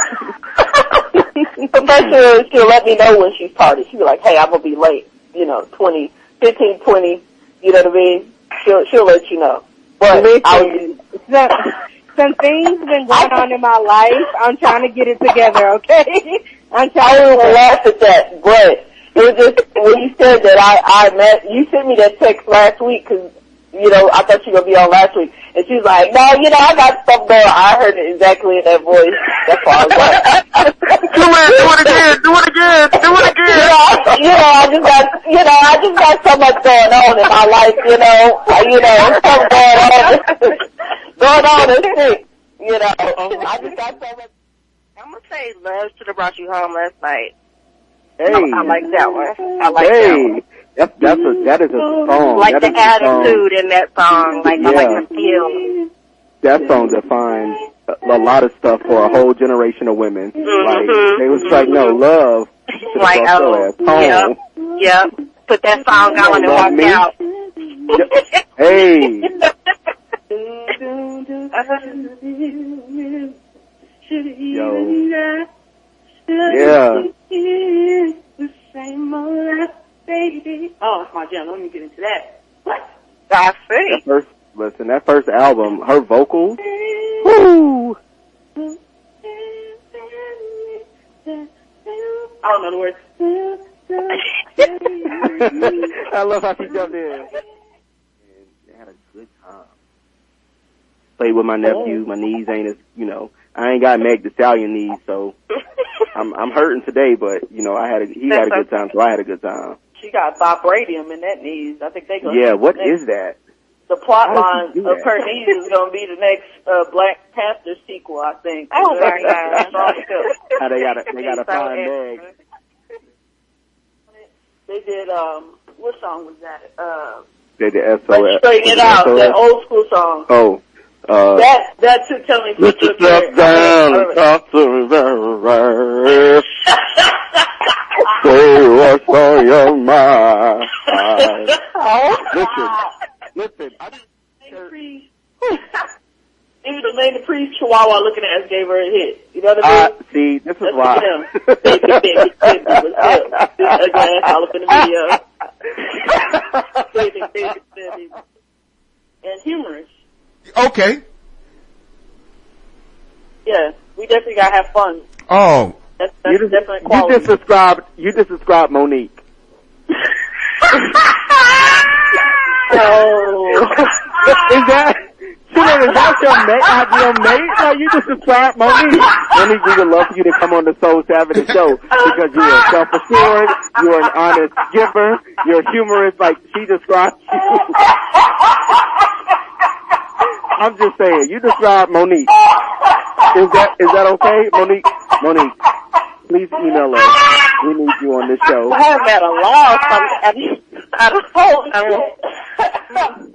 professional. She'll let me know when she's tardy. She'll be like, hey, I'm gonna be late. You know, twenty, fifteen, twenty. You know what I mean? She'll, she'll let you know. But I was, some, some things been going on in my life. I'm trying to get it together, okay? I'm I trying don't to even laugh at that, but it was just when you said that I, I met, you sent me that text last week 'cause you know, I thought you were going to be on last week. And she was like, no, you know, I got stuff going. I heard it exactly in that voice. That's why I was like, Do it, do it again, do it again, do it you again. know, you know, I just got, you know, I just got so much going on in my life, you know, uh, you know, something going on, going on and shit, you know. I just got so much. I'm gonna say Love Should Have Brought You Home last night. Hey. I like that one. I like Hey. that one. That's, that's a, that is a song. Like that the is a song. attitude in that song, like I Yeah. like the feel. That song defines a, a lot of stuff for a whole generation of women. Mhm. Like, they was like, no, love. should've Like, brought your oh, ass home. yep, yep. Put that song on and Love walk me. out. Hey. Yo. Yeah. Oh, it's my jam. Let me get into that. I see. That first, listen, that first album, her vocals, woo. I don't know the words. I love how she jumped in. And they had a good time. Played with my nephew. My knees ain't as, you know, I ain't got Meg Thee Stallion knees, so I'm I'm hurting today. But you know, I had a, he had a good time, so I had a good time. She got vibranium in that knees. I think they gonna. Yeah, what next, is that? The plot How does line she do of that? her knees is gonna be the next uh, Black Panther sequel, I think. Oh my gosh. How they gotta they gotta So find interesting. Meg. They did um what song was that? Uh They did S O Let's S. Straighten It Out, that old school song. Oh, uh, That that too tell me Put yourself down and talk to me very say what's on your mind. Listen, listen. I just, Even the Lane the Priest Chihuahua looking at us gave her a hit. You know what I uh, mean? see, this is That's why. him. Baby, baby, baby, was him. This ugly ass all up in the video. Baby, baby, baby. And humorous. Okay. Yeah, we definitely gotta have fun. Oh. That's, that's You just, definitely you quality. just described, you just described Monique. Oh. Is that, Shit, is that your mate, ideal mate? No, you just described Monique. Monique, we would love for you to come on the Soul Savage show because you are self-assured, you are an honest giver, you're humorous, like she described you. I'm just saying, you described Monique. Is that, is that okay? Monique, Monique, please email us. We need you on this show. I'm at a loss. I'm at a fault.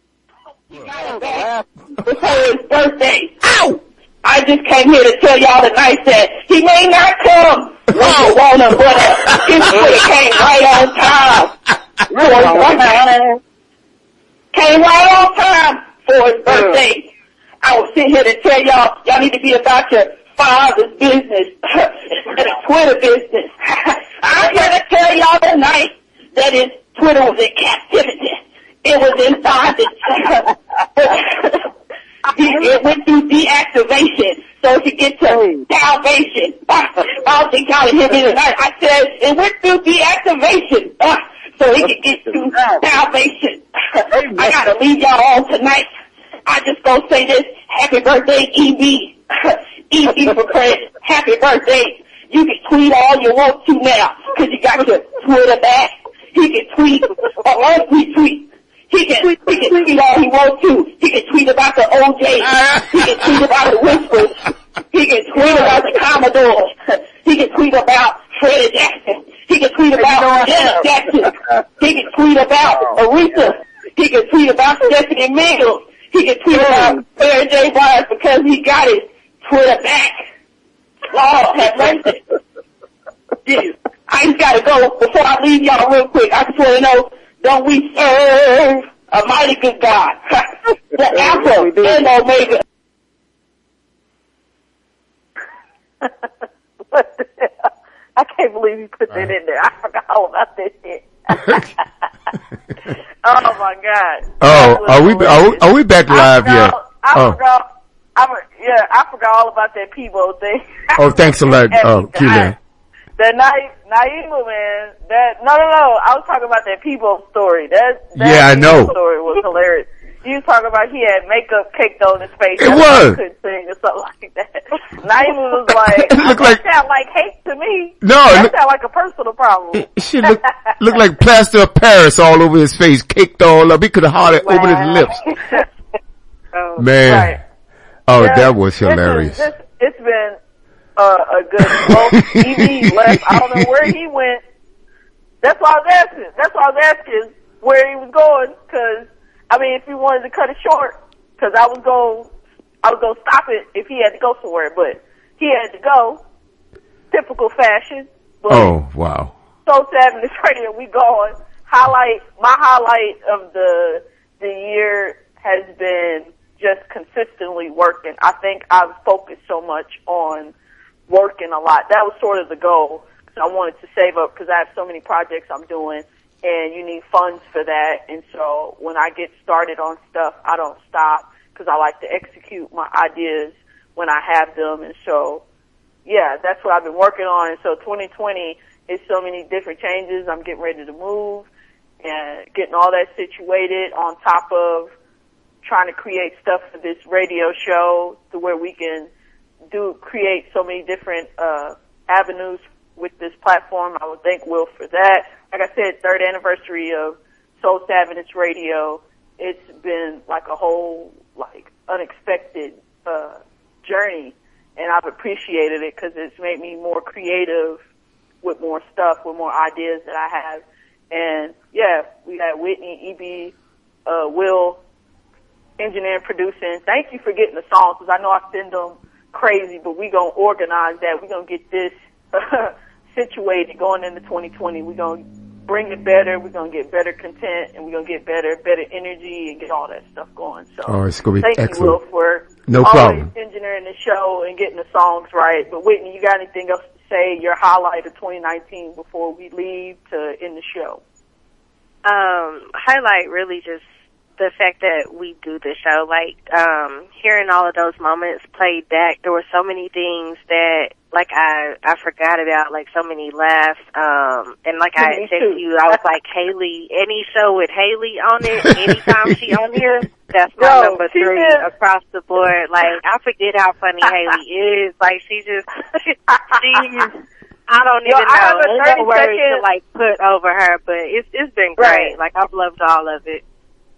Before his birthday. Ow! I just came here to tell y'all tonight that he may not come when you want him, but his foot came right on time. Right came right on time for his birthday. I was sitting here to tell y'all, y'all need to be about your father's business instead of Twitter business. I'm here to tell y'all tonight that his Twitter was in captivity. It was in bondage. It went through deactivation so it could get to salvation. I don't think y'all hear me tonight. I said it went through deactivation uh, so it could get to salvation. I gotta leave y'all on tonight. I just gonna say this. Happy birthday, E B. E B for credit. Happy birthday. You can tweet all you want to now because you got your Twitter back. He can tweet or retweet. He can, he can tweet all he wants to. He can tweet about the O J. He can tweet about the Whispers. He can tweet about the Commodores. He can tweet about Freddie Jackson. He can tweet about Janet Jackson. He can tweet about Aretha. He can tweet about Stephanie Mills. He can tweet about Mary J. Blige because he got his Twitter back. Lord have mercy. Jeez. I just gotta go before I leave y'all real quick. I just wanna know, don't we serve a mighty good God? The Alpha and Omega. What the hell? I can't believe you put that in there. I forgot all about that shit. Oh my God. Oh, are we, are we, are we back live yet? I Oh, forgot, I, yeah, I forgot all about that Peebo thing. oh, thanks a lot. Oh, Keelan. That Na- Naima, man, that, no, no, no, I was talking about that Peebo story. That, that Yeah, I Peebo know. story was hilarious. You was talking about he had makeup caked on his face. It That's why was. he couldn't sing or something like that. Naima was like, It looked that like- sound like hate to me. No, That it look- sound like a personal problem. She looked, looked like plaster of Paris all over his face, caked all up. He could have hardly opened his lips. Oh, Man. right. Oh, Yeah, that was this is- hilarious. this- it's been uh, a good, well, E B left, I don't know where he went. That's why I was asking. That's why I was asking where he was going. Cause, I mean, if he wanted to cut it short, cause I was going, I was going to stop it if he had to go somewhere, but he had to go. Typical fashion. But Oh, wow. Soul Savage Radio, we going. Highlight, my highlight of the, the year has been just consistently working. I think I've focused so much on working a lot. That was sort of the goal. Cause I wanted to save up because I have so many projects I'm doing and you need funds for that. And so when I get started on stuff, I don't stop because I like to execute my ideas when I have them. And so, yeah, that's what I've been working on. And so twenty twenty is so many different changes. I'm getting ready to move and getting all that situated on top of trying to create stuff for this radio show to where we can do, create so many different, uh, avenues with this platform. I would thank Will for that. Like I said, third anniversary of Soul Savage Radio. It's been like a whole, like, unexpected, uh, journey. And I've appreciated it because it's made me more creative with more stuff, with more ideas that I have. And yeah, we got Whitney, E B, uh, Will, engineering, producing. Thank you for getting the songs because I know I send them crazy, but we gonna organize that. We gonna get this uh, situated going into twenty twenty. We gonna bring it better. We're gonna get better content, and we're gonna get better, better energy, and get all that stuff going. So, Oh, it's gonna be thank excellent. you, Will, for No always problem. engineering the show and getting the songs right. But Whitney, you got anything else to say? Your highlight of twenty nineteen before we leave to end the show? Um, highlight really just the fact that we do the show, like, um, hearing all of those moments played back. There were so many things that, like, I, I forgot about, like, so many laughs. Um, and like I Me said too. to you, I was like, Haley, any show with Haley on it, anytime she on here, that's my Yo, number she three is- across the board. Like, I forget how funny Haley is. Like, she just, she, she's, I don't Yo, even I have know. a There's thirty no words second to, like, put over her, but it's, it's been great. Right. Like, I've loved all of it.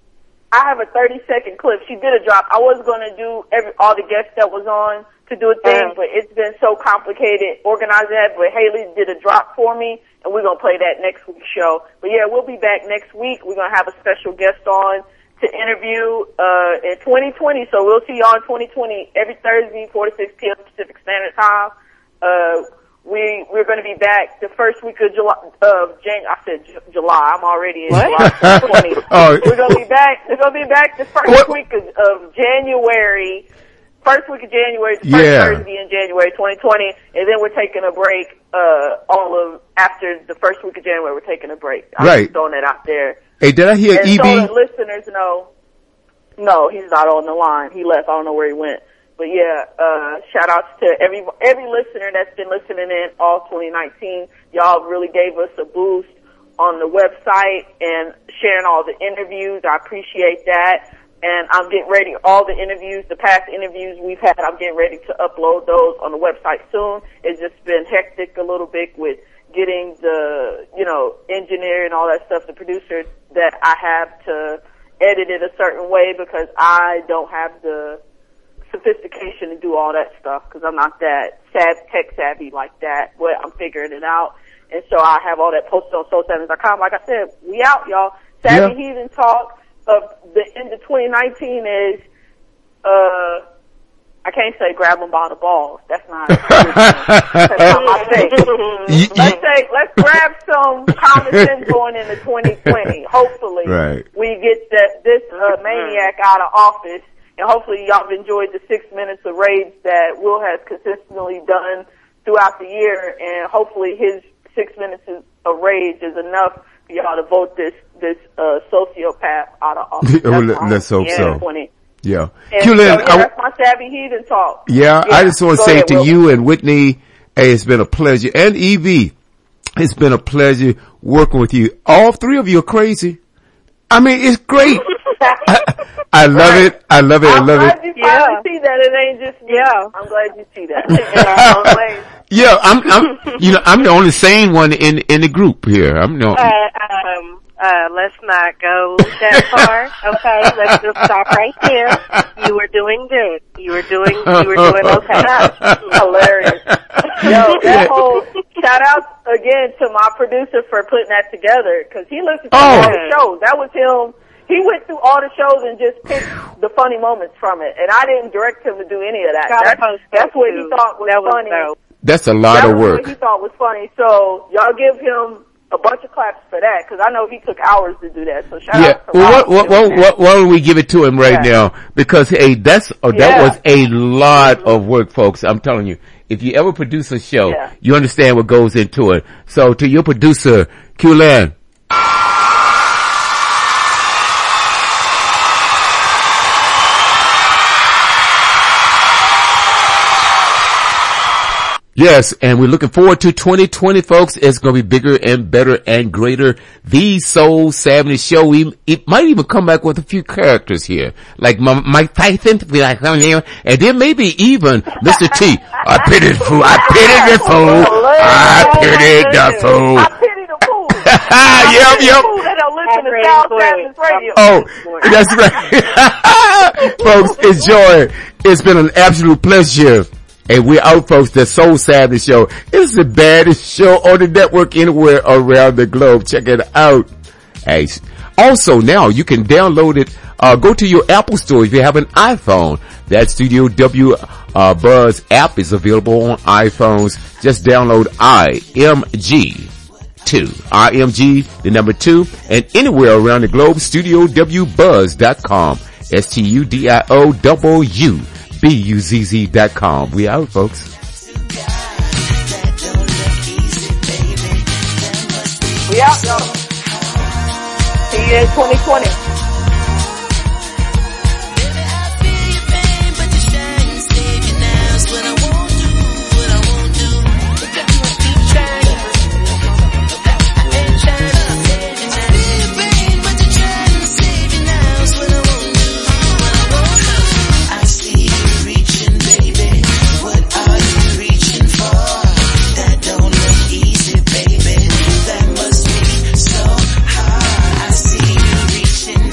I have a thirty second clip. She did a drop. I was going to do every, all the guests that was on to do a thing, Uh-huh. but it's been so complicated organizing that. But Haley did a drop for me, and we're going to play that next week's show. But yeah, we'll be back next week. We're going to have a special guest on to interview, uh, in twenty twenty. So we'll see y'all in twenty twenty every Thursday, four to six p.m. Pacific Standard Time. Uh, We, we're going to be back the first week of July, of Jan, I said J- July, I'm already in What? July twenty. Oh. We're going to be back, we're going to be back the first What? week of, of January, first week of January, the first Yeah. Thursday in January twenty twenty, and then we're taking a break, uh, all of, after the first week of January, we're taking a break. I'm Right. just throwing that out there. Hey, did I hear And E so B? that listeners know, no, he's not on the line. He left. I don't know where he went. But yeah, uh, shout outs to every, every listener that's been listening in all twenty nineteen. Y'all really gave us a boost on the website and sharing all the interviews. I appreciate that. And I'm getting ready, all the interviews, the past interviews we've had, I'm getting ready to upload those on the website soon. It's just been hectic a little bit with getting the, you know, engineer and all that stuff, the producer that I have to edit it a certain way because I don't have the sophistication to do all that stuff because I'm not that sav- tech savvy like that, but I'm figuring it out. And so I have all that posted on soul savage dot com. Like I said, we out, y'all. Savvy Yeah. Heathen Talk of the end of twenty nineteen is, uh, I can't say grab them by the balls. That's not, that's not my thing. You- Let's say, let's grab some common sense going into twenty twenty. Hopefully, Right. we get that, this, uh, maniac out of office. And hopefully y'all have enjoyed the six minutes of raids that Will has consistently done throughout the year. And hopefully his six minutes of rage is enough for y'all to vote this, this, uh, sociopath out of office. Well, That's my let's hope yeah, so. twenty. Yeah. And Julian, so, yeah, I, that's my Savvy Heathen talk. yeah, I just want to go say ahead, to Will. you and Whitney, hey, it's been a pleasure. And Evie, it's been a pleasure working with you. All three of you are crazy. I mean, it's great. I love Right. it. I love it. I I'm love glad it. you finally see that. It ain't just me. Yeah. I'm glad you see that. I'm glad- Yeah, I'm, I'm, you know, I'm the only sane one in, in the group here. I'm no, Uh, um, uh, let's not go that far, okay? Let's just stop right there. You were doing good. You were doing, you were doing okay. Hilarious. Yo, that whole shout out, again to my producer for putting that together because he listened to Oh. all the shows. That was him. He went through all the shows and just picked the funny moments from it, and I didn't direct him to do any of that. Gotta That's, post that's that what too. he thought was That was funny. dope. That's a lot that of was work. what he thought was funny. So y'all give him a bunch of claps for that because I know he took hours to do that. So shout Yeah. out to Well, Rob what, what, for doing what, that. what, why don't we give it to him right Yeah. now? Because hey, that's oh, that Yeah. was a lot of work, folks. I'm telling you. If you ever produce a show, Yeah. you understand what goes into it. So to your producer, Q-Lan. Yes, and we're looking forward to twenty twenty, folks. It's going to be bigger and better and greater. The Soul seventy Show. We, it might even come back with a few characters here, like M- Mike Tyson, be like, and then maybe even Mister T. I pity the fool. I pity the fool. I pity the fool. I pity the fool. Yep, yep. Fool that don't listen to Soul Savage Radio. Oh, that's right. Folks, enjoy it. It's been an absolute pleasure. And we're out, folks. The Soul Savage Show. It's the baddest show on the network anywhere around the globe. Check it out. Hey, also now you can download it. Uh, go to your Apple store if you have an iPhone. That Studio W uh, Buzz app is available on iPhones. Just download I M G two. I M G, the number two, and anywhere around the globe, studio w buzz dot com. S T U D I O W B U Z Z dot com. We out, folks. We out, y'all. See you in twenty twenty. That must be so hard. I see you reaching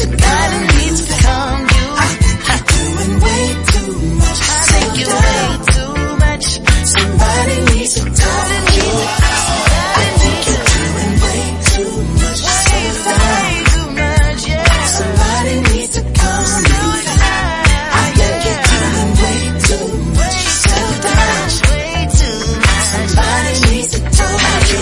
Somebody needs to calm you. I think you're doing way too much. I think you're way too much. Somebody needs to calm you. I think you're doing way too much. Way too much, yeah. Somebody needs to calm you. I think you're doing way too much. Sometimes way too much. Somebody needs to calm you.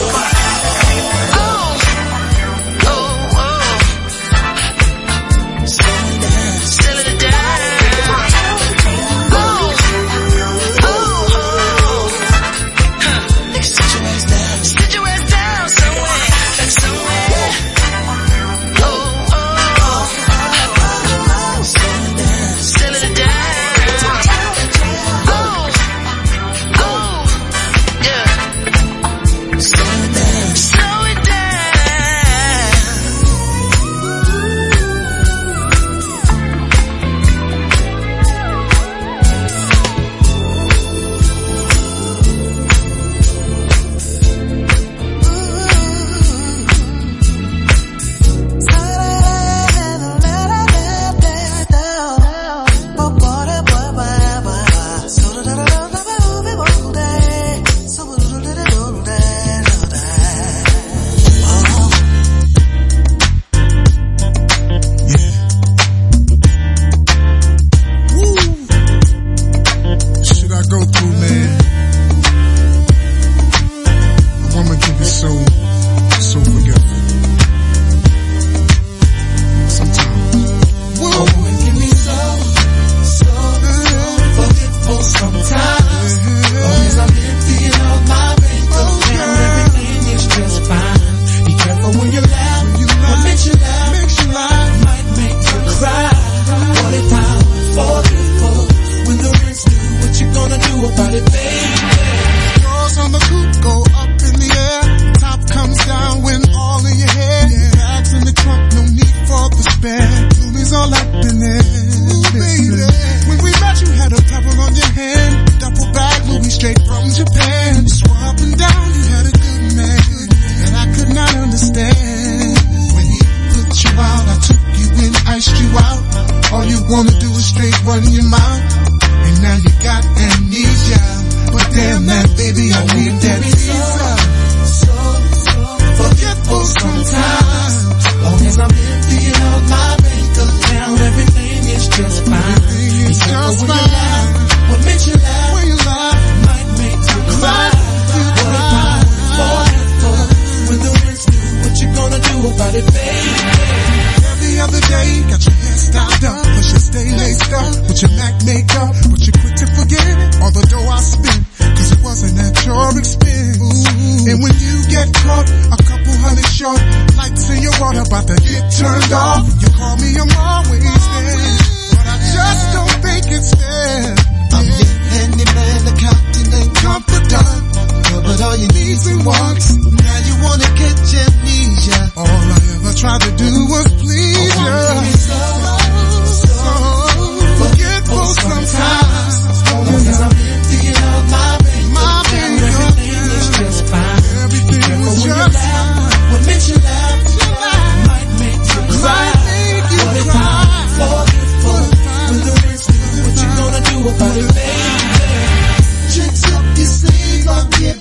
Tricks up your sleeve, I'll get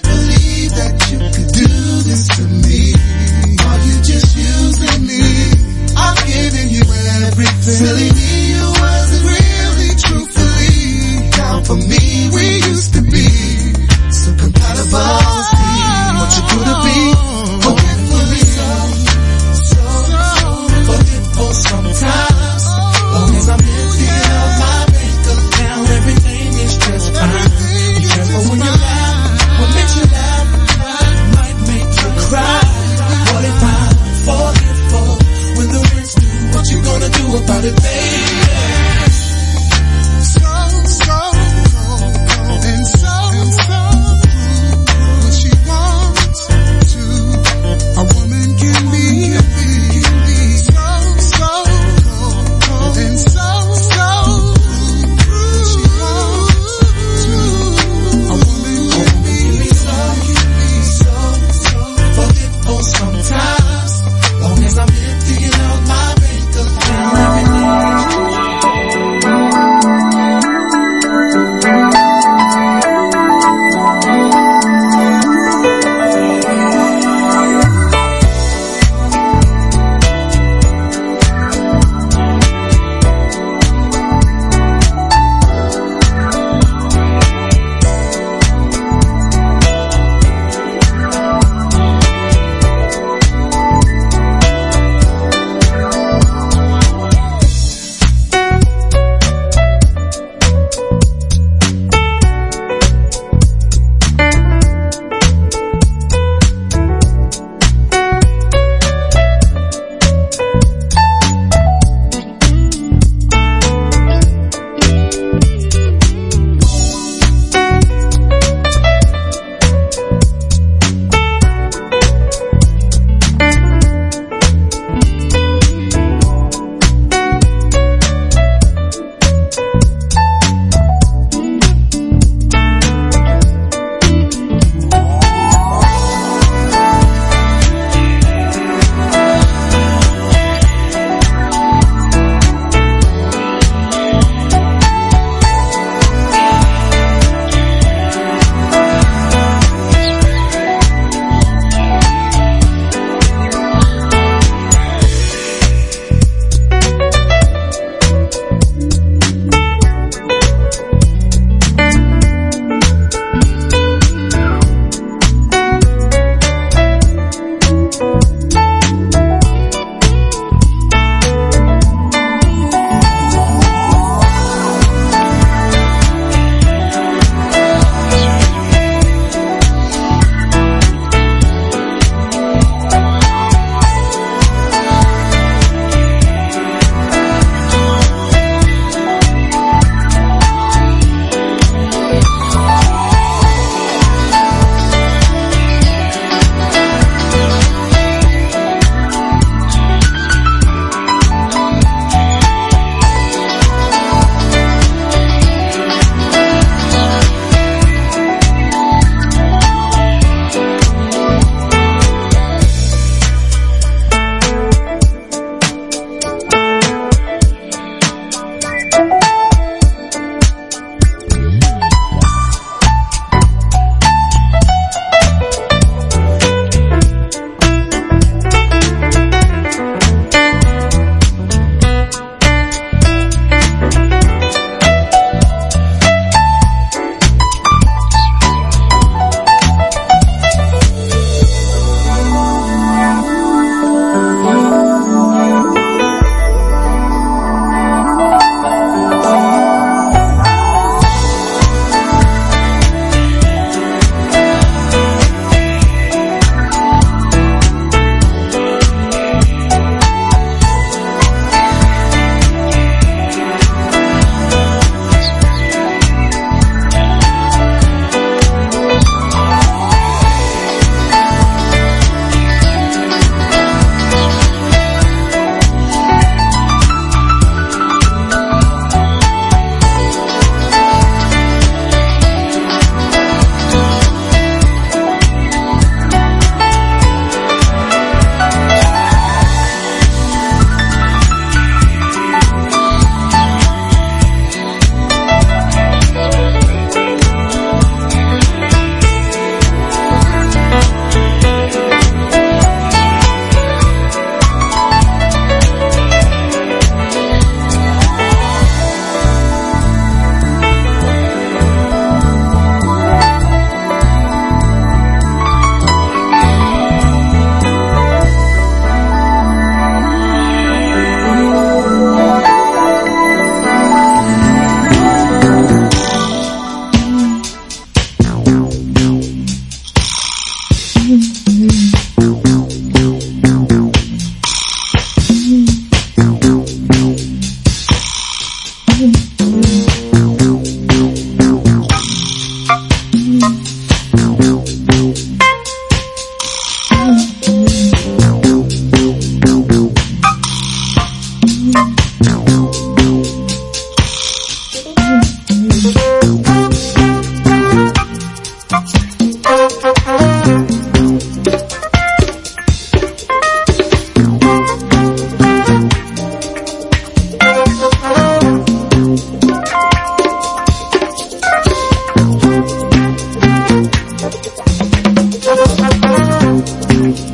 Thank you.